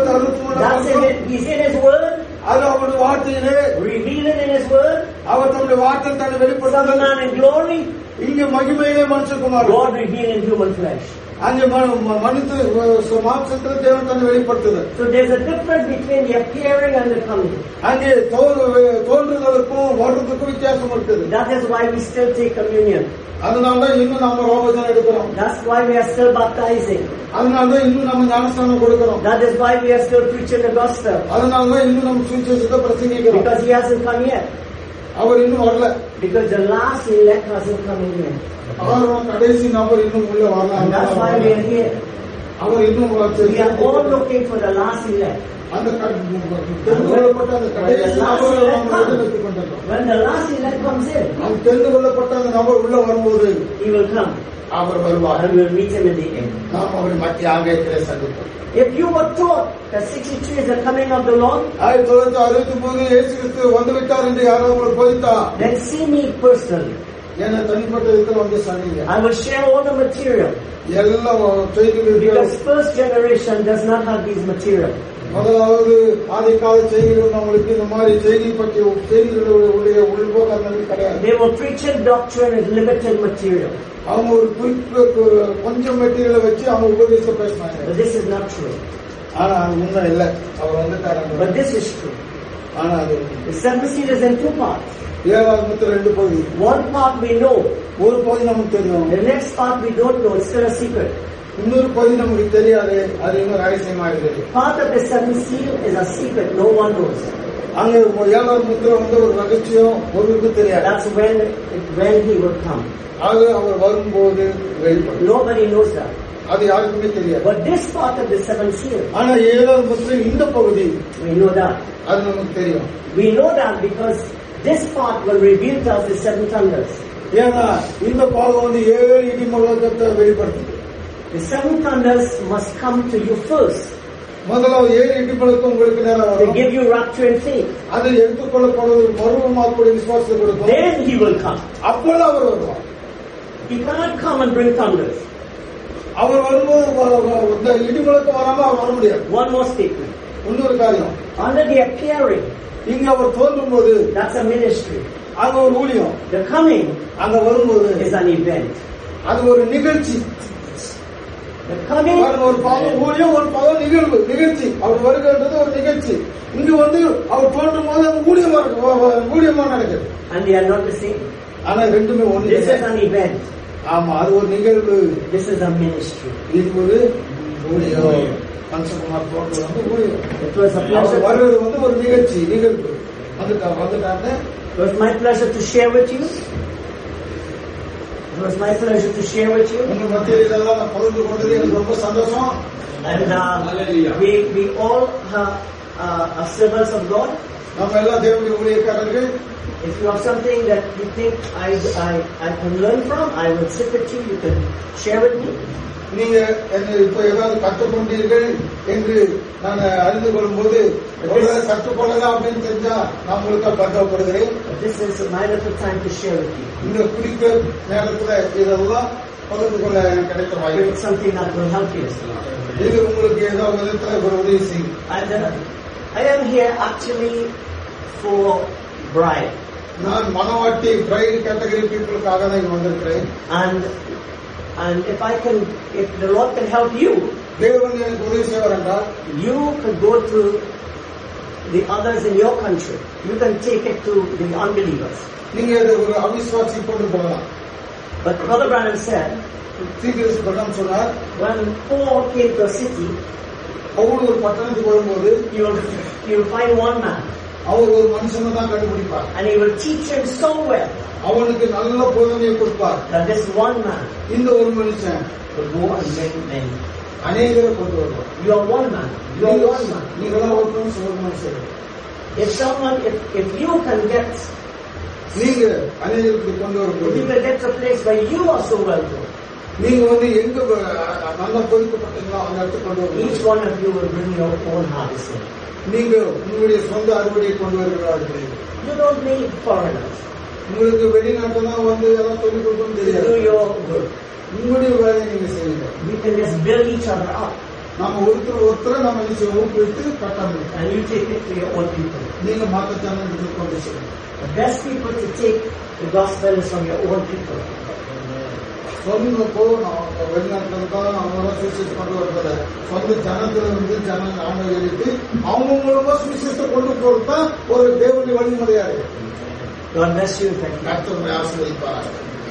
1963 He's in His word. அது அவருடைய வார்த்தையிலே Revealing in His word. அவர் தன்னுடைய வார்த்தை தன்னை Son of வெளிப்படுத்த Man in glory. இங்கே மகிமையிலே மனுஷகுமாரன் God revealed in human flesh. அங்கே மனித மாம்சத்தில் தேவன் தன்னை வெளிப்படுத்துகிறார். So there's a difference between the appearing and the coming. அங்கே தோன்றுதலுக்கும் வருவதற்கும் வித்தியாசம் இருக்குது. That is why we still take communion. அதனாலதான் இன்னும் நம்ம ரோபஜனம் எடுக்கிறோம். That's why we are still baptizing. அதனாலதான் இன்னும் நம்ம ஞானஸ்தானம் கொடுக்கிறோம். That is why we are still preaching the gospel. அதனாலதான் இன்னும் நம்ம சுவிசேஷத்தை பிரசங்கிக்கிறோம். Because He hasn't come yet. அவர் இன்னும் வரல. Because the last elect hasn't come in yet. அவர் கடைசி நபர் இன்னும் உள்ள வரல. And that's why we are here. அவர் இன்னும் We are all looking for the last elect. அந்த தெரிந்து கொள்ளப்பட்ட அந்த கடைசி நபரை நாம் எதிர்நோக்கிக் கொண்டிருக்கிறோம். When the last elect comes in, நாம் தெரிந்து கொள்ளப்பட்ட அந்த நபர் உள்ள வரும்போது He will come. அவர் வருவார். And we will meet Him in the end. நாம் அவரை மத்தியாக சந்திப்போம். If you were taught that 63 is the coming of the Lord, 1969 இயேசு கிறிஸ்து வந்துவிட்டார் என்று யாரோ உங்களுக்கு போதித்தா, then see me personally. ஏன்னா தனிப்பட்ட விதத்தில் வந்து சொன்னீங்க. I will share all the material. எல்லாம் செய்திகள். Because first generation does not have these material. முதலாவது ஆதிக்கால செய்திகள் நம்மளுக்கு இந்த மாதிரி செய்தி பற்றி செய்திகளுடைய உள்போக்கங்கள் கிடையாது. They were preaching doctrine with limited material. அவங்க ஒரு கொஞ்சம் மெட்டீரியலை வச்சு அவங்க உபதேசம் பேசினாங்க. But this is not true. ஆனா அது உண்மை இல்லை. அவர் வந்துட்டாரு. But this is true. ஆனா அது The seventh seal is in 2 parts. ஏழாவது முத்திரை 2 பகுதி. One part we know. ஒரு பகுதி நமக்கு தெரியும். The next part we don't know. It's still a secret. இன்னொரு பகுதி நமக்கு தெரியாது. அது இன்னும் ரகசியமா இருக்குது. Part of the seventh seal is a secret. No one knows. அங்க ஏழாவது முத்திரை வந்து ஒரு ரகசியம், ஒருவருக்கு தெரியாது. That's when he will come. ஆக அவர் வரும்போது வெளிப்படும். Nobody knows that. அது யாருக்குமே தெரியாது. But this part of the seventh seal, ஆனா ஏழாவது முத்திரை இந்த பகுதி we know that. அது நமக்கு தெரியும். We know that because this part will reveal to us the 7 thunders. ஏன்னா இந்த பாகம் வந்து 7 இடி முழக்கத்தை வெளிப்படுத்துது. The 7 thunders must come to you first. முதலாவது 7 இடி முழக்கம் உங்களுக்கு நேரம் They வரும். give you rapture and faith. அது எடுத்துக்கொள்ளப்படுவது மறுபடியும் விசுவாசத்தை கொடுக்கும். Then he will come. அப்போது அவர் வருவார். He cannot come and bring thunders. அவர் வரும்போது இந்த இடி முழக்கம் வராம அவர் வர முடியாது. One more statement. இன்னொரு காரியம், Under the appearing, இங்க அவர் தோன்றும் போது that's a ministry. அங்க ஒரு ஊழியம், The coming அங்க வரும்போது is an event. அது ஒரு நிகழ்ச்சி. The coming, ஒரு பாவம் ஊழியம், ஒரு பாவம் நிகழ்ச்சி. அவர் வருகின்றது ஒரு நிகழ்ச்சி. இங்க வந்து அவர் தோன்றும் போது அது ஊழியமா நடக்குது. and they are not the same. ஆனா ரெண்டுமே ஒண்ணு. This is an event. ஆமா, அது ஒரு நிகழ்வு. This is a ministry. இது ஒரு ஊழியம். பஞ்சகுமார் தோன்றது வந்து ஊழியம். It was a pleasure. வருவது வந்து ஒரு நிகழ்வு. வந்துட்டாங்க. It was my pleasure to share with you. It was my pleasure to share with you. உங்க மத்தியில் இதெல்லாம் நான் பகிர்ந்து கொண்டது எனக்கு ரொம்ப சந்தோஷம். And we all are servants of God. நம்ம எல்லாம் தேவனுடைய ஊழியக்காரர்கள். If you have something that you think I can learn from, I will sit with you. You can share with me. நீங்க இப்ப ஏதாவது கற்றுக்கொண்டீர்கள் என்று நான் அறிந்து கொள்ளும் போது கற்றுக்கொள்ளலாம் அப்படின்னு தெரிஞ்சா நான் உங்களுக்கு பற்றப்படுகிறேன். This is my little time to share with you. இந்த குறித்த நேரத்துல இதெல்லாம் பகிர்ந்து கொள்ள எனக்கு கிடைத்த வாய்ப்பு. It's something that will help you. இது உங்களுக்கு ஏதாவது விதத்துல ஒரு உதவி செய்யும். I am here actually for bride. நான் மனவாட்டி பிரைட் கேட்டகரி பீப்புளுக்காக தான் இங்க வந்திருக்கிறேன். And if the Lord can help you, தேவன் எனக்கு உதவி செய்வார் என்றால், you could go to the others in your country. You can take it to the unbelievers. நீங்க இதை ஒரு அவிசுவாசி கொண்டு போகலாம். But Brother Branham said, சீக்கிரம் பிரகாரம் சொன்னார், when Paul came to a city, Pavul ஒரு பட்டணத்துக்கு வரும்போது you will find one man. அவர் ஒரு மனுஷனை தான் கண்டுபிடிப்பார். And he will teach him so well. அவனுக்கு நல்ல போதனையை கொடுப்பார். That this one man, இந்த ஒரு மனுஷன் will go and make many. அநேகரை கொண்டு வருவார். You are one man. You are one man. நீங்களாம் ஒரு மனுஷன். If you can get, நீங்க அநேகருக்கு கொண்டு வரும்போது, if you can get to a place where you are so well known, நீங்க வந்து எங்க நல்லா பொறுக்கப்பட்டீங்களோ அந்த இடத்துக்கு கொண்டு வருவீங்க. each one of you will bring your own harvest. நீங்க உங்களுடைய சொந்த அறுவடையை கொண்டு வருகிறார்கள். You don't need foreigners. உங்களுக்கு வெளிநாட்டுல தான் வந்து எல்லாம் சொல்லிக் கொடுக்கணும் தெரியாது. Do your work. உங்களுடைய வேலையை நீங்க செய்யுங்க. We can just build each other up. நம்ம ஒருத்தர் நம்ம ஊக்குவித்து கட்டணும். And you take it to your own people. நீங்க மாற்றத்தான கொண்டு செய்யணும். The best people to take the gospel is from your own people. சொன்னப்போ வெளிநாட்டுல இருந்தாலும் அவங்க சுவிசேஷம் கொண்டு வருவத சொந்த ஜனத்துல இருந்து ஜனம் நாம எழுதி அவங்க மூலமா சுவிசேஷத்தை கொண்டு போறதுதான் ஒரு தேவனுடைய வழிமுறையா இருக்கு. God bless you. Thank you. ஆசீர்வதிப்பார்.